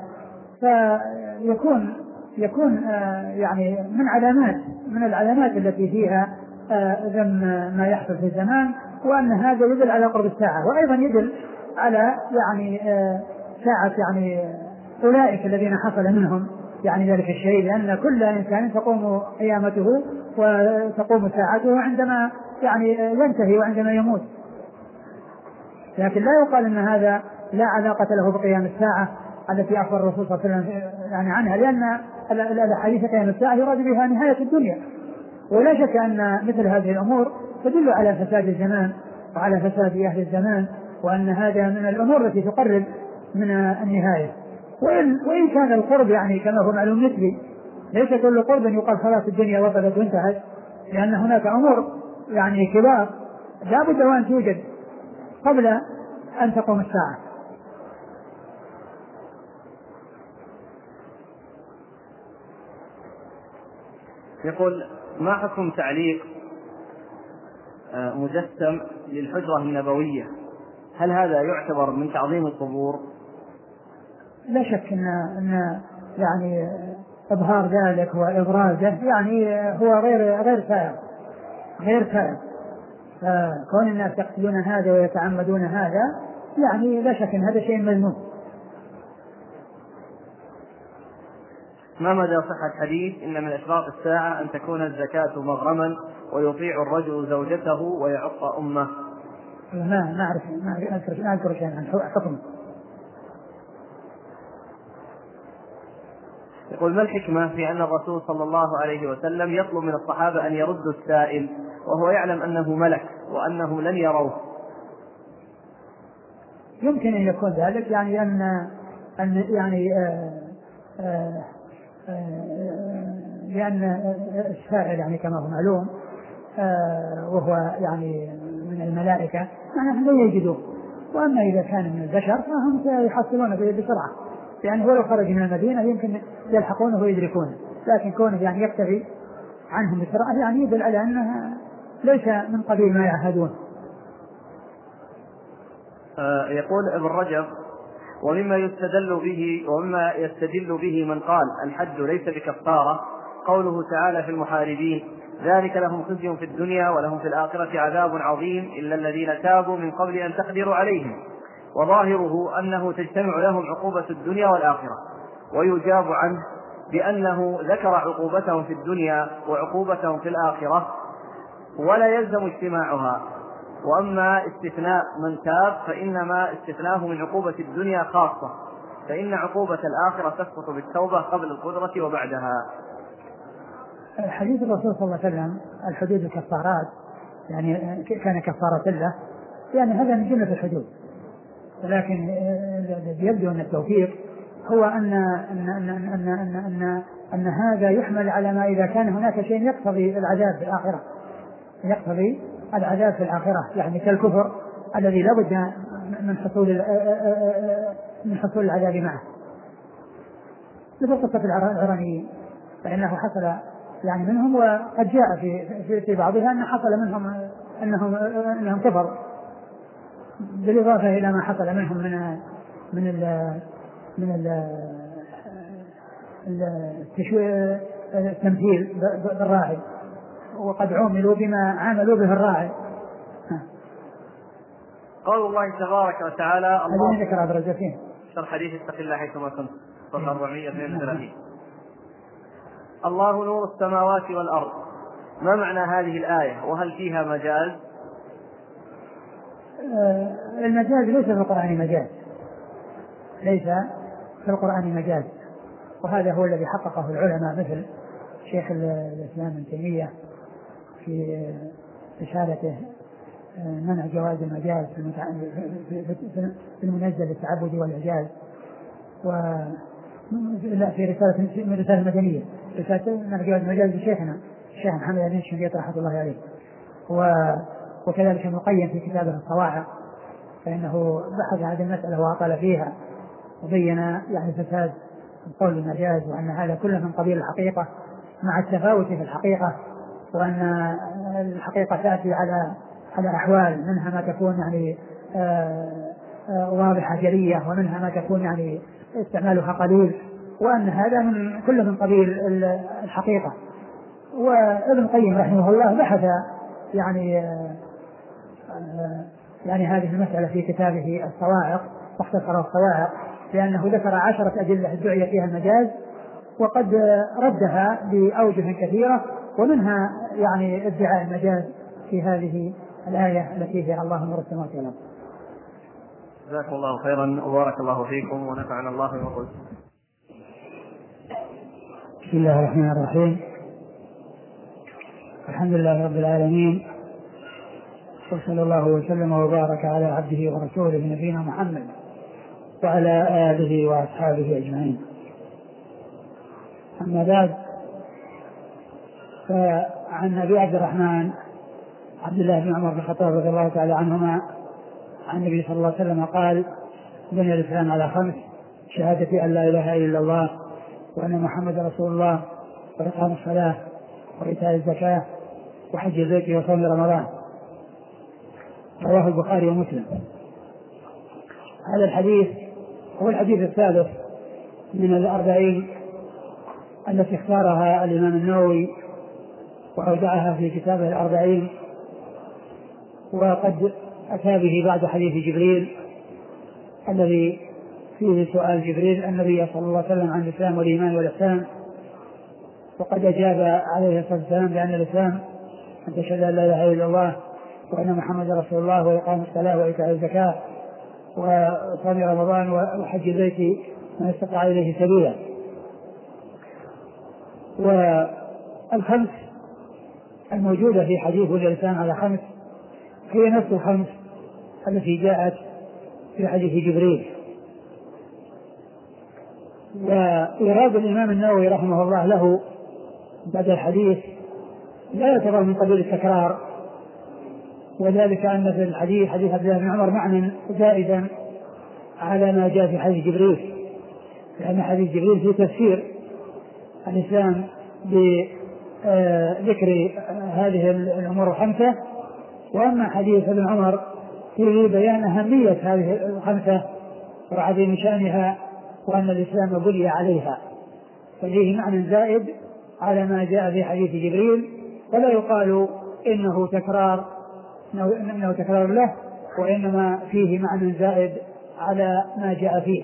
فيكون يعني من العلامات التي فيها ذم ما يحصل في الزمان، وأن هذا يدل على قرب الساعة، وأيضا يدل على يعني ساعة يعني أولئك الذين حصل منهم يعني ذلك الشيء، لأن كل إنسان تقوم قيامته وتقوم ساعته عندما يعني ينتهي وعندما يموت، لكن لا يقال أن هذا لا علاقة له بقيام الساعة التي أخبر الرسول صلى الله عليه وسلم يعني عنها، لأن الحديث قيام الساعة يراد بها نهاية الدنيا، ولا شك أن مثل هذه الأمور تدل على فساد الزمان وعلى فساد أهل الزمان، وأن هذا من الأمور التي تقرب من النهاية. وإن كان القرب يعني كما هو معلوم نسبي، ليس كل قرب يقال خلاص الدنيا وصلت وانتهت، لأن هناك أمور يعني كبار لا بد وأن توجد قبل أن تقوم الساعة. يقول: ما حكم تعليق مجسم للحجرة النبوية؟ هل هذا يعتبر من تعظيم القبور؟ لا شك أن يعني إظهار ذلك وإبرازه يعني هو غير سائغ. فكون الناس يقتلون هذا ويتعمدون هذا يعني لا شك أن هذا شيء مذموم. ما مدى صحة حديث إن من أشراط الساعة أن تكون الزكاة مغرما ويطيع الرجل زوجته ويعق أمه؟ ما أذكر شيئا عن حكمه. يقول: ما الحكمة في أن الرسول صلى الله عليه وسلم يطلب من الصحابة أن يردوا السائل وهو يعلم أنه ملك وأنهم لن يروه؟ يمكن أن يكون ذلك يعني أن يعني لأن السائل يعني كما هو معلوم وهو يعني من الملائكة يعني لا يجدوه، وأما إذا كان من البشر فهم سيحصلونه بسرعة، يعني هو لو خرج من المدينة يمكن يلحقونه ويدركونه، لكن كونه يعني يكتفي عنهم بسرعة يعني يدل على أنه ليس من قبيل ما يعهدون. يقول ابن رجب: ومما يستدل به من قال الحج ليس بكفارة قوله تعالى في المحاربين: ذلك لهم خزي في الدنيا ولهم في الآخرة عذاب عظيم إلا الذين تابوا من قبل أن تقدروا عليهم، وظاهره أنه تجتمع لهم عقوبة الدنيا والآخرة، ويجاب عنه بأنه ذكر عقوبتهم في الدنيا وعقوبتهم في الآخرة ولا يلزم اجتماعها، وأما استثناء من تاب فإنما استثناه من عقوبة الدنيا خاصة، فإن عقوبة الآخرة تسقط بالتوبة قبل القدرة وبعدها. حديث الرسول صلى الله عليه وسلم الحدود الكفارات يعني كان كفارة له، يعني هذا من جملة الحدود، ولكن يبدو أن التوفيق هو أن هذا يحمل على ما إذا كان هناك شيء يقتضي العذاب في الآخرة، يقتضي العذاب في الآخرة، يعني كالكفر الذي لا بد من حصول العذاب معه، مثل قصة العرانيين فإنه حصل يعني منهم، وقد جاء في بعضها أن حصل منهم أنهم كفروا، بالإضافة إلى ما حصل منهم من التمثيل بالراعي، وقد عوملوا بما عاملوا به الراعي. قول الله تبارك وتعالى الله ذكر عبر الجسيم شرح حديث اتق الله حيثما كنت صفحة 432. الله نور السماوات والأرض، ما معنى هذه الآية وهل فيها مجاز؟ المجاز ليس في القرآن مجاز، ليس في القرآن مجاز، وهذا هو الذي حققه العلماء مثل شيخ الإسلام ابن تيمية في رسالته منع جواز المجاز في المنزل التعبدي والإعجاز، في رسالة مدنية، رسالة منع جواز المجاز لشيخنا الشيخ محمد بن الشنقيطي رحمة الله عليه، وكذلك ابن القيم في كتابه الصواعق، فإنه بحث هذه المسألة وأطال فيها وبين يعني فساد القول بالمجاز، وأن هذا كله من قبيل الحقيقة مع التفاوت في الحقيقة، وأن الحقيقة تأتي على أحوال، منها ما تكون يعني واضحة جلية، ومنها ما تكون يعني استعمالها قليل، وأن هذا كله من قبيل الحقيقة. وابن القيم رحمه الله بحث يعني هذه المسألة في كتابه الصواعق، واختصر الصواعق لأنه ذكر 10 أدلة ادعي فيها المجاز، وقد ردها بأوجه كثيرة، ومنها يعني ادعاء المجاز في هذه الآية التي فيها الله نور السماوات والأرض. جزاكم الله خيرا وبارك الله فيكم ونفعنا الله بما قلت. بسم الله الرحمن الرحيم، الحمد لله رب العالمين، وصلى الله وسلم وبارك على عبده ورسوله نبينا محمد وعلى آله وأصحابه أجمعين. أما بعد، فعن أبي عبد الرحمن عبد الله بن عمر بن الخطاب رضي الله تعالى عنهما عن النبي صلى الله عليه وسلم قال: بني الإسلام على 5: شهادة أن لا إله إلا الله وأن محمد رسول الله، وإقام الصلاة، وإيتاء الزكاة، وحج البيت، وصوم رمضان. رواه البخاري ومسلم. هذا الحديث هو الحديث الثالث من 40 التي اختارها الإمام النووي وأودعها في كتابه 40، وقد أتى به بعد حديث جبريل الذي فيه سؤال جبريل النبي صلى الله عليه وسلم عن الإسلام والإيمان والإحسان، وقد أجاب عليه الصلاة والسلام بأن الإسلام أن تشهد أن لا إله إلا الله وأن محمد رسول الله، وإقام الصلاة، وإيتاء الزكاة، وصوم رمضان، وحج البيت من استطاع إليه سبيلا. والخمس الموجودة في حديث الإنسان على 5 هي نفس 5 التي جاءت في حديث جبريل. وإرادة الإمام النووي رحمه الله له بعد الحديث لا يعتبر من قبيل التكرار، وذلك أن في الحديث حديث عبد الله بن عمر معنى زائدا على ما جاء في حديث جبريل، لأن حديث جبريل في تفسير الإسلام بذكر هذه الأمور 5، وأما حديث ابن عمر فيه بيان أهمية هذه 5 وعظيم شأنها، وأن الإسلام بني عليها، ففيه معنى زائد على ما جاء في حديث جبريل، فلا يقال إنه تكرار له، وإنما فيه معنى زائد على ما جاء فيه.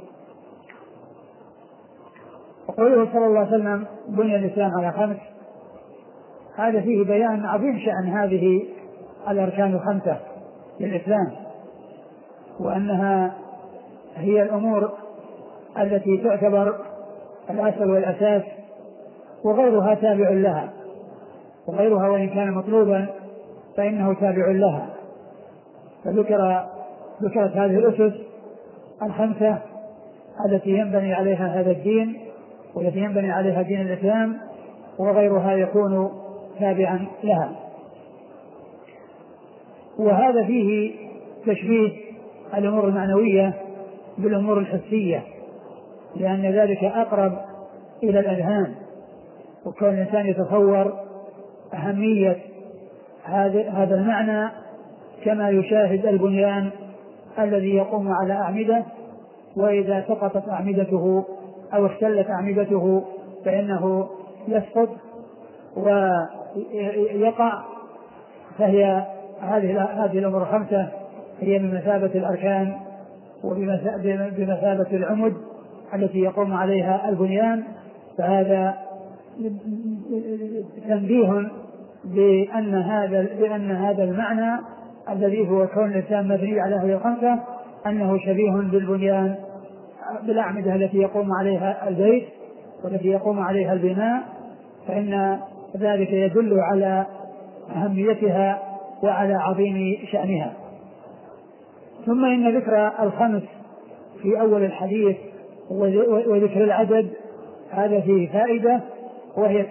وقوله صلى الله عليه وسلم بني الإسلام على 5، هذا فيه بيان عظيم شأن هذه الأركان 5 للإسلام، وأنها هي الأمور التي تعتبر الأصل والأساس وغيرها تابع لها، وغيرها وإن كان مطلوبا فإنه تابع لها. فذكرت هذه الأسس الخمسة التي ينبني عليها هذا الدين والتي ينبني عليها دين الإسلام، وغيرها يكون تابعا لها. وهذا فيه تشبيه الأمور المعنوية بالأمور الحسية، لأن ذلك أقرب إلى الأذهان، وكون الإنسان يتصور أهمية هذا المعنى كما يشاهد البنيان الذي يقوم على أعمدة، وإذا سقطت أعمدته أو اختلت أعمدته فإنه يسقط ويقع. فهي هذه الأمور الخمسة هي بمثابة الأركان وبمثابة العمد التي يقوم عليها البنيان. فهذا تنبيه بأن هذا المعنى الذي هو كون الإنسان مبني على هذه الخمسة أنه شبيه بالبنيان بالأعمدة التي يقوم عليها البيت والتي يقوم عليها البناء، فإن ذلك يدل على أهميتها وعلى عظيم شأنها. ثم إن ذكر الخمس في أول الحديث وذكر العدد هذا فيه فائدة، وهي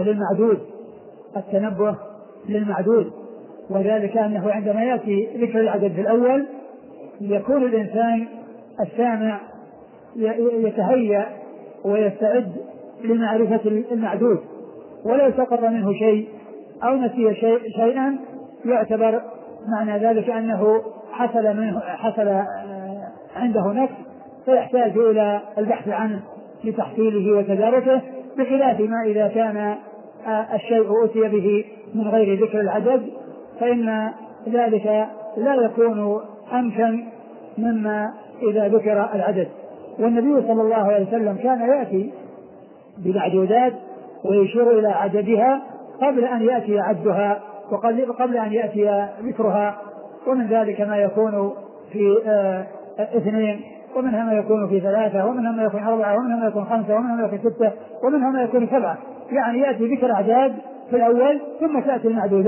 التنبه للمعدود، وذلك أنه عندما يأتي ذكر العدد في الأول يكون الإنسان السامع يتهيأ ويستعد لمعرفة المعدود، ولو سقط منه شيء أو نسي شيئا يعتبر معنى ذلك أنه حصل عنده نقص فيحتاج إلى البحث عنه لتحصيله وتداركه، بخلاف ما إذا كان الشيء أتي به من غير ذكر العدد فإن ذلك لا يكون أمكن مما إذا ذكر العدد. والنبي صلى الله عليه وسلم كان يأتي بالمعدودات ويشير إلى عددها قبل أن يأتي عدها وقبل أن يأتي ذكرها، ومن ذلك ما يكون في 2 ومنها ما يكون في 3 ومنها ما يكون 4 ومنها ما يكون 5 ومنها ما يكون 6 ومنها ما يكون 7، يعني يأتي ذكر أعداد في الأول ثم تأتي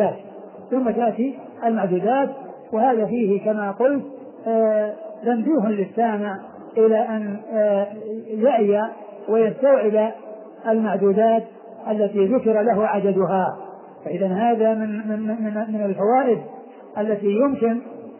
المعدودات. وهذا فيه كما قلت تنبيه للسامع إلى أن يعي ويستوعب المعدودات التي ذكر له عددها. فإذا هذا من الفوائد التي يمكن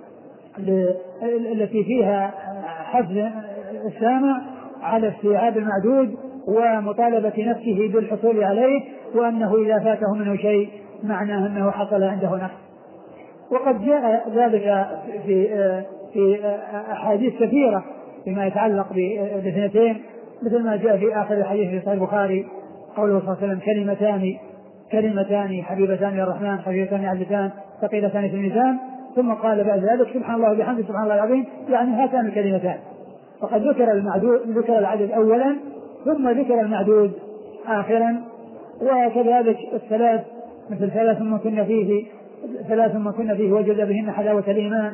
التي فيها حفز السامع على استيعاب المعدود ومطالبة نفسه بالحصول عليه، وأنه إذا فاته منه شيء معناه أنه حصل عنده نقص. وقد جاء ذلك في أحاديث كثيرة فيما يتعلق بالاثنتين، مثل ما جاء في آخر الحديث في صحيح البخاري قوله صلى الله عليه وسلم كلمتان حبيبتان للرحمن خفيفتان على اللسان ثقيلتان في الميزان، ثم قال بعد ذلك سبحان الله وبحمده سبحان الله العظيم، يعني هاتان الكلمتان. فقد ذكر العدد أولا ثم ذكر المعدود آخرا. وكذلك الثلاث مثل ثلاث ما كنا فيه وجد بهن حلاوة الإيمان،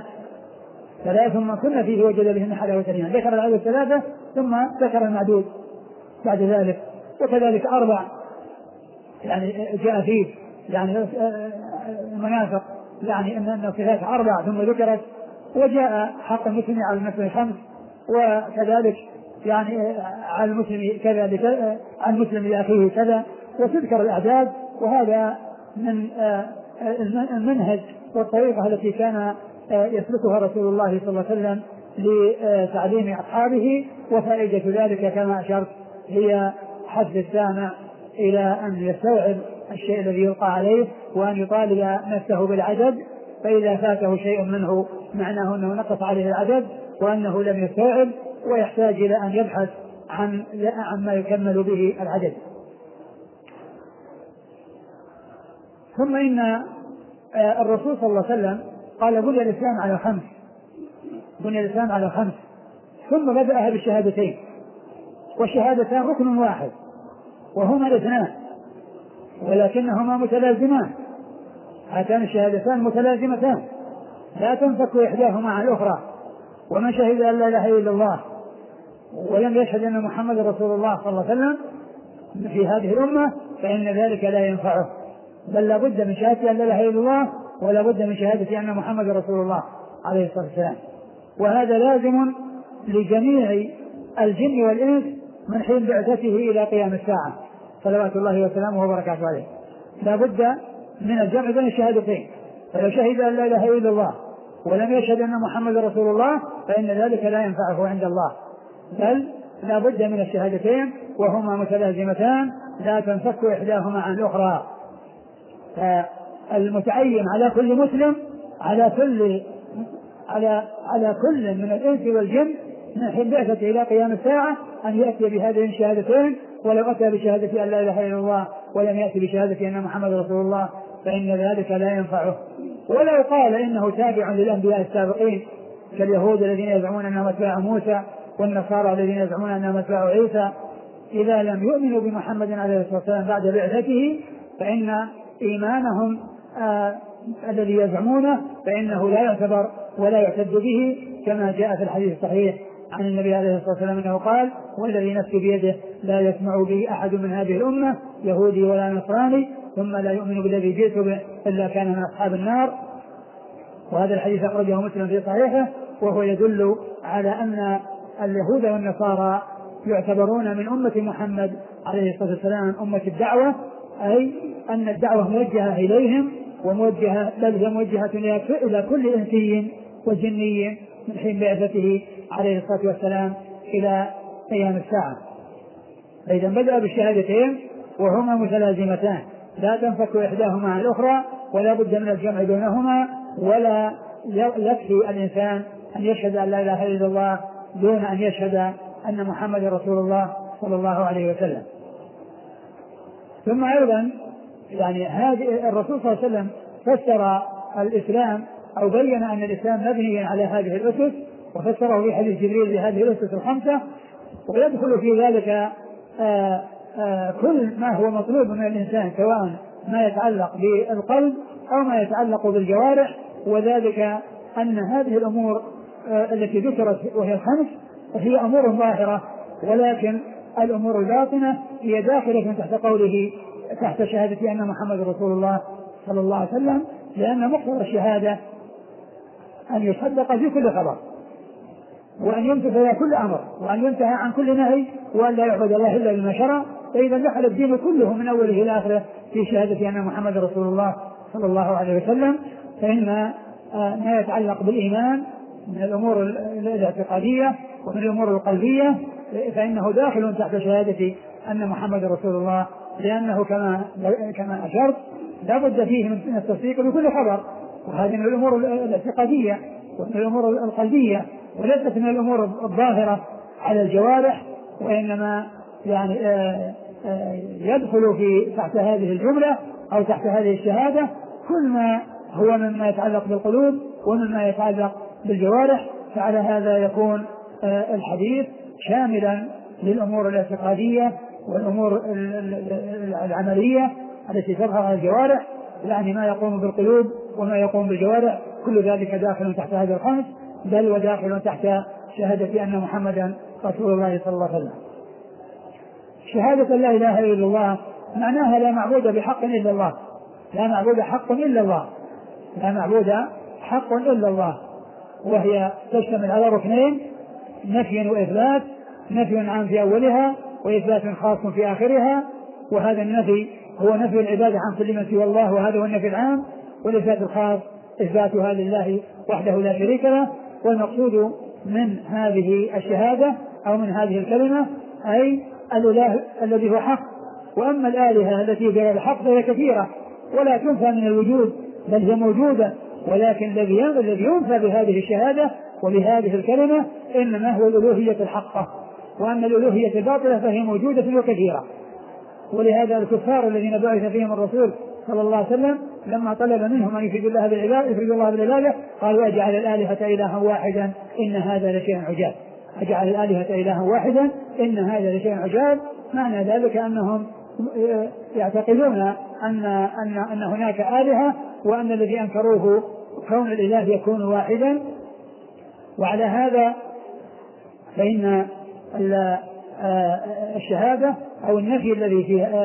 ذكر العدد 3 ثم ذكر المعدود بعد ذلك. وكذلك 4 يعني جاء فيه يعني المنافق، يعني أن الصفات 4 ثم ذكرت. وجاء حق المسلم على المسلم 5، وكذلك يعني على المسلم كذا عن المسلم لأخيه كذا، وتذكر الأعداد. وهذا من المنهج والطريقة التي كان يسلكها رسول الله صلى الله عليه وسلم لتعليم أصحابه. وفائدة ذلك كما أشرت هي حث السامع إلى أن يستوعب الشيء الذي يلقى عليه وأن يطالب نفسه بالعدد، فإذا فاته شيء منه معناه أنه نقص عليه العدد وأنه لم يستوعب ويحتاج إلى أن يبحث عن ما يكمل به العدد. ثم إن الرسول صلى الله عليه وسلم قال بني الإسلام على 5، ثم بدأها بالشهادتين، والشهادتان ركن واحد وهما الاثنان ولكنهما متلازمان. هاتان الشهادتان متلازمتان لا تنفك إحداهما عن الأخرى. ومن شهد أن لا إله إلا الله ولم يشهد أن محمد رسول الله صلى الله عليه وسلم في هذه الأمة فإن ذلك لا ينفعه، بل لا بد من شهادة أن لا إله إلا الله ولا بد من شهادة أن محمد رسول الله عليه الصلاة والسلام. وهذا لازم لجميع الجن والإنس من حين بعثته إلى قيام الساعة صلوات الله وسلامه وبركاته عليه. لا بد من الجمع بين الشهادتين، فلو شهد أن لا إله إلا الله ولم يشهد أن محمد رسول الله فإن ذلك لا ينفعه عند الله، بل لا بد من الشهادتين وهما متلازمتان لا تنفك إحداهما عن الأخرى. فالمتعين على كل مسلم على كل من الإنس والجن من حين بعثته إلى قيام الساعة أن يأتي بهذه الشهادتين، ولو أتى بشهادة أن لا إله إلا الله ولم يأتي بشهادة أن محمد رسول الله فإن ذلك لا ينفعه. ولو قال إنه تابع للأنبياء السابقين كاليهود الذين يزعمون أنهم أتباع موسى والنصارى الذين يزعمون أنهم أتباع عيسى، إذا لم يؤمنوا بمحمد عليه الصلاة والسلام بعد بعثته فإن إيمانهم الذي يزعمونه فإنه لا يعتبر ولا يعتد به، كما جاء في الحديث الصحيح عن النبي عليه الصلاة والسلام أنه قال: والذي نفسي بيده لا يسمع به أحد من هذه الأمة يهودي ولا نصراني ثم لا يؤمن بالذي جئت به إلا كان من أصحاب النار. وهذا الحديث أخرجه مسلم في صحيحه، وهو يدل على أن اليهود والنصارى يعتبرون من أمة محمد عليه الصلاة والسلام أمة الدعوة، أي أن الدعوة موجهة إليهم وموجهة بل هي موجهة إلى كل إنسي وجني من حين بعثته عليه الصلاة والسلام إلى قيام الساعة. فإذا بدأ بالشهادتين وهما متلازمتان لا تنفك إحداهما عن الأخرى ولا بد من الجمع بينهما، ولا يكفي الإنسان أن يشهد أن لا إله إلا الله دون أن يشهد أن محمد رسول الله صلى الله عليه وسلم. ثم أيضا يعني هذه الرسول صلى الله عليه وسلم فسر الإسلام أو بين أن الإسلام مبني على هذه الأسس، وفسره في حديث جبريل بهذه الأسس الخمسة، ويدخل في ذلك كل ما هو مطلوب من الإنسان سواء ما يتعلق بالقلب أو ما يتعلق بالجوارح، وذلك أن هذه الأمور التي ذكرت وهي الخمس هي أمور ظاهرة، ولكن الأمور الباطنة هي داخلة تحت قوله تحت شهادة أن محمد رسول الله صلى الله عليه وسلم، لأن مقتضى الشهادة أن يصدق في كل خبر وأن يمتثل كل أمر وأن ينتهى عن كل نهي وأن لا يعبد الله إلا بما شرع. فإذا دخل الدين كله من أوله إلى آخره في شهادة أن محمد رسول الله صلى الله عليه وسلم، فإن ما يتعلق بالإيمان من الأمور الاعتقادية ومن الأمور القلبية فإنه داخل تحت شهادة أن محمد رسول الله، لأنه كما أشرت لا بد فيه من التصديق بكل خبر، وهذه من الأمور الاعتقادية ومن الأمور القلبية وليست من الأمور الظاهرة على الجوارح، وإنما يعني يدخل في تحت هذه الجملة أو تحت هذه الشهادة كل ما هو مما يتعلق بالقلوب ومما يتعلق بالجوارح. فعلى هذا يكون الحديث شاملا للأمور الاعتقادية والأمور العملية التي تظهر على الجوارح، يعني ما يقوم بالقلوب وما يقوم بالجوارح كل ذلك داخل تحت هذا الخمس، بل وداخل تحت شهادة أن محمدا رسول الله صلى الله عليه وسلم. شهادة لا إله إلا الله معناها لا معبود بحق إلا الله، لا معبود حق إلا الله، لا معبود حق إلا الله، وهي تشتمل على ركنين: نفي وإثبات، نفي عام في أولها وإثبات خاص في آخرها. وهذا النفي هو نفي العبادة عن كل من سوى الله، وهذا هو النفي العام، والإثبات الخاص إثباتها لله وحده لا شريك له. والمقصود من هذه الشهادة أو من هذه الكلمة أي الإله الذي هو حق، وأما الآلهة التي بغير الحق فهي كثيرة ولا تنفى من الوجود بل هي موجودة، ولكن الذي ينفى بهذه الشهادة وبهذه الكلمة إنما هو الألوهية الحقة، وأما الألوهية الباطلة فهي موجودة وكثيرة. ولهذا الكفار الذين بعث فيهم الرسول صلى الله عليه وسلم لما طلب منهم أن يفردوا الله بالعبادة قالوا: أجعل الآلهة إلها واحدا إن هذا لشيء عجاب. أجعل الآلهة إلها واحدا إن هذا لشيء عجاب، معنى ذلك أنهم يعتقدون أن هناك آلهة، وأن الذي أنكروه كون الإله يكون واحدا. وعلى هذا فإن الشهادة أو النفي الذي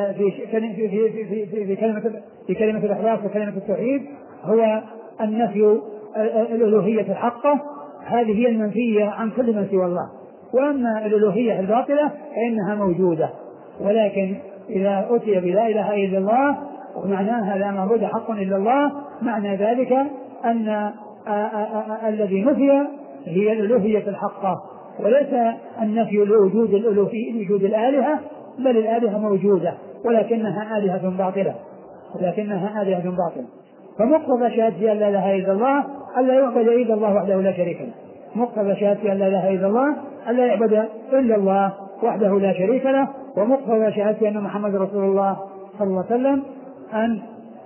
في كلمة الإخلاص وكلمة التوحيد هو النفي الألوهية الحقة، هذه هي المنفية عن كل من سوى الله. وأما الألوهية الباطلة فإنها موجودة، ولكن إذا أتي بلا إله إلا الله ومعناها لا معبود حق إلا الله، معنى ذلك أن الذي نفي هي الألوهية الحقة، وليس النفي لوجود وجود الآلهة، بل الآلهة موجودة ولكنها آلهة باطلة. فمقتضى شهادة أن لا إله إلا الله ألا يعبد إلا الله وحده لا شريك له. مقتضى شهادة أن لا إله إلا الله ألا يعبد إلا الله وحده لا شريك له. ومقتضى شهادة أن محمد رسول الله صلى الله عليه وسلم أن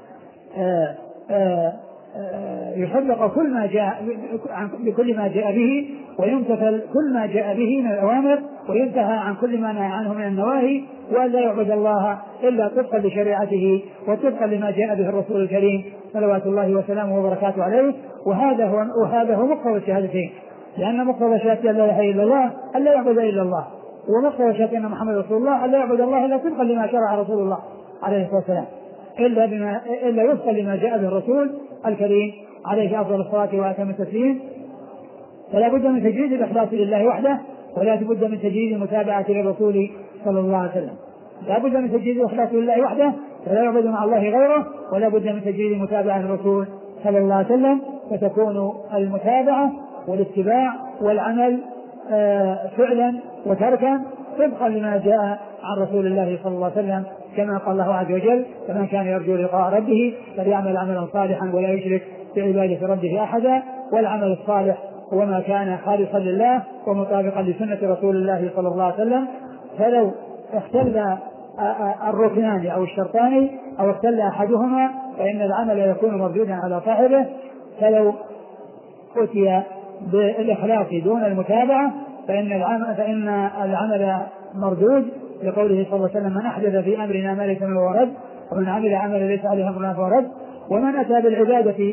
يصدق كل ما جاء بكل ما جاء به، ويمتثل كل ما جاء به من الأوامر، وينتهى عن كل ما نهى عنه من النواهي، وأن لا يعبد الله إلا طبقا لشريعته وطبقا لما جاء به الرسول الكريم صلوات الله وسلامه وبركاته عليه. وهذا هو مقتضى الشهادتين، لأن مقتضى شهادة لا إله إلا الله ألا يعبد إلا الله، ومقتضى شهادة أن محمد رسول الله ألا يعبد الله إلا طبقا لما شرع رسول الله عليه الصلاة والسلام، إلا وفقا لما جاء به الرسول الكريم عليه أفضل الصلاة وأتم التسليم. فلا بد من تجديد الإخلاص لله وحده، ولا بد من تجديد المتابعة للرسول صلى الله عليه وسلم. لا بد من تجديد الإخلاص لله وحده، فلا يعبد مع الله غيره، ولا بد من تجديد المتابعة للرسول صلى الله عليه وسلم، فتكون المتابعة والاتباع والعمل فعلا وتركا طبقا لما جاء عن رسول الله صلى الله عليه وسلم، كما قال الله عز وجل: فمن كان يرجو لقاء ربه فليعمل عملا صالحا ولا يشرك بعبادة ربه أحدا. والعمل الصالح هو ما كان خالصا لله ومطابقا لسنة رسول الله صلى الله عليه وسلم. فلو اختل الركنان أو الشرطان أو اختل أحدهما فإن العمل يكون مردودا على صاحبه. فلو أتي بالإخلاص دون المتابعة فإن العمل مردود، لقوله صلى الله عليه وسلم: من أحدث في أمرنا ما ليس منه فهو رد، ومن عمل عملا ليس عليه أمرنا فهو رد. ومن أتى بالعبادة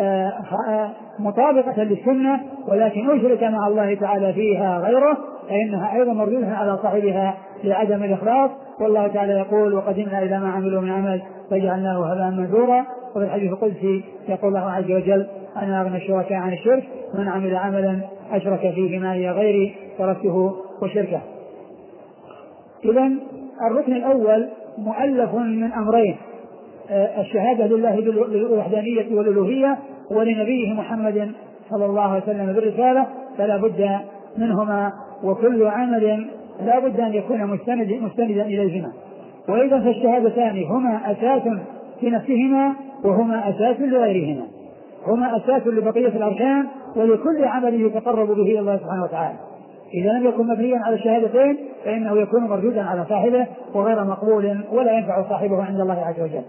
مطابقة للسنة ولكن أشرك مع الله تعالى فيها غيره فإنها أيضا مردودة على صاحبها لعدم الإخلاص. والله تعالى يقول: وقدمنا إلى ما عملوا من عمل فجعلناه هباء منثورا. وفي الحديث القدسي يقول الله عز وجل: أنا أغنى الشركاء عن الشرك، من عمل عملا أشرك فيه معي غيري تركته وشركه. إذن الركن الأول مؤلف من أمرين: الشهادة لله بالوحدانية والألوهية، ولنبيه محمد صلى الله عليه وسلم بالرسالة، فلا بد منهما، وكل عمل لا بد أن يكون مستندا إليهما. وإذا فالشهادتان هما أساس في نفسهما وهما أساس لغيرهما، هما أساس لبقية الأركان ولكل عمل يتقرب به إلى الله سبحانه وتعالى. إذا لم يكن مبنيا على الشهادتين فإنه يكون مردودا على صاحبه وغير مقبول ولا ينفع صاحبه عند الله عز وجل.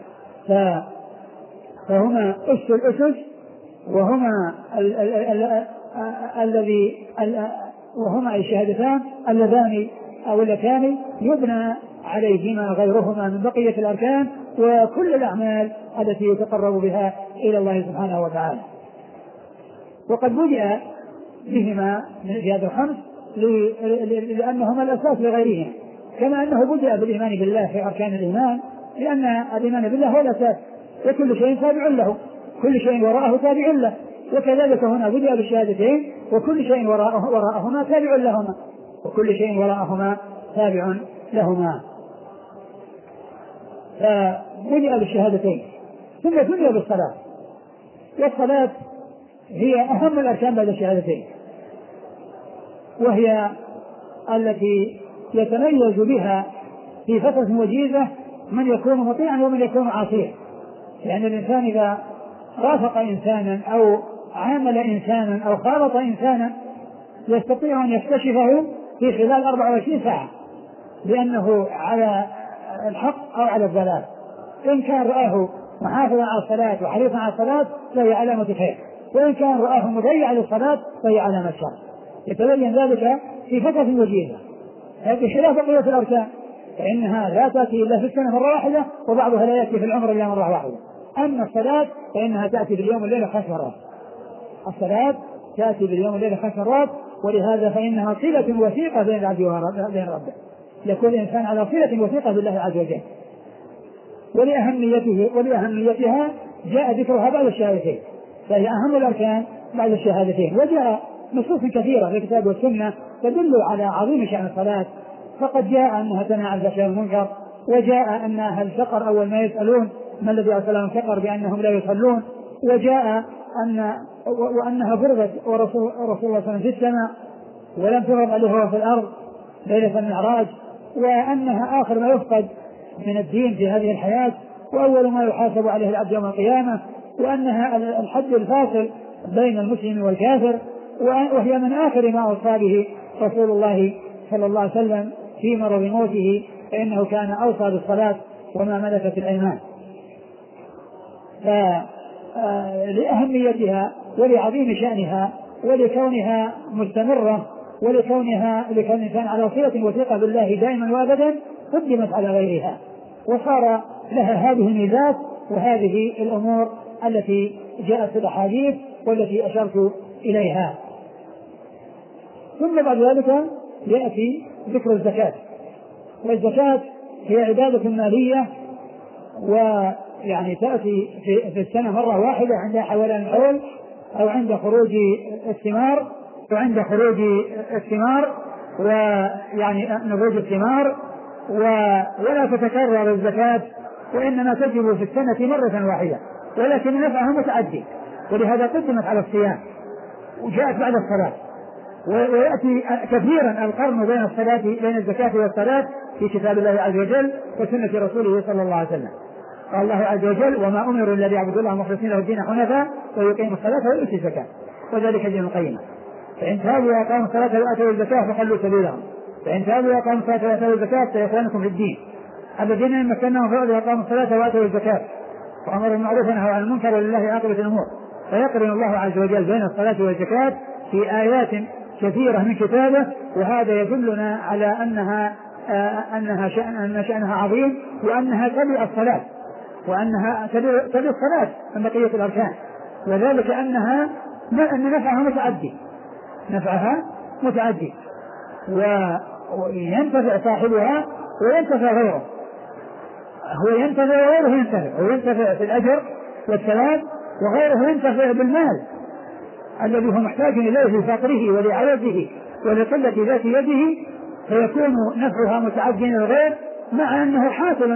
فهما أس الأسس، وهما وهما الشهادتان اللذان أو اللتان يبنى عليهما غيرهما من بقية الأركان وكل الأعمال التي يتقرب بها إلى الله سبحانه وتعالى. وقد بدأ بهما في هذا الخمس لأنهما الأساس لغيرهما، كما أنه بدأ بالإيمان بالله في أركان الإيمان، لأن الإيمان بالله هو الأساس وكل شيء تابع له، كل شيء وراءه تابع له. وكذلك هنا بدأ بالشهادتين وكل شيء وراءهما تابع لهما، وكل شيء وراءهما تابع لهما. فبدأ بالشهادتين ثم بدأ بالصلاة، والصلاة هي أهم الأركان بعد الشهادتين، وهي التي يتميز بها في فترة وجيزة من يكون مطيعا ومن يكون عاصيا. يعني الإنسان إذا رافق إنسانا أو عامل إنسانا أو خالط إنسانا يستطيع أن يكتشفه في خلال 24 ساعة لأنه على الحق أو على الضلال. إن كان رآه محافظا على الصلاة وحريصا على الصلاة فهي علامة خير، وإن كان رآه مضيع للصلاة فهي علامة شر. يتبين ذلك في فترة وجيزة. هذه خلاف بقية الأركان، فإنها لا تأتي إلا في السنة مرة واحدة، وبعضها لا يأتي في العمر إلا مرة واحدة. أما الصلاة فإنها تأتي باليوم والليلة 5 مرات. الصلاة تأتي باليوم والليلة 5 مرات، ولهذا فإنها صلة وثيقة بين العبد وبين ربه. يكون الإنسان على صلة وثيقة بالله عز وجل. ولأهميتها جاء ذكرها بعد الشهادتين، فهي أهم الأركان بعد الشهادتين. وجاء نصوص كثيرة في الكتاب والسنة تدل على عظيم شأن الصلاة، فقد جاء أنها تنهى عن الفحشاء والمنكر، وجاء أن أهل الفقر أول ما يسألون ما الذي أرسلهم الفقر بأنهم لا يصلون، وجاء وأنها فرضت ورسول الله صلى الله عليه وسلم في السماء ولم تفرض عليه في الأرض ليلة المعراج، وأنها آخر ما يفقد من الدين في هذه الحياة وأول ما يحاسب عليه العبد يوم القيامة، وأنها الحد الفاصل بين المسلم والكافر، وهي من آخر ما أوصى به رسول الله صلى الله عليه وسلم في مرض موته، فإنه كان أوصى بالصلاة وما ملكت الأيمان. فلأهميتها ولعظيم شأنها ولكونها مستمرة لكون الإنسان على صلة وثيقة بالله دائما وابدا قدمت على غيرها، وصار لها هذه الميزات وهذه الأمور التي جاءت في الأحاديث والتي أشرت إليها. ثم بعد ذلك يأتي ذكر الزكاة. والزكاة هي عبادة مالية، ويعني تأتي في السنة مرة واحدة عند حولان الحول أو عند خروج الثمار ويعني نضوج الثمار، ولا تتكرر الزكاة، وإنما تجب في السنة مرة واحدة، ولكن نفعها متعدي، ولهذا قدمت على الصيام وجاءت بعد الصلاة. ويأتي كثيرا القرن بين الزكاة والصلاة في كتاب الله عز وجل وسنة رسوله صلى الله عليه وسلم. قال الله عز وجل: وما أمروا إلا ليعبدوا الله مخلصين له الدين حنفاء ويقيموا الصلاة ويؤتوا الزكاة وذلك دين القيمة. فإن تابوا وأقاموا الصلاة وآتوا الزكاة فخلوا سبيلهم، فإن تابوا وأقاموا الصلاة وآتوا الزكاة فإخوانكم في الدين الذين إن مكناهم في الأرض وأقاموا الصلاة وآتوا الزكاة وأمروا بالمعروف ونهوا عن المنكر ولله عاقبة الأمور. فيقرن الله عز وجل بين الصلاة والزكاة في آيات كثيرة من كتابه، وهذا يدلنا على أن شأنها عظيم، وأنها تبع الصلاة، وأنها تبع الصلاة من بقية الأركان، وذلك أن نفعها متعدي وينتفع صاحبها وينتفع غيره، هو ينتفع وغيره ينتفع في الأجر والثواب، وغيره ينتفع بالمال الذي هو محتاج إليه لفقره ولعوزه ولقلة ذات يده، فيكون نفعها متعديا للغير مع أنه حاصل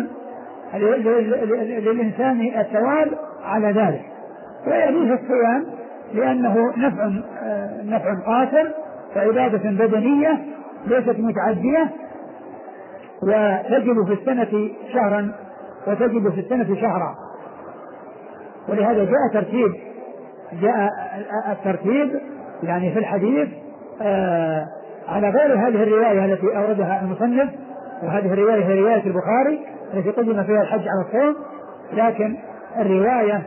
للإنسان الثواب على ذلك. ويليه الصيام لأنه نفع قاصر وعبادة بدنية ليست متعدية، وتجب في السنة شهرا وتجب في السنة شهرا. ولهذا جاء الترتيب يعني في الحديث على غير هذه الرواية التي أوردها المصنف، وهذه الرواية هي رواية البخاري التي قدم فيها الحج على الصوم، لكن الرواية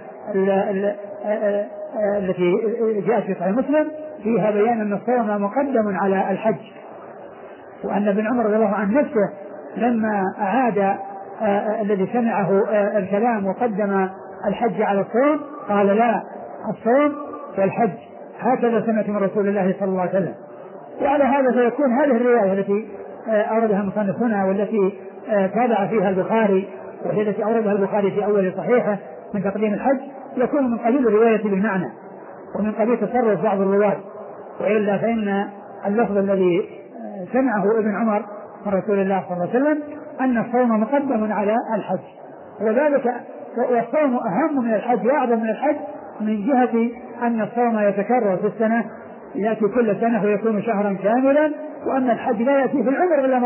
التي جاءت في صحيح مسلم فيها بيان أن الصوم مقدم على الحج، وأن ابن عمر رضي الله عن نفسه لما أعاد الذي سمعه الكلام وقدم الحج على الصوم قال: لا، الصوم والحج هكذا سمعت من رسول الله صلى الله عليه وسلم. وعلى هذا فيكون هذه الرواية التي أوردها المصنف هنا والتي تابع فيها البخاري، وهي التي أوردها البخاري في أول صحيحه من تقديم الحج، يكون من قبيل الرواية بالمعنى ومن قبيل تصرف بعض الرواة، وإلا فإن اللفظ الذي سمعه ابن عمر من رسول الله صلى الله عليه وسلم أن الصوم مقدم على الحج، وذلك والصوم أهم من الحج وأعظم من الحج من جهة أن الصوم يتكرر في السنة، يأتي كل سنة ويكون شهرا كاملا، وأن الحج لا يأتي في العمر إلا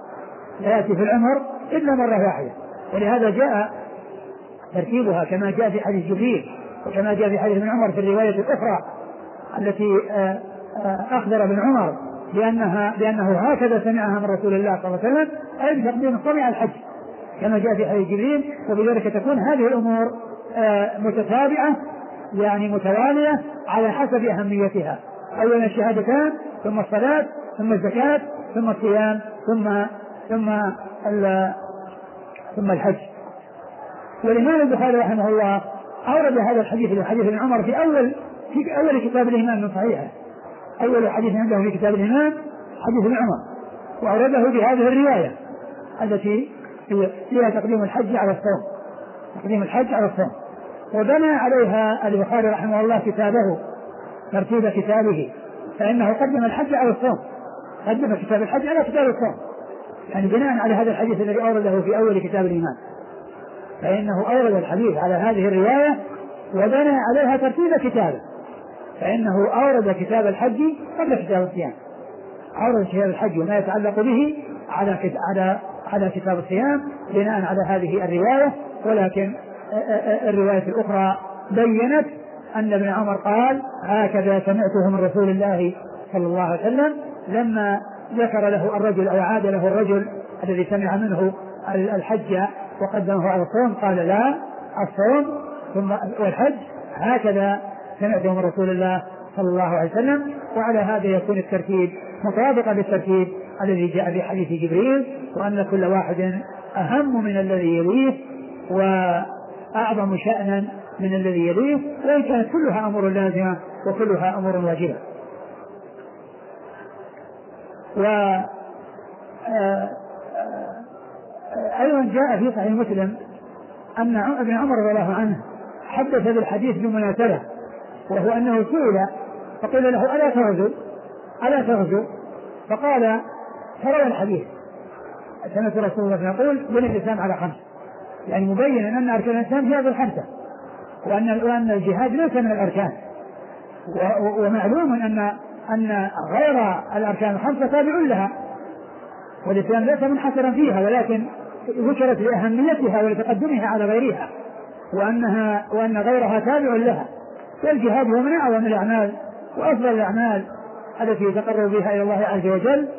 مرة واحدة، ولهذا جاء ترتيبها كما جاء في حديث جبريل وكما جاء في حديث ابن عمر في الرواية الأخرى التي أخبر ابن عمر بأنه هكذا سمعها من رسول الله صلى الله عليه وسلم، أي بتقديم الصوم على الحج كما جاء في حديث جبريل. وبذلك تكون هذه الأمور متتابعة يعني متوالية على حسب أهميتها، أولا الشهادتان ثم الصلاة ثم الزكاة ثم الصيام ثم الحج. والإمام البخاري رحمه الله أورد هذا الحديث حديث ابن عمر في أول كتاب الإيمان من صحيحه، أول حديث عنده في كتاب الإيمان حديث ابن عمر، وأورده بهذه الرواية التي فيها تقديم الحج على الصوم، تقديم الحج على الصوم. وبنى عليها البخاري رحمه الله كتابه، ترتيب كتابه، فإنه قدم الحج على الصوم، قدم كتاب الحج على كتاب الصوم، يعني بناء على هذا الحديث الذي أورده في أول كتاب الإيمان، فإنه أورد الحديث على هذه الرواية وبنى عليها ترتيب كتابه، فإنه أورد كتاب الحج قبل كتاب الصيام، أورد كتاب الحج وما يتعلق به على كتاب الصيام بناء على هذه الرواية. ولكن الرواية الأخرى بيّنت أن ابن عمر قال هكذا سمعته من رسول الله صلى الله عليه وسلم لما ذكر له الرجل أو عاد له الرجل الذي سمع منه الحج وقدمه على الصوم، قال لا، الصوم ثم والحج هكذا سمعته من رسول الله صلى الله عليه وسلم. وعلى هذا يكون الترتيب مطابقا للترتيب الذي جاء في حديث جبريل، وأن كل واحد أهم من الذي يليه وأعظم شأنا من الذي يليه، وإن كانت كلها أمور لازمة وكلها أمور واجبة. أيضا جاء في صحيح مسلم أن ابن عمر رضي الله عنه حدث بالحديث بمناسبة، وهو أنه سئل فقيل له ألا تغزو؟ فقال فروى الحديث سمعت رسول الله يقول بني الإسلام على 5، يعني مبينا أن أركان الإسلام هي هذه ال5، وأن الجهاد ليس من الأركان، ومعلوم أن غير الأركان ال5 تابع لها، والإسلام ليس منحصرا فيها ولكن ذكرت لأهميتها ولتقدمها على غيرها، وأن غيرها تابع لها. والجهاد هو من أعظم الأعمال وأفضل الأعمال التي يتقرب بها إلى الله عز وجل،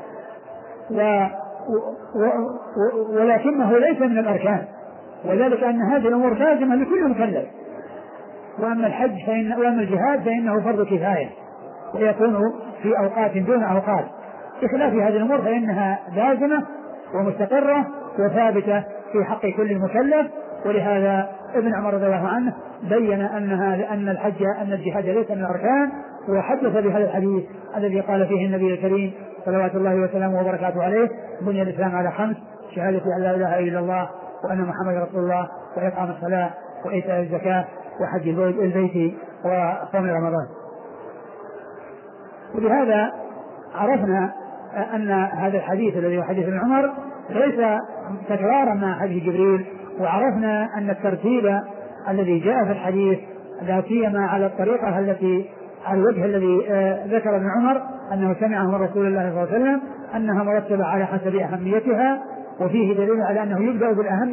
ولكنه ليس من الأركان، وذلك أن هذه الأمور لازمة لكل مكلف. وأما الجهاد فإنه فرض كفاية ويكون في أوقات دون أوقات، بخلاف هذه الأمور فإنها لازمة ومستقرة وثابتة في حق كل مكلف. ولهذا ابن عمر رضي الله عنه بين أن الجهاد ليس من الأركان، وحدث بهذا الحديث الذي قال فيه النبي الكريم صلوات الله وسلامه وبركاته عليه بني الإسلام على 5: شهادة أن لا إله إلا الله وأن محمد رسول الله وإقام الصلاة وإيتاء الزكاة وحج البيت وصوم رمضان. ولهذا عرفنا أن هذا الحديث الذي هو حديث ابن عمر ليس تكرارا مع حديث جبريل، وعرفنا أن الترتيب الذي جاء في الحديث لا سيما على الطريقة التي على الوجه الذي ذكر ابن عمر أنه سمعه من رسول الله صلى الله عليه وسلم أنها مرتبة على حسب أهميتها، وفيه دليل على أنه يبدأ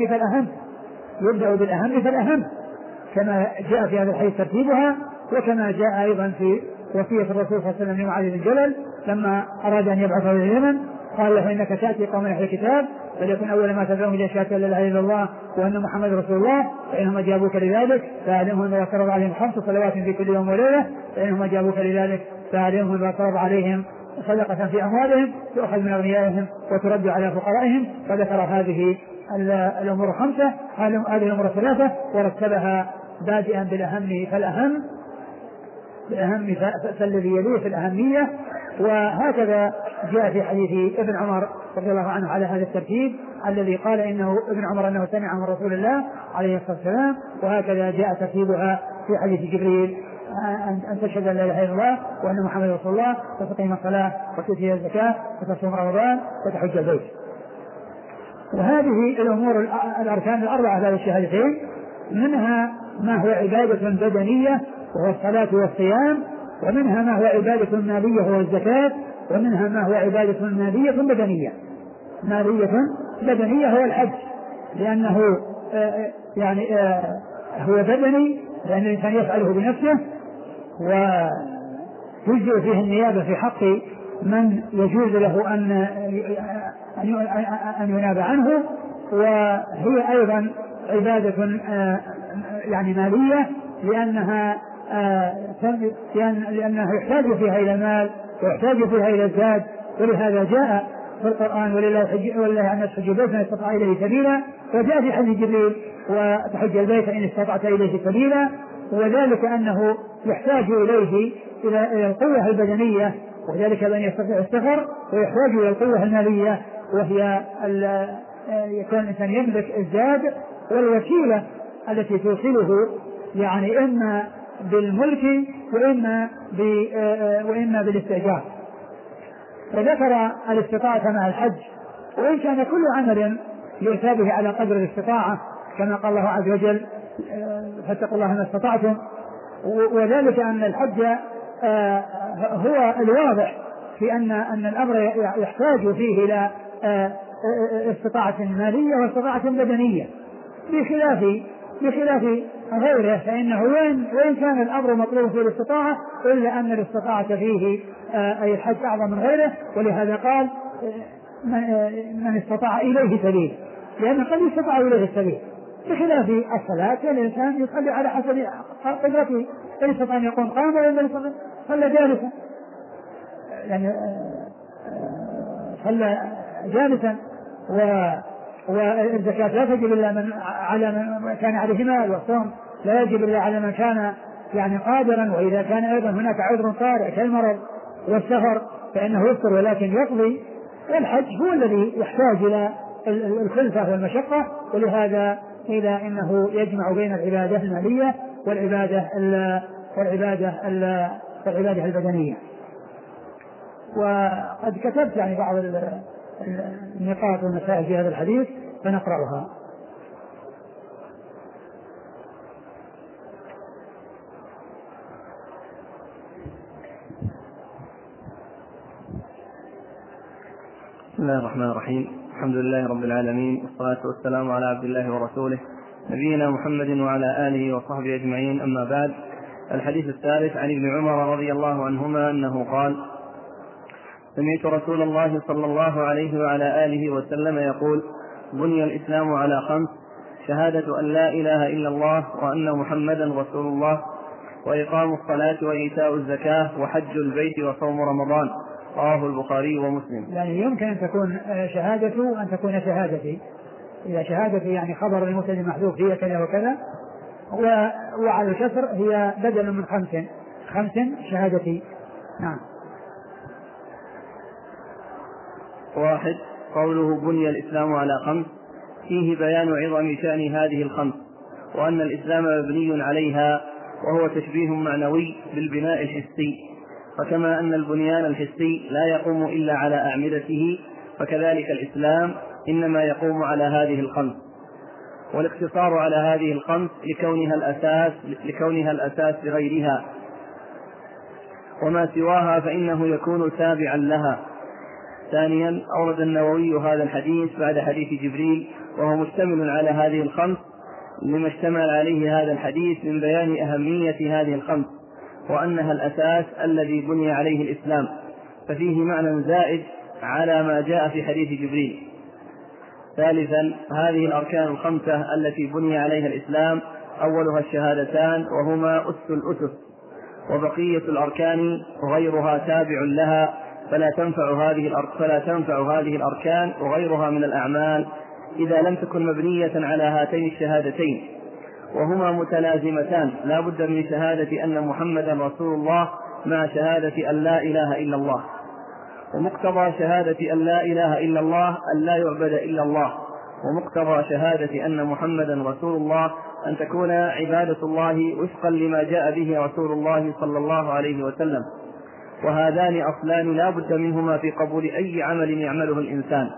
بالأهم فالأهم كما جاء في هذا الحديث ترتيبها، وكما جاء أيضا في وصية الرسول صلى الله عليه وسلم لمعاذ بن جبل لما أراد أن يبعثه إلى اليمن قال له إنك تأتي قوم أهل الكتاب فليكن أول ما تدعوهم إلى شهادة لا إله إلا الله وأن محمد رسول الله، فإنهم أجابوك لذلك فأعلمهم أن يفترض عليهم 5 صلوات في كل يوم وليلة، فإنهم أجابوك لذلك فأعلمهم أن يفترض عليهم صدقة في أموالهم تؤخذ من أغنيائهم وترد على فقرائهم. فذكر هذه الأمور 5، هذه الأمور 3 ورتبها بادئا بالأهم فالذي يليه في الأهمية. وهكذا جاء في حديث ابن عمر رضي الله عنه على هذا الترتيب الذي قال إنه ابن عمر أنه سمع من رسول الله عليه الصلاة والسلام، وهكذا جاء ترتيبها في حديث جبريل أن تشهد أن لا إله إلا الله وأن محمد رسول الله وتقيم الصلاة وتؤتي الزكاة وتصوم رمضان وتحج البيت. وهذه الأمور الأركان الأربعة هذه الشهادتين منها ما هو عبادة بدنية وهو الصلاة والصيام، ومنها ما هو عبادة مالية وهو الزكاة، ومنها ما هو عبادة مالية بدنية. هو الحج لأنه هو بدني لأن الإنسان يفعله بنفسه ويجزئ فيه النيابة في حق من يجوز له أن يناب عنه، وهي أيضا عبادة مالية لأنه يحتاج فيها إلى المال ويحتاج فيها إلى الزاد. ولهذا جاء في القرآن ولله عن الحج البيت من استطاع إليه سبيلا، وجاء في حديث جبريل وتحج البيت إن استطعت إليه سبيلا، وذلك أنه يحتاج إليه إلى القوة البدنية وذلك بأن يستطيع السفر ويحتاج إلى القوة المالية، وهي يكون الإنسان يملك الزاد والوسيلة التي توصله، يعني إما بالملك وإما بالاستئجار. وذكر الاستطاعة مع الحج، وإن كان كل عمل لإثابه على قدر الاستطاعة كما قال الله عز وجل فاتقوا الله ما استطعتم، وذلك أن الحج هو الواضح في أن الأمر يحتاج فيه إلى استطاعة مالية واستطاعة بدنية، بخلاف غيره، فإنه وإن كان الأمر مطلوب في الاستطاعة إلا أن الاستطاعة فيه أي الحج أعظم من غيره. ولهذا قال من استطاع إليه سبيل، لأن قد يستطاع إليه السبيل، بخلاف الصلاة الإنسان يصلي على حسب قدرته، إن استطاع أن يقوم قاما وإن صلى جالسا، يعني صلى جالسا. والزكاة لا تجب إلا على من كان عليه مال، والصوم لا يجب إلا على من كان يعني قادرا، وإذا كان أيضا هناك عذر طارئ كالمرض والسفر فإنه يفطر ولكن يقضي. والحج هو الذي يحتاج إلى الخلفة والمشقة، ولهذا قيل إنه يجمع بين العبادة المالية والعبادة البدنية. وقد كتبت يعني بعض النقاط والمسائل في هذا الحديث فنقرأها. بسم الله الرحمن الرحيم. الحمد لله رب العالمين، والصلاة والسلام على عبد الله ورسوله نبينا محمد وعلى آله وصحبه أجمعين، أما بعد. الحديث الثالث عن ابن عمر رضي الله عنهما أنه قال: سمعت رسول الله صلى الله عليه وعلى آله وسلم يقول: بني الإسلام على 5: شهادة أن لا إله إلا الله وأن محمدا رسول الله، وإقام الصلاة وإيتاء الزكاة وحج البيت وصوم رمضان. رواه البخاري ومسلم. يعني يمكن أن تكون شهادة أن تكون شهادتي، إذا شهادتي يعني خبر المبتدأ محذوف هي كذا وكذا، وعلى الكسر هي بدل من 5 شهادتي. نعم. 1. قوله بني الإسلام على 5 فيه بيان عظم شأن هذه 5، وأن الإسلام مبني عليها، وهو تشبيه معنوي بالبناء الحسي، فكما أن البنيان الحسي لا يقوم إلا على أعمدته، فكذلك الإسلام إنما يقوم على هذه 5. والاقتصار على هذه 5 لكونها الأساس لغيرها، وما سواها فإنه يكون تابعا لها. 2. أورد النووي هذا الحديث بعد حديث جبريل، وهو مشتمل على هذه 5 لما اشتمل عليه هذا الحديث من بيان أهمية هذه 5 وأنها الأساس الذي بني عليه الإسلام، ففيه معنى زائد على ما جاء في حديث جبريل. 3. هذه الأركان 5 التي بني عليها الإسلام أولها الشهادتان، وهما أس الأسس، وبقية الأركان غيرها تابع لها، فلا تنفع هذه الأركان وغيرها من الأعمال إذا لم تكن مبنية على هاتين الشهادتين، وهما متلازمتان، لا بد من شهادة أن محمدا رسول الله مع شهادة أن لا إله إلا الله. ومقتضى شهادة أن لا إله إلا الله أن لا يعبد إلا الله، ومقتضى شهادة أن محمدا رسول الله أن تكون عبادة الله وفقا لما جاء به رسول الله صلى الله عليه وسلم. وهذان أصلان لا بد منهما في قبول أي عمل يعمله الإنسان،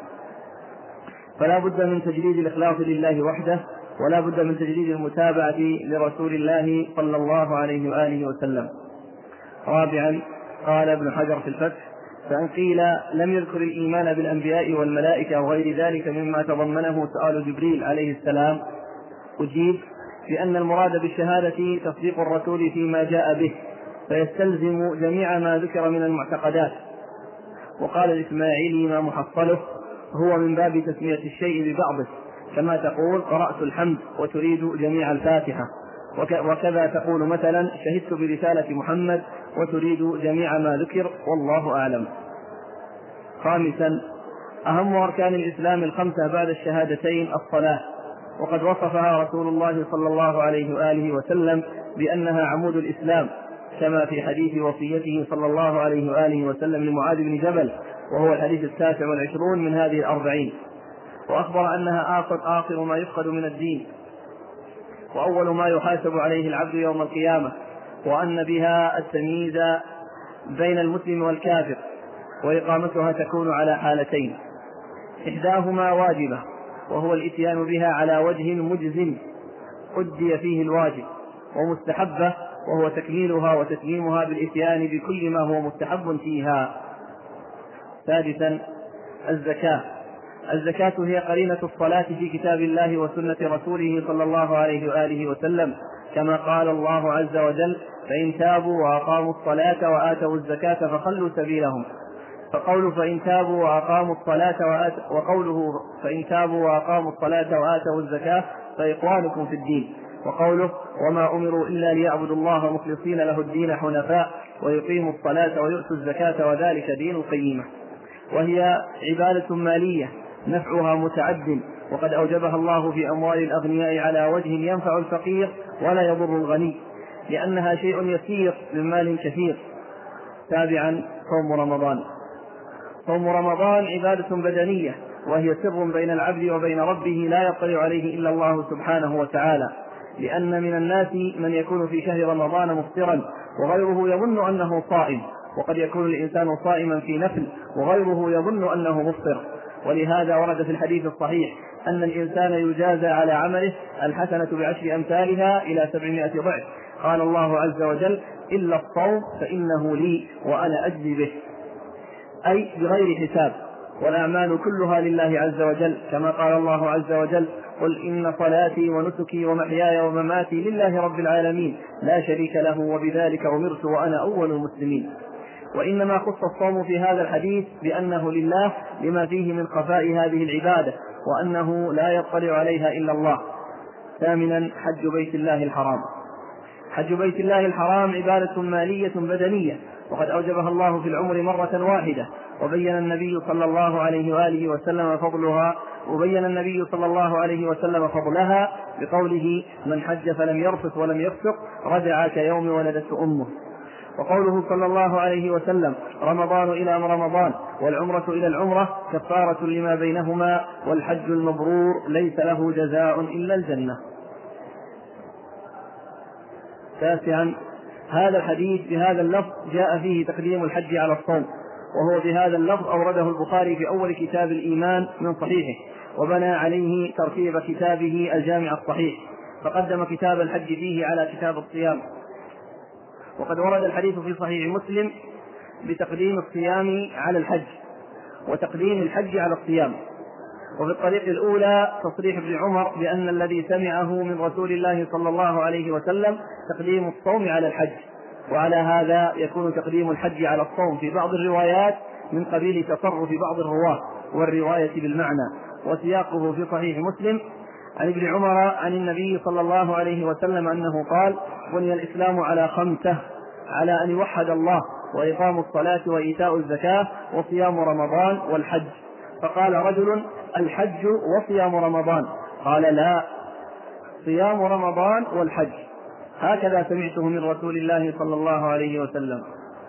فلا بد من تجريد الإخلاص لله وحده، ولا بد من تجريد المتابعة لرسول الله صلى الله عليه وآله وسلم. 4. قال ابن حجر في الفتح: فإن قيل لم يذكر الإيمان بالأنبياء والملائكة وغير ذلك مما تضمنه سؤال جبريل عليه السلام، أجيب بأن المراد بالشهادة تصديق الرسول فيما جاء به، فيستلزم جميع ما ذكر من المعتقدات. وقال الإسماعيلي ما محصله هو من باب تسمية الشيء ببعضه، كما تقول قرأت الحمد وتريد جميع الفاتحة، وكذا تقول مثلا شهدت برسالة محمد وتريد جميع ما ذكر، والله أعلم. 5. أهم أركان الإسلام 5 بعد الشهادتين الصلاة، وقد وصفها رسول الله صلى الله عليه وآله وسلم بأنها عمود الإسلام، كما في حديث وصيته صلى الله عليه وآله وسلم لمعاذ بن جبل، وهو الحديث 29 من هذه 40. وأخبر أنها آخر ما يفقد من الدين، وأول ما يحاسب عليه العبد يوم القيامة، وأن بها التمييز بين المسلم والكافر، وإقامتها تكون على حالتين: إحداهما واجبة، وهو الإتيان بها على وجه مجزم أدي فيه الواجب، ومستحبة، وهو تكميلها وتتميمها بالإتيان بكل ما هو مستحب فيها. ثالثا، الزكاة هي قرينة الصلاة في كتاب الله وسنة رسوله صلى الله عليه وآله وسلم، كما قال الله عز وجل: فإن تابوا وأقاموا الصلاة وآتوا الزكاة فخلوا سبيلهم. فقوله فإن تابوا وأقاموا الصلاة وقوله فإن تابوا وأقاموا الصلاة وآتوا الزكاة فإخوانكم في الدين. وقوله وما أمروا إلا ليعبدوا الله مخلصين له الدين حنفاء ويقيموا الصلاة ويؤتوا الزكاة وذلك دين القيمة. وهي عبادة مالية نفعها متعد، وقد أوجبها الله في أموال الأغنياء على وجه ينفع الفقير ولا يضر الغني، لأنها شيء يسير من مال كثير. تابعا، صوم رمضان عبادة بدنية، وهي سر بين العبد وبين ربه لا يطلع عليه إلا الله سبحانه وتعالى، لأن من الناس من يكون في شهر رمضان مفطرا وغيره يظن أنه صائم، وقد يكون الإنسان صائما في نفل وغيره يظن أنه مفطر. ولهذا ورد في الحديث الصحيح أن الإنسان يجازى على عمله الحسنة ب10 أمثالها إلى 700 ضعف. قال الله عز وجل: إلا الصوم فإنه لي وأنا أجزي به، أي بغير حساب، والأعمال كلها لله عز وجل، كما قال الله عز وجل: قل إن صلاتي ونسكي ومحياي ومماتي لله رب العالمين لا شريك له وبذلك أمرت وأنا أول المسلمين. وإنما خص الصوم في هذا الحديث بأنه لله لما فيه من خفاء هذه العبادة، وأنه لا يطلع عليها إلا الله. ثامنا، حج بيت الله الحرام. حج بيت الله الحرام عبادة مالية بدنية، وقد أوجبها الله في العمر مرة واحدة، وبين النبي صلى الله عليه وآله وسلم فضلها بقوله: من حج فلم يرفث ولم يفسق رجع كيوم ولدته أمه. وقوله صلى الله عليه وسلم: رمضان إلى رمضان والعمرة إلى العمرة كفارة لما بينهما والحج المبرور ليس له جزاء إلا الجنة. تاسعا، هذا الحديث بهذا اللفظ جاء فيه تقديم الحج على الصوم، وهو بهذا اللفظ أورده البخاري في أول كتاب الإيمان من صحيحه، وبنى عليه ترتيب كتابه الجامع الصحيح، فقدم كتاب الحج فيه على كتاب الصيام. وقد ورد الحديث في صحيح مسلم بتقديم الصيام على الحج وتقديم الحج على الصيام. وفي الطريق الأولى تصريح ابن عمر بأن الذي سمعه من رسول الله صلى الله عليه وسلم تقديم الصوم على الحج، وعلى هذا يكون تقديم الحج على الصوم في بعض الروايات من قبيل تصرف بعض الرواة والرواية بالمعنى. وسياقه في صحيح مسلم عن ابن عمر عن النبي صلى الله عليه وسلم أنه قال: بني الإسلام على 5: على أن يوحد الله، وإقام الصلاة، وإيتاء الزكاة، وصيام رمضان، والحج. فقال رجل: الحج وصيام رمضان؟ قال: لا، صيام رمضان والحج، هكذا سمعته من رسول الله صلى الله عليه وسلم.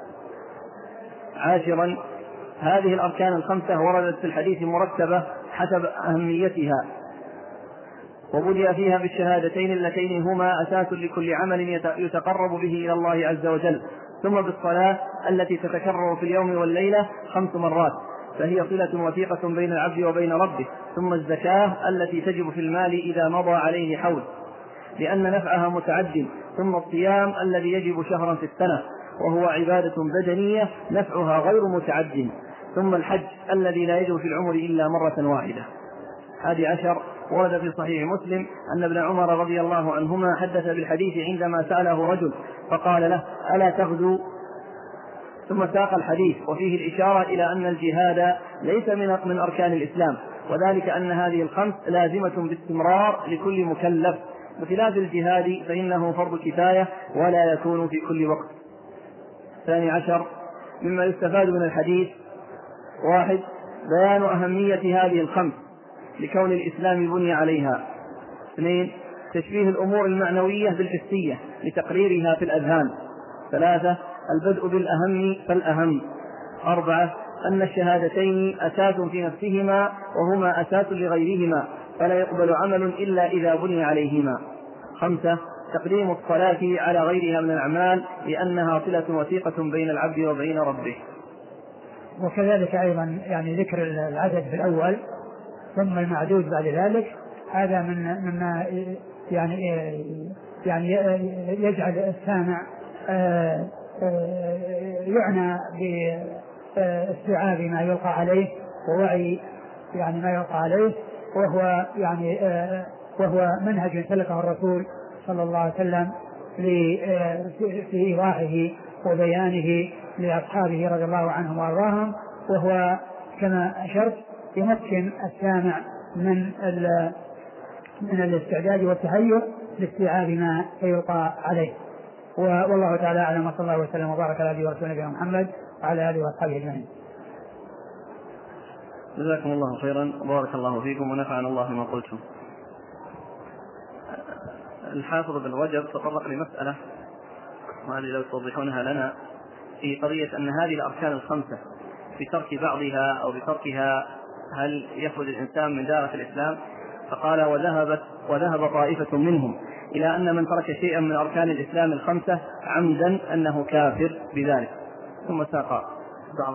عاشرا، هذه الأركان 5 وردت في الحديث مرتبة حسب أهميتها، وبدأ فيها بالشهادتين اللتين هما أساس لكل عمل يتقرب به إلى الله عز وجل، ثم بالصلاة التي تتكرر في اليوم والليلة 5 مرات، فهي صلة وثيقة بين العبد وبين ربه، ثم الزكاة التي تجب في المال إذا مضى عليه حول لأن نفعها متعد، ثم الصيام الذي يجب شهرا في السنة وهو عبادة بدنية نفعها غير متعد، ثم الحج الذي لا يجب في العمر إلا مرة واحدة. 11 ورد في صحيح مسلم أن ابن عمر رضي الله عنهما حدث بالحديث عندما سأله رجل فقال له: ألا تغزو؟ ثم ساق الحديث وفيه الإشارة إلى أن الجهاد ليس من أركان الإسلام، وذلك أن هذه 5 لازمة باستمرار لكل مكلف، بخلاف الجهاد فإنه فرض كفاية ولا يكون في كل وقت. 12 مما يستفاد من الحديث: 1 بيان أهمية هذه 5 لكون الإسلام بني عليها. 2 تشبيه الأمور المعنوية بالحسية لتقريرها في الأذهان. 3 البدء بالأهم فالأهم. 4 أن الشهادتين أساس في نفسهما وهما أساس لغيرهما فلا يقبل عمل إلا إذا بني عليهما. 5 تقديم الصلاة على غيرها من الأعمال لأنها صلة وثيقة بين العبد وبين ربه. وكذلك أيضا يعني ذكر العدد في الأول ثم المعدود بعد ذلك، هذا مما يعني يجعل السامع يعنى باستيعاب ما يلقى عليه ووعي يعني ما يلقى عليه، وهو منهج سلكه الرسول صلى الله عليه وسلم في إيضاحه وبيانه لأصحابه رضي الله عنهم وأرضاهم، وهو كما أشرت يمكن السامع من الاستعداد والتهيؤ لاستيعاب ما يلقى عليه. والله تعالى أعلم، وصلى الله وسلم وبارك على نبينا ورسولنا محمد وعلى آله وأصحابه أجمعين. جزاكم الله خيرا وبارك الله فيكم ونفعنا الله بما قلتم. الحافظ بن رجب تطرق لمسألة وهذه لو توضحونها لنا في قضية أن هذه الأركان الخمسة بترك بعضها أو بتركها هل يخرج الإنسان من دائرة الإسلام؟ فقال وذهب طائفة منهم إلى أن من ترك شيئا من أركان الإسلام الخمسة عمدا أنه كافر بذلك. ثم ساق بعض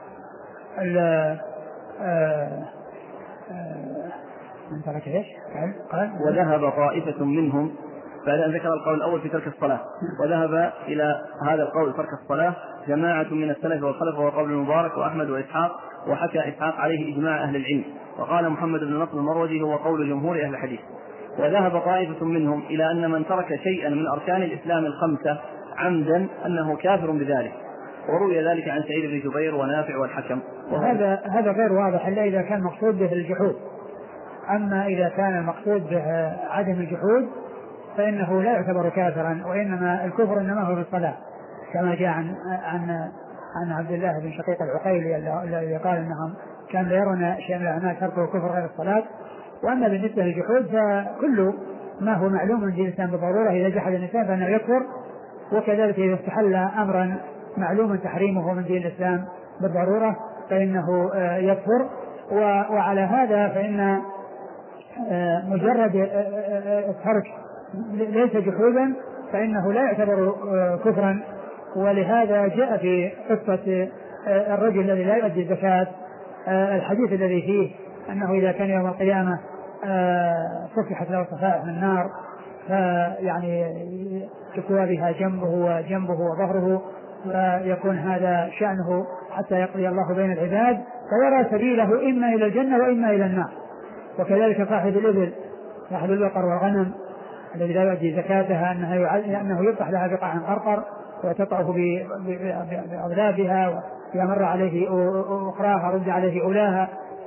من ترك ايش؟ قال وذهب طائفة منهم بعد أن ذكر القول الأول في ترك الصلاة، وذهب إلى هذا القول ترك الصلاة جماعة من السلف والخلف وهو قول المبارك وأحمد وإسحاق، وحكى إسحاق عليه إجماع أهل العلم، وقال محمد بن نصر المروزي هو قول جمهور أهل الحديث. وذهب طائفة منهم إلى أن من ترك شيئا من أركان الإسلام الخمسة عمدا أنه كافر بذلك، وروي ذلك عن سعيد بن جبير ونافع والحكم. هذا غير واضح إلا إذا كان مقصود به الجحود. أما إذا كان المقصود به عدم الجحود فإنه لا يعتبر كافرا، وإنما الكفر إنما هو بالصلاة، كما جاء عن عبد الله بن شقيق العقيلي الذي قال إنهم كانوا يرون شيئا من الأعمال تركه كفر غير الصلاة. وأما بالنسبة للجحود فكل ما هو معلوم من دين الإسلام بالضرورة إذا جحد الإنسان فإنه يكفر، وكذلك إذا استحل أمرا معلوم تحريمه من دين الإسلام بالضرورة فإنه يكفر. وعلى هذا فإن مجرد الترك ليس جحودا فإنه لا يعتبر كفرا. ولهذا جاء في قصة الرجل الذي لا يؤدي الزكاة الحديث الذي فيه أنه إذا كان يوم القيامة صفحت له صفائح من النار فيعني تكوى بها جنبه وظهره، فيكون هذا شأنه حتى يقضي الله بين العباد فيرى سبيله إما إلى الجنة وإما إلى النار. وكذلك صاحب الإبل صاحب البقر والغنم الذي لا يؤدي زكاتها أنه يفتح لها بقاع قرقر وتطعف بأغلابها وإذا مر عليه أخراها رد عليه أولاها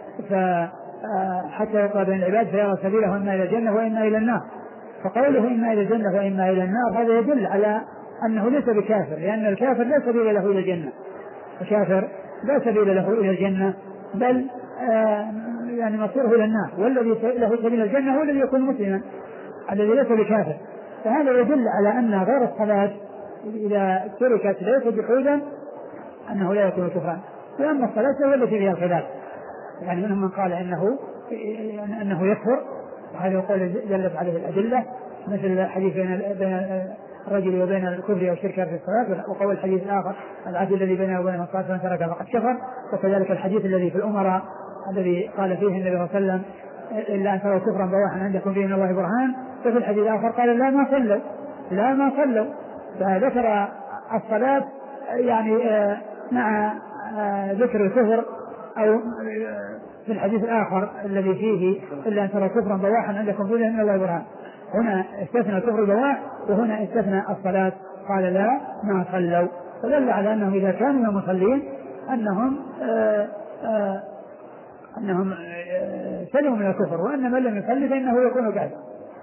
حتى يقضى بين العباد فيرى سبيله إما إلى الجنة وإما إلى النار. فقوله إما إلى الجنة وإما إلى النار هذا يدل على أنه ليس بكافر، لأن الكافر لا سبيل له إلى الجنة، الكافر لا سبيل له إلى الجنة بل يعني مصيره إلى النار، والذي له سبيل الجنة هو الذي يكون مسلما الذي ليس بكافر. فهذا يدل على أن غير الصلاة إذا تركت ليس جحودا أنه لا يكون كفرا. وأما الصلاة هو التي فيها الخلاف، يعني منهم من قال أنه يكفر، وهذا يقول دلت عليه الأدلة مثل الحديث بين الرجل وبين الكفر أو الشرك في الصلاة، وقول الحديث الآخر العدل الذي بينه وبين الصلاة من ترك فقد كفر. وكذلك الحديث الذي في الأمراء الذي قال فيه النبي صلى الله عليه وسلم إلا أن تروا كفرا بواحا عندكم فيه من الله برهان، وفي الحديث الآخر قال لا ما صلوا. فذكر الصلاة يعني مع ذكر الكفر، أو في الحديث الآخر الذي فيه إلا أن تروا كفرا بواحا عندكم فيه من الله برهان، هنا استثنى الكفر بواح وهنا استثنى الصلاة قال لا ما صلوا. فدل على أنهم إذا كانوا مصلين أنهم سلموا من الكفر، وأن من لم يصلي فإنه يكون كافرا.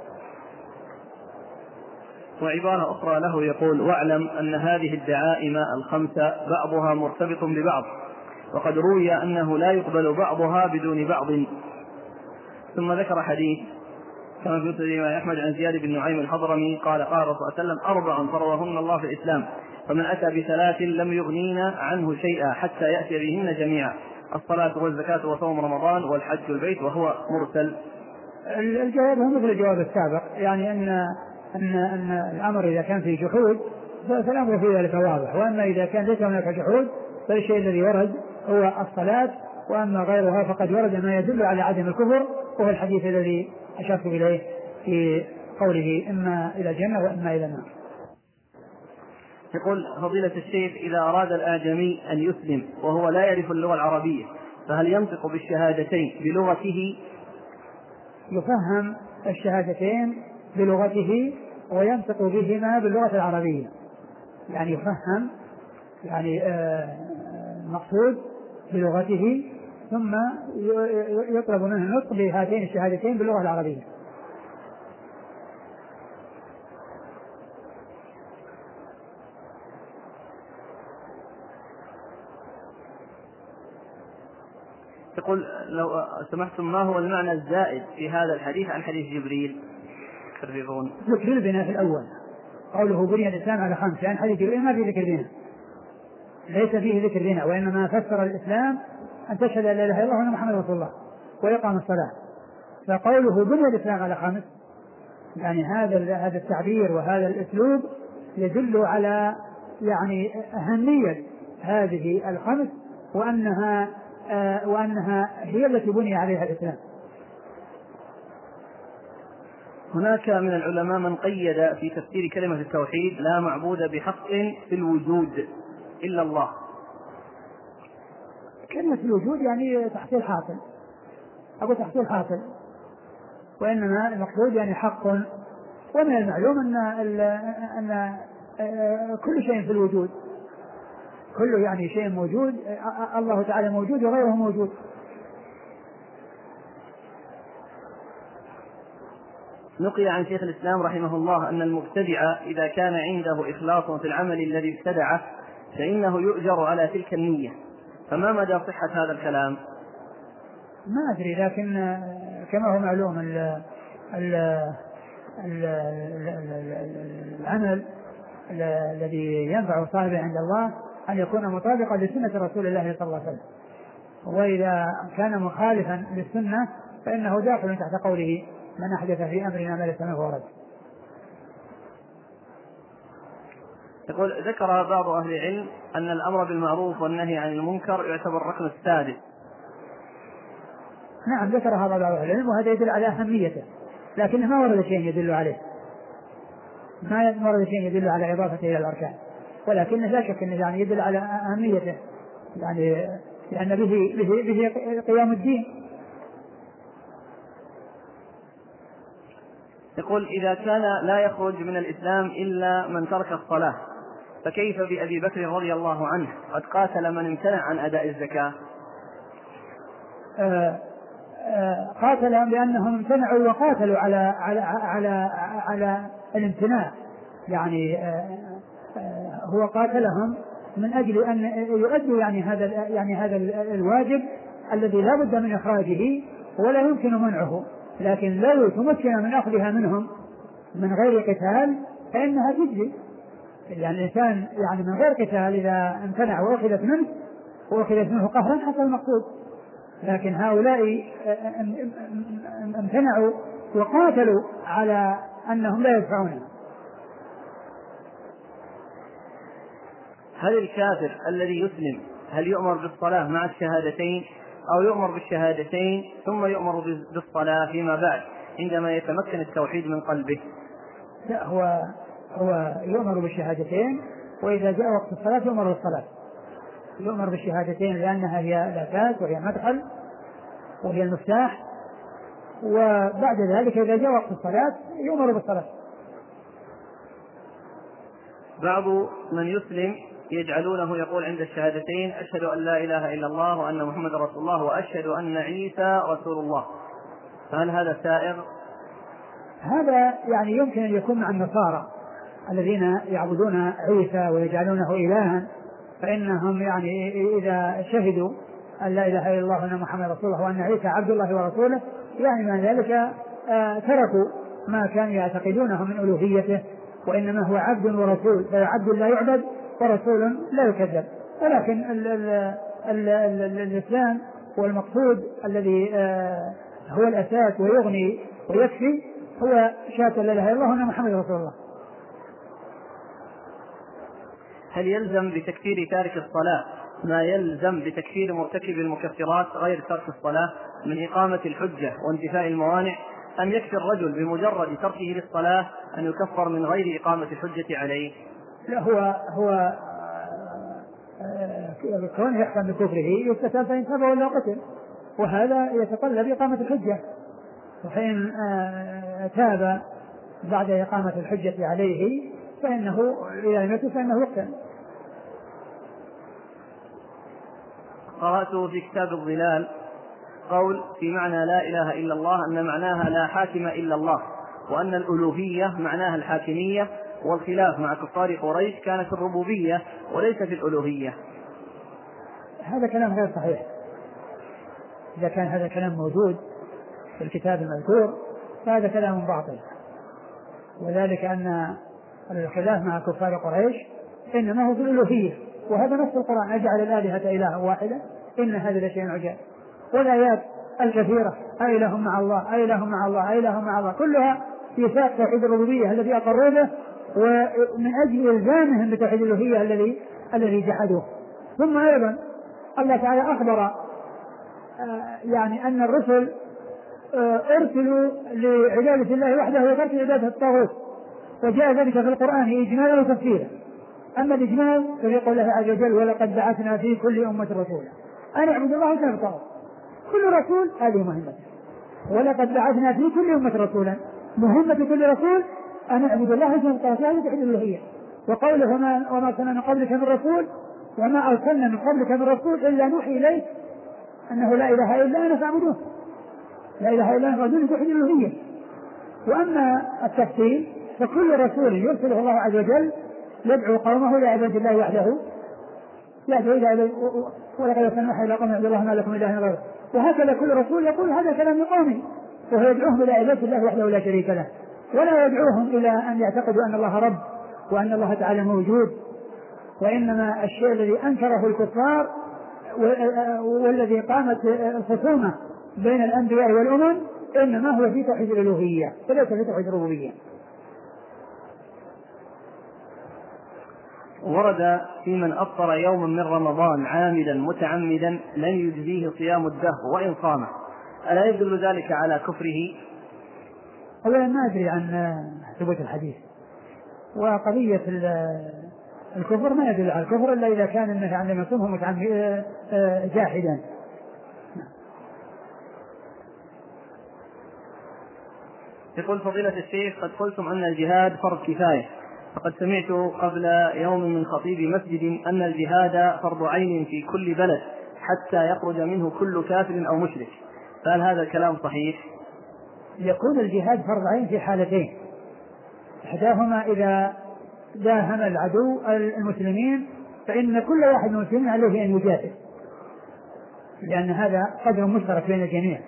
وعبارة أخرى له يقول واعلم أن هذه الدعائم الخمسة بعضها مرتبط ببعض، وقد روي أنه لا يقبل بعضها بدون بعض. ثم ذكر حديث كما في مسند الإمام أحمد عن زياد بن نعيم الحضرمي قال قال الرسول صلى الله عليه وسلم 4 فرضهن الله في الإسلام فمن أتى ب3 لم يغنينا عنه شيئا حتى يأتي بهن جميعا: الصلاة والزكاة وصوم رمضان والحج والبيت. وهو مرسل. الجواب هو مثل الجواب السابق، يعني أن الأمر إذا كان فيه جحود فالأمر في ذلك واضح، وأما إذا كان ليس هناك جحود فالشيء الذي ورد هو الصلاة، وأما غيرها فقد ورد ما يدل على عدم الكفر، وهو الحديث الذي أشرت إليه في قوله إما إلى الجنة وإما إلى النار. يقول فضيلة الشيخ: إذا أراد الآدمي أن يسلم وهو لا يعرف اللغة العربية فهل ينطق بالشهادتين بلغته؟ يفهم الشهادتين بلغته وينطق بهما باللغة العربية، يعني يفهم يعني المقصود بلغته ثم يطلب منه النطق بهاتين الشهادتين باللغة العربية. يقول لو سمحتم ما هو المعنى الزائد في هذا الحديث عن حديث جبريل؟ ترغبون ذكر البناء في الأول، قوله بني الإسلام على 5، يعني حديث جبريل ما في ذكر بناء، ليس فيه ذكر بناء، وإنما فسر الإسلام أن تشهد أن لا إله إلا الله وأن محمد رسول الله ويقام الصلاة. فقوله بني الإسلام على 5 يعني هذا التعبير وهذا الأسلوب يدل على يعني أهمية هذه 5 وأنها هي التي بني عليها الإسلام. هناك من العلماء من قيد في تفسير كلمة التوحيد: لا معبود بحق في الوجود إلا الله. كلمة الوجود يعني تحصيل حاصل، أو تحصيل حاصل، وإنما المقصود يعني حق. ومن المعلوم أن كل شيء في الوجود، كل يعني شيء موجود، الله تعالى موجود وغيره موجود. نقل عن شيخ الإسلام رحمه الله أن المبتدع إذا كان عنده إخلاص في العمل الذي ابتدعه فإنه يؤجر على تلك النية، فما مدى صحة هذا الكلام؟ ما أدري، لكن كما هو معلوم العمل الذي ينفع صاحبه عند الله أن يكون مطابقا لسنة رسول الله صلى الله عليه وسلم، وإذا كان مخالفا للسنة فإنه داخل تحت قوله: من أحدث في أمرنا ما ليس منه ورد. يقول: ذكر بعض أهل العلم أن الأمر بالمعروف والنهي عن المنكر يعتبر الركن السادس. نعم ذكر هذا بعض أهل العلم، وهذا يدل على أهميته، لكن ما ورد شيء يدل عليه، ما ورد شيء يدل على إضافته إلى الأركان، ولكن لا شك أنه يعني يدل على أهميته، يعني لأن به قيام الدين. يقول: إذا كان لا يخرج من الإسلام إلا من ترك الصلاة فكيف بأبي بكر رضي الله عنه قد قاتل من امتنع عن أداء الزكاة؟ قاتلهم لأنهم امتنعوا وقاتلوا على الامتناع، يعني هو قاتلهم من أجل أن يؤدوا يعني هذا الواجب الذي لا بد من إخراجه ولا يمكن منعه، لكن لو تمكن من أخذها منهم من غير قتال فإنها تجزي. يعني الإنسان يعني من غير قتال إذا امتنع وأخذت منه قهرا حصل المقصود، لكن هؤلاء امتنعوا وقاتلوا على أنهم لا يدفعونه. هل الكافر الذي يسلم هل يؤمر بالصلاة مع الشهادتين أو يؤمر بالشهادتين ثم يؤمر بالصلاة فيما بعد عندما يتمكن التوحيد من قلبه؟ لا، هو يؤمر بالشهادتين، وإذا جاء وقت الصلاة يؤمر بالصلاة، يؤمر بالشهادتين لأنها هي الأساس وهي المدخل وهي المفتاح، وبعد ذلك إذا جاء وقت الصلاة يؤمر بالصلاة. بعض من يسلم يجعلونه يقول عند الشهادتين: أشهد أن لا إله إلا الله وأن محمد رسول الله وأشهد أن عيسى رسول الله، فهل هذا سائغ؟ هذا يعني يمكن أن يكون مع النصارى الذين يعبدون عيسى ويجعلونه إلها، فإنهم يعني إذا شهدوا أن لا إله إلا الله وأن محمد رسول الله وأن عيسى عبد الله ورسوله يعني من ذلك تركوا ما كانوا يعتقدونه من ألوهيته، وإنما هو عبد ورسول، عبد لا يعبد ورسول لا يكذب. ولكن الإسلام هو المقصود الذي هو الأساس ويغني ويكفي، هو شهادة لا إله إلا الله وأن محمد رسول الله. هل يلزم بتكفير تارك الصلاة ما يلزم بتكفير مرتكب المكفرات غير ترك الصلاة من إقامة الحجة وانتفاء الموانع، أم يكفي الرجل بمجرد تركه للصلاة أن يكفر من غير إقامة الحجة عليه؟ لا، هو كونه يحكم بكفره يستتاب فإن تاب ولا قتل، وهذا يتطلب إقامة الحجة، وحين تاب بعد إقامة الحجة عليه فإنه إذا مات فإنه يقتل. قرأت في كتاب الظلال قول في معنى لا إله إلا الله أن معناها لا حاكم إلا الله، وأن الألوهية معناها الحاكمية، والخلاف مع كفار قريش كانت في الربوبية وليس في الألوهية. هذا كلام غير صحيح. إذا كان هذا كلام موجود في الكتاب المذكور فهذا كلام باطل، وذلك أن الخلاف مع كفار قريش إنما هو في الألوهية، وهذا نص القرآن: أجعل الآلهة إلها واحدة إن هذا لشيء عجاب. والآيات الكثيرة: أإله مع الله، أإله مع الله، أإله مع الله، كلها في ساق توحيد الربوبية الذي أقروا به، ومن أجل إلزامهم بتوحيد الألوهية الذي جحدوه. ثم أيضا الله تعالى أخبر يعني أن الرسل أرسلوا لعبادة الله وحده وترك عبادة الطاغوت، وجاء ذلك في القرآن إجمالا وتفصيلا. أما الإجمال ففي قول الله عز وجل: ولقد بعثنا في كل أمة رسولا أن اعبدوا الله واجتنبوا الطاغوت. كل رسول هذه مهمته، ولقد بعثنا في كل أمة رسولا، مهمة كل رسول أن اعبدوا الله واجتنبوا الطاغوت، هذه توحيد الألوهية. وقوله: وما أرسلنا من قبلك من رسول، وما أرسلنا من قبلك من رسول إلا نوحي إليه أنه لا إله إلا أنا فاعبدوه، لا إله إلا أنا فاعبدوه، توحيد الألوهية. وأما التفصيل فكل رسول يرسله الله عز وجل يدعو قومه إلى عبادة الله وحده، يدعو إلى ولقد أرسلنا إلى قوم اعبدوا الله ما لكم من إله غيره. وهكذا كل رسول يقول هذا كلام لقومه، وهو يدعوهم إلى عبادة الله وحده لا شريك له، ولا يدعوهم إلى أن يعتقدوا أن الله رب وأن الله تعالى موجود. وإنما الشيء الذي أنكره الكفار والذي قامت الخصومة بين الأنبياء والأمم إنما هو في توحيد الألوهية وليس في توحيد الربوبية. ورد في من أفطر يوما من رمضان عامدا متعمدا لن يجزيه صيام الدهر وإن صامه، ألا يدل ذلك على كفره؟ أولا ما أدري عن ثبوت الحديث، وقضية الكفر ما يدل على الكفر إلا إذا كان النهي عن لم يصومه جاحدا. يقول فضيلة الشيخ: قد قلتم أن الجهاد فرض كفاية، فقد سمعت قبل يوم من خطيب مسجد أن الجهاد فرض عين في كل بلد حتى يخرج منه كل كافر أو مشرك، فهل هذا الكلام صحيح؟ يكون الجهاد فرض عين في حالتين: إحداهما إذا داهم العدو المسلمين فإن كل واحد من المسلمين عليه أن يجاهد، لأن هذا قدر مشترك بين الجميع.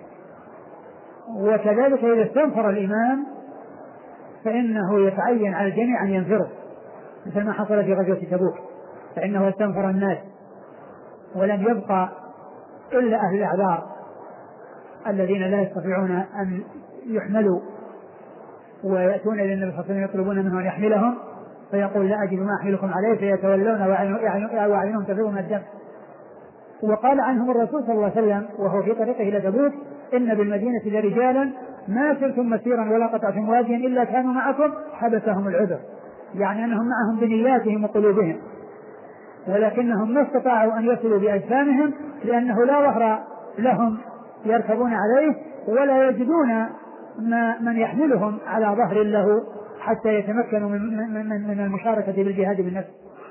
وكذلك إذا استنفر الإمام فإنه يتعين على الجميع أن ينفروا، مثل ما حصل في غزوة تبوك، فإنه استنفر الناس ولم يبقى إلا أهل الأعذار الذين لا يستطيعون أن يحملوا، ويأتون إلى النبي صلى الله عليه وسلم يطلبون منه أن يحملهم، فيقول: لا أجد ما أحملكم عليه، فيتولون وأعينهم تفيض من الدم. وقال عنهم الرسول صلى الله عليه وسلم وهو في طريقه إلى تبوك: إن بالمدينة لرجالا ما سرتم مسيرا ولا قطعتم واديا إلا كانوا معكم حبسهم العذر، يعني أنهم معهم بنياتهم وقلوبهم، ولكنهم ما استطاعوا أن يصلوا بأجسامهم لأنه لا ظهر لهم يركبون عليه ولا يجدون من يحملهم على ظهر له حتى يتمكنوا من المشاركة بالجهاد بالنفس.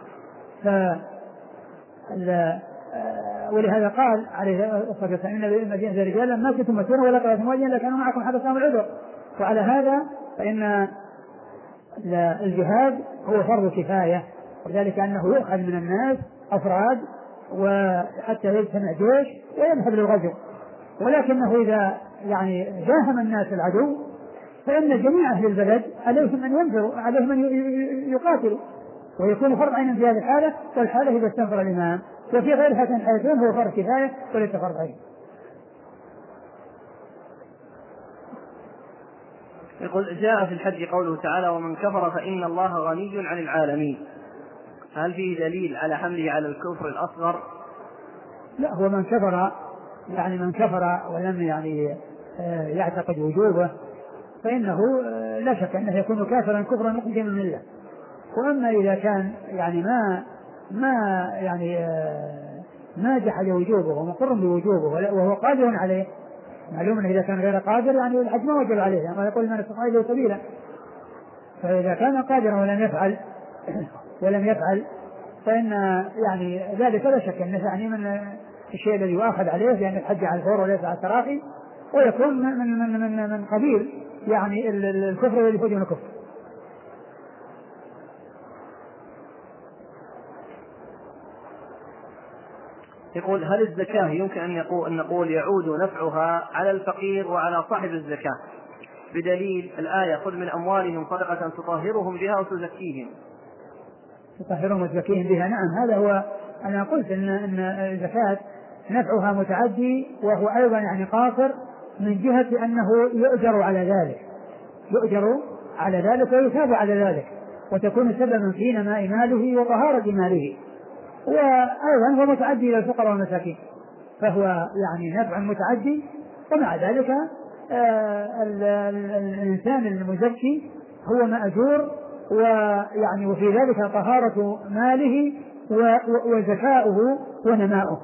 ولهذا قال عليه الصلاة والسلام: إن بالمدينة رجالا ما كنتم مسيرا ولا قطعتم واديا إلا كانوا معكم حبسهم العذر. وعلى هذا فإن الجهاد هو فرض كفاية، وذلك أنه يؤخذ من الناس أفراد وحتى يجتمع جيش ويذهب للغزو، ولكنه إذا يعني جاهم الناس العدو فإن جميع أهل البلد عليهم أن ينفروا، عليهم أن يقاتلوا، ويكون فرض عين في هذه الحالة، والحالة إذا استنفر الإمام. وفي غير هاتين الحالتين هو فرض كفاية وليس فرض عين. يقول جاء في الحج قوله تعالى ومن كفر فإن الله غني عن العالمين، هل فيه دليل على حمله على الكفر الأصغر؟ لا، هو من كفر يعني من كفر ولم يعني يعتقد وجوبه فإنه لا شك أنه يكون كافرا كفرا مخرجا من الملة. وأما إذا كان يعني ما جحد وجوبه ومقر بوجوبه وهو قادر عليه، معلوم أنه إذا كان غير قادر يعني الحج ما وجب عليه، يعني يقول من استطاع إليه سبيلا. فإذا كان قادرا ولم يفعل فإن يعني ذلك لا شك أنه يعني من الشيء الذي يؤاخذ عليه، لأن الحج على الفور وليس على التراخي، ويكون من قبيل يعني الكفر الذي يخرج من الكفر. يقول هل الزكاة يمكن أن نقول يعود نفعها على الفقير وعلى صاحب الزكاة بدليل الآية خذ من أموالهم صدقة تطهرهم بها وتزكيهم بها؟ نعم، هذا هو. أنا قلت إن الزكاة نفعها متعدي، وهو أيضا يعني قاصر من جهة أنه يؤجر على ذلك ويثاب على ذلك، وتكون سببا في نماء ماله وطهارة ماله، وأيضا هو متعدي إلى الفقراء والمساكين، فهو يعني نفع متعدي. ومع ذلك الإنسان المزكي هو مأجور، ويعني وفي ذلك طهارة ماله وزكاؤه ونماؤه.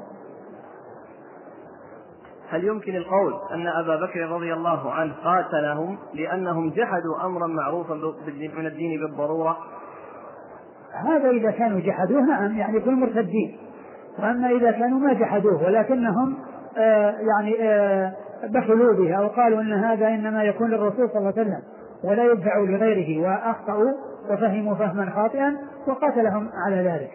هل يمكن القول أن أبا بكر رضي الله عنه قاتلهم لأنهم جحدوا أمرا معروفا من الدين بالضرورة؟ هذا إذا كانوا جحدوه نعم، يعني يكونوا مرتدين. وأما إذا كانوا ما جحدوه ولكنهم بخلوا به أو قالوا أن هذا إنما يكون للرسول صلى الله عليه وسلم ولا يدفعوا لغيره وأخطأوا وفهموا فهما خاطئا وقاتلهم على ذلك.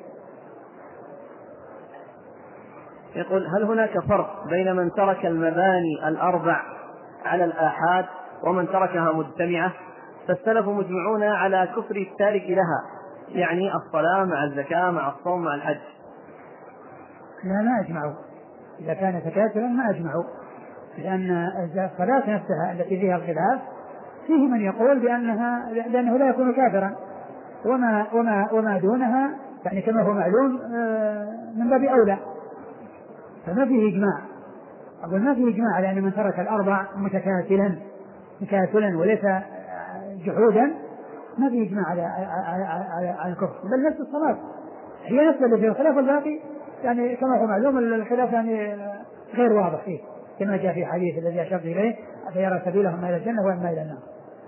يقول هل هناك فرق بين من ترك المباني الأربع على الآحاد ومن تركها مجتمعة؟ فالسلف مجمعون على كفر التارك لها، يعني الصلاة مع الزكاة مع الصوم مع الحج. لا، ما أجمعوا. إذا كان تكاثرا ما أجمعوا، لأن الصلاة نفسها التي فيها الخلاف فيه من يقول لأنه لا يكون كافرا، وما دونها يعني كما هو معلوم من باب أولى، فما فيه إجماع. أقول ما فيه إجماع على أن من ترك الأربع تكاسلا وليس جحودا ما فيه إجماع على الكفر، بل نفس الصلاة هي نفس التي الخلاف الباقي يعني كما هو معلوم الخلاف يعني غير واضح فيه، كما جاء في حديث الذي أشرت إليه فيرى سبيلهم إلى الجنة وإما إلى النار.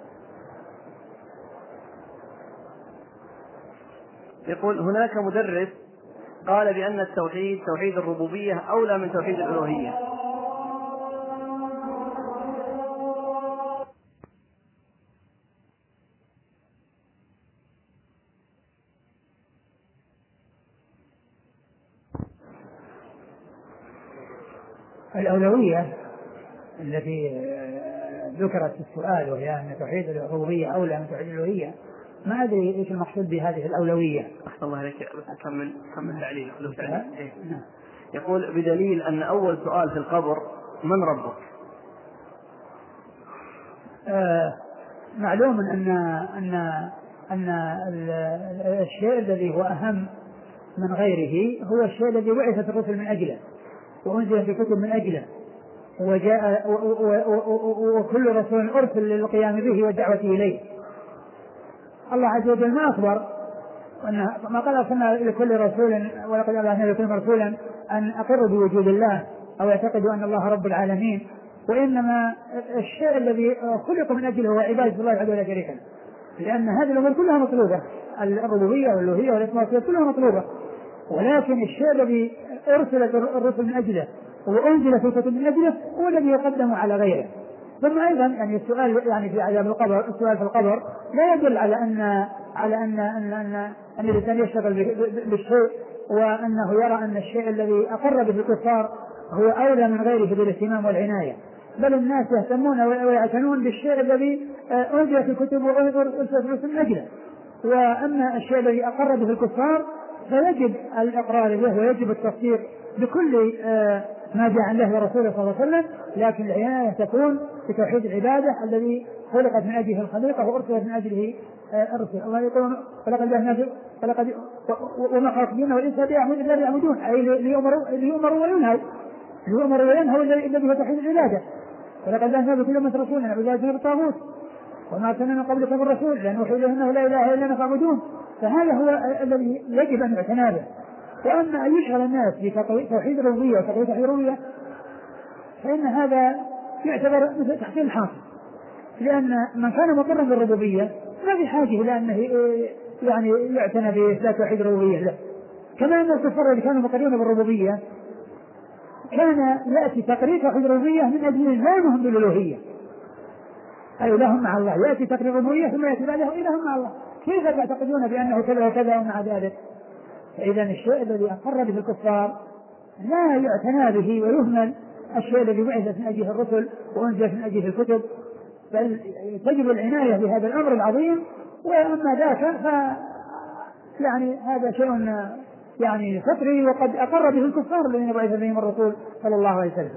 يقول هناك مدرس قال بأن التوحيد توحيد الربوبية أولى من توحيد الألوهية. الأولوية التي ذكرت في السؤال وهي أن توحيد الربوبية أولى من توحيد الألوهية، ما أدري إيش المقصود بهذه الأولوية. أحسن الله عليك، بس كمل تعليل. يقول بدليل أن أول سؤال في القبر من ربك؟ معلوم أن الشيء الذي هو أهم من غيره هو الشيء الذي بعثت الرسل من أجله وأنزل في الكتب من أجله، وجاء وكل رسول أرسل للقيام به والدعوة إليه. الله عز وجل ما أخبر ما قال أرسلنا لكل رسول ولقد أرسلنا لكل رسولا أن أقروا بوجود الله أو يعتقدوا أن الله رب العالمين، وإنما الشيء الذي خلق من أجله هو عبادة الله وحده لا شريك له، لأن هذه الأمور كلها مطلوبة، الربوبية والألوهية والأسماء والصفات كلها مطلوبة، ولكن الشيء الذي أرسلت الرسل من أجله وأنزل في الكتب من أجله هو الذي يقدم على غيره. ثم أيضا يعني السؤال يعني في عذاب القبر، السؤال في القبر لا يدل على أن الإنسان يشتغل بالشيء وأنه يرى أن الشيء الذي أقر به الكفار هو أولى من غيره بالاهتمام والعناية، بل الناس يهتمون ويعتنون بالشيء الذي أنزل في الكتب وأرسلت من أجله. وأما الشيء الذي أقر به الكفار فيجب الإقرار به ويجب التصديق بكل ما جاء عن الله ورسوله صلى الله عليه وسلم، لكن العناية تكون بتوحيد العبادة الذي خلقت من أجله الخليقة وأرسلت من أجله الرسل. الله يقول فلقد وما خلق الجن والإنس إلا ليعبدون، أي ليؤمروا وينهوا الذي هو توحيد العبادة. ولقد بعثنا بكل أمة رسولا أن اعبدوا بالطاغوت وما أرسلنا من قبلك من رسول لأن نوحي إليه أنه لا إله إلا أنا فاعبدون. فهذا هو الذي يجب أن يعتنى به. وأما أن يشغل الناس بتوحيد الربوبية وتوحيد الربوبية فإن هذا يعتبر مثل تحصيل الحاصل، لأن من كان مقرا بالربوبية ما في حاجة إلى أنه يعني يعتنى بإثبات توحيد الربوبية له. كما أن الكفار اللي كانوا مقرين بالربوبية كان يأتي تقرير توحيد الربوبية من أجل إلزامهم بالألوهية، أي إله مع الله، يأتي تقرير الربوبية ثم يأتي بعده إله مع الله. كيف تعتقدون بأنه كذا وكذا ومع ذلك؟ فإذا الشيء الذي أقر به الكفار لا يعتنى به ويهمل الشيء الذي بعثت من أجله الرسل وأنزلت من أجله الكتب، بل تجب العناية بهذا الأمر العظيم. وأما ذاك يعني هذا شيء يعني فطري وقد أقر به الكفار الذين بعث بهم الرسول صلى الله عليه وسلم.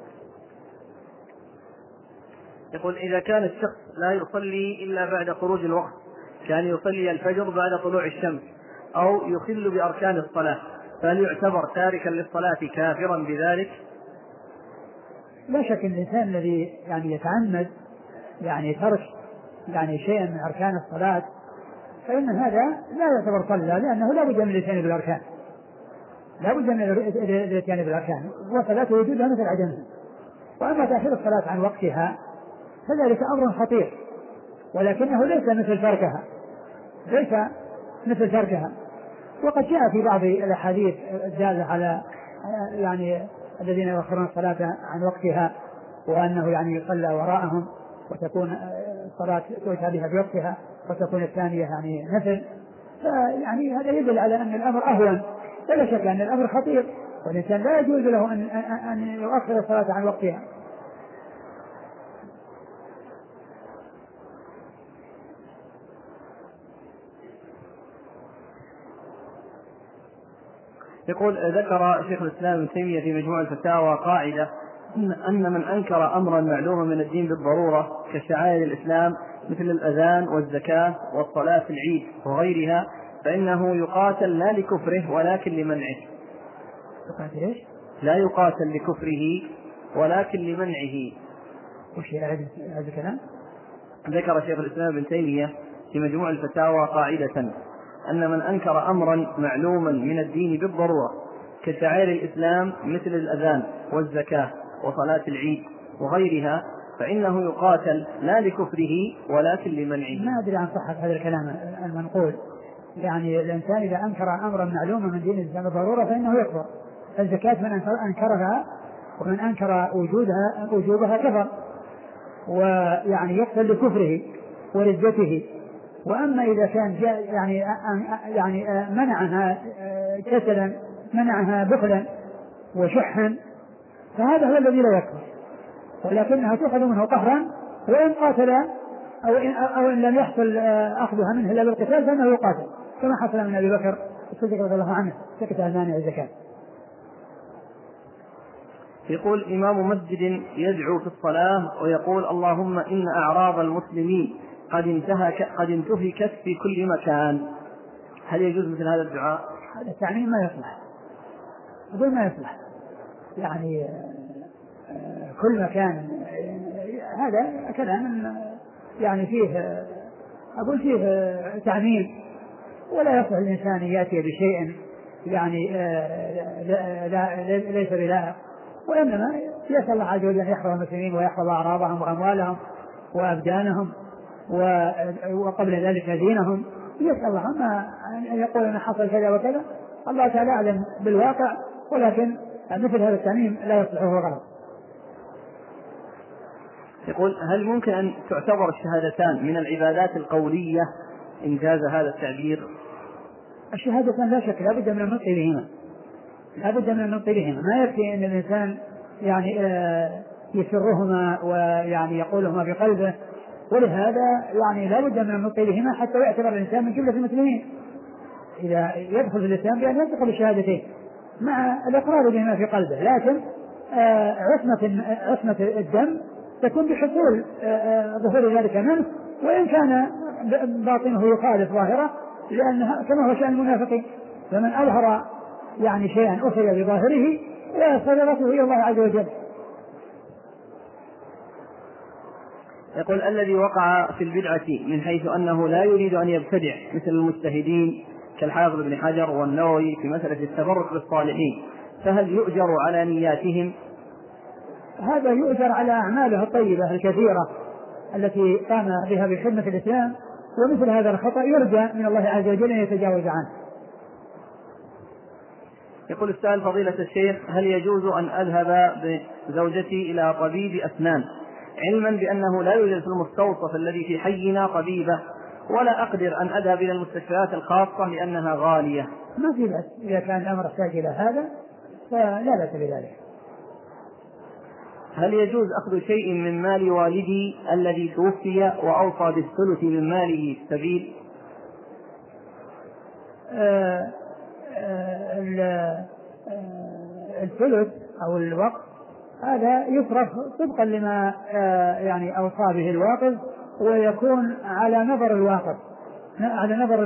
يقول إذا كان الشخص لا يصلي إلا بعد خروج الوقت كان يصلي الفجر بعد طلوع الشمس أو يخل بأركان الصلاة، فهل يعتبر تاركا للصلاة كافرا بذلك؟ لا شك أن الإنسان الذي يعني يتعمد يعني ترك يعني شيئا من أركان الصلاة فإن هذا لا يعتبر صلى، لأنه لا بد من الاتيان بالأركان، لا بد من الاتيان بالأركان، وصلاة وجودها مثل عدمها. وأما تأخير الصلاة عن وقتها فذلك أمر خطير، ولكنه ليس مثل تركها. وقد جاء في بعض الأحاديث الدالة على يعني الذين يؤخرون الصلاة عن وقتها وأنه يعني يصلى وراءهم وتكون الصلاة تؤتى بها بوقتها وتكون الثانية يعني نفل. فيعني هذا يدل على أن الأمر أهون، ولا شك أن الأمر خطير، والإنسان لا يجوز له أن يؤخر الصلاة عن وقتها. يقول ذكر شيخ الإسلام ابن تيمية في مجموع الفتاوى قاعدة أن من أنكر أمرا معلوما من الدين بالضرورة كشعائر الإسلام مثل الأذان والزكاة والصلاة العيد وغيرها فإنه يقاتل لا لكفره ولكن لمنعه. لا يقاتل لكفره ولكن لمنعه. وش هذا الكلام؟ ذكر شيخ الإسلام ابن تيمية في مجموع الفتاوى قاعدة أن من أنكر أمرا معلوما من الدين بالضرورة كشعائر الإسلام مثل الأذان والزكاة وصلاة العيد وغيرها فإنه يقاتل لا لكفره ولكن لمنعه. ما أدري عن صحة هذا الكلام المنقول، يعني الإنسان إذا أنكر أمرا معلوما من دين الإسلام بالضرورة فإنه يكفر. الزكاة من أنكرها ومن أنكر وجوبها كفر، ويعني يقتل لكفره وردته. وأما إذا كان يعني منعها كسلا منعها بخلا وشحا فهذا هو الذي لا يكفر، ولكنها تؤخذ منه قهرا، وإن قاتل أو إن لم يحصل أخذها منه إلا بالقتال فإنه يقاتل، كما حصل من أبي بكر الصديق رضي الله عنه سكت عن مانع الزكاة. يقول إمام مسجد يدعو في الصلاة ويقول اللهم إن أعراض المسلمين قد انتهكت في كل مكان، هل يجوز مثل هذا الدعاء؟ هذا التعميم ما يصلح، أقول ما يصلح، يعني كل مكان هذا كلام يعني فيه أقول فيه تعميم، ولا يصلح الإنسان يأتي بشيء يعني ليس بلائق، وإنما يسأل الله عز وجل أن يحفظ المسلمين ويحفظ أعراضهم وأموالهم وأبدانهم وقبل ذلك دينهم. يسأل الله أما أن يقول أن حصل كذا وكذا، الله تعالى أعلم بالواقع، ولكن مثل هذا التعميم لا يصلح وهو غلط. يقول هل ممكن أن تعتبر الشهادتان من العبادات القولية إن جاز هذا التعبير؟ الشهادتان لا شك لا بد من النطق بهما، لا بد من النطق بهما، ما يكفي أن الإنسان يعني يسرهما ويعني يقولهما بقلبه، ولهذا يعني لا بد من النطق بهما حتى يعتبر الإنسان من جملة المسلمين، إذا يدخل في الإسلام بأن ينطق بالشهادتين مع الإقرار بما في قلبه. لكن عصمة الدم تكون بحصول ظهور ذلك منه، وإن كان باطنه يخالف ظاهره، لأنها كما هو شأن المنافقين، فمن أظهر يعني شيئا أخذ بظاهره وصدرته إلى الله عز وجل. يقول الذي وقع في البدعة من حيث أنه لا يريد أن يبتدع مثل المجتهدين كالحافظ بن حجر والنووي في مسألة التبرك بالصالحين، فهل يؤجر على نياتهم؟ هذا يؤجر على أعماله الطيبة الكثيرة التي قام بها بخدمة الإسلام، ومثل هذا الخطأ يرجى من الله عز وجل أن يتجاوز عنه. يقول السائل فضيلة الشيخ هل يجوز أن أذهب بزوجتي إلى طبيب أسنان علما بأنه لا يوجد في المستوصف الذي في حينا طبيبة، ولا أقدر أن أذهب إلى المستشفيات الخاصة لأنها غالية؟ ما في بأس إذا كان الأمر يحتاج إلى هذا فلا بأس بذلك. هل يجوز أخذ شيء من مال والدي الذي توفي وأوصى بالثلث من ماله السبيل؟ الثلث أو الوقف هذا يصرف طبقا لما يعني أوصى به الواقف، ويكون على نظر الواقف، على نظر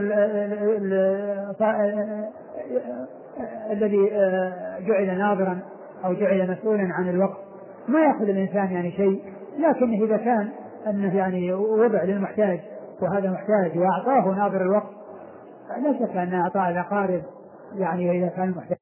الذي جعل ناظرا أو جعل مسؤولا عن الوقف. ما يأخذ الإنسان يعني شيء، لكن إذا كان أنه يعني وضع للمحتاج وهذا محتاج وأعطاه ناظر الوقف لا شك أن أعطاه الأقارب يعني إذا كان محتاج.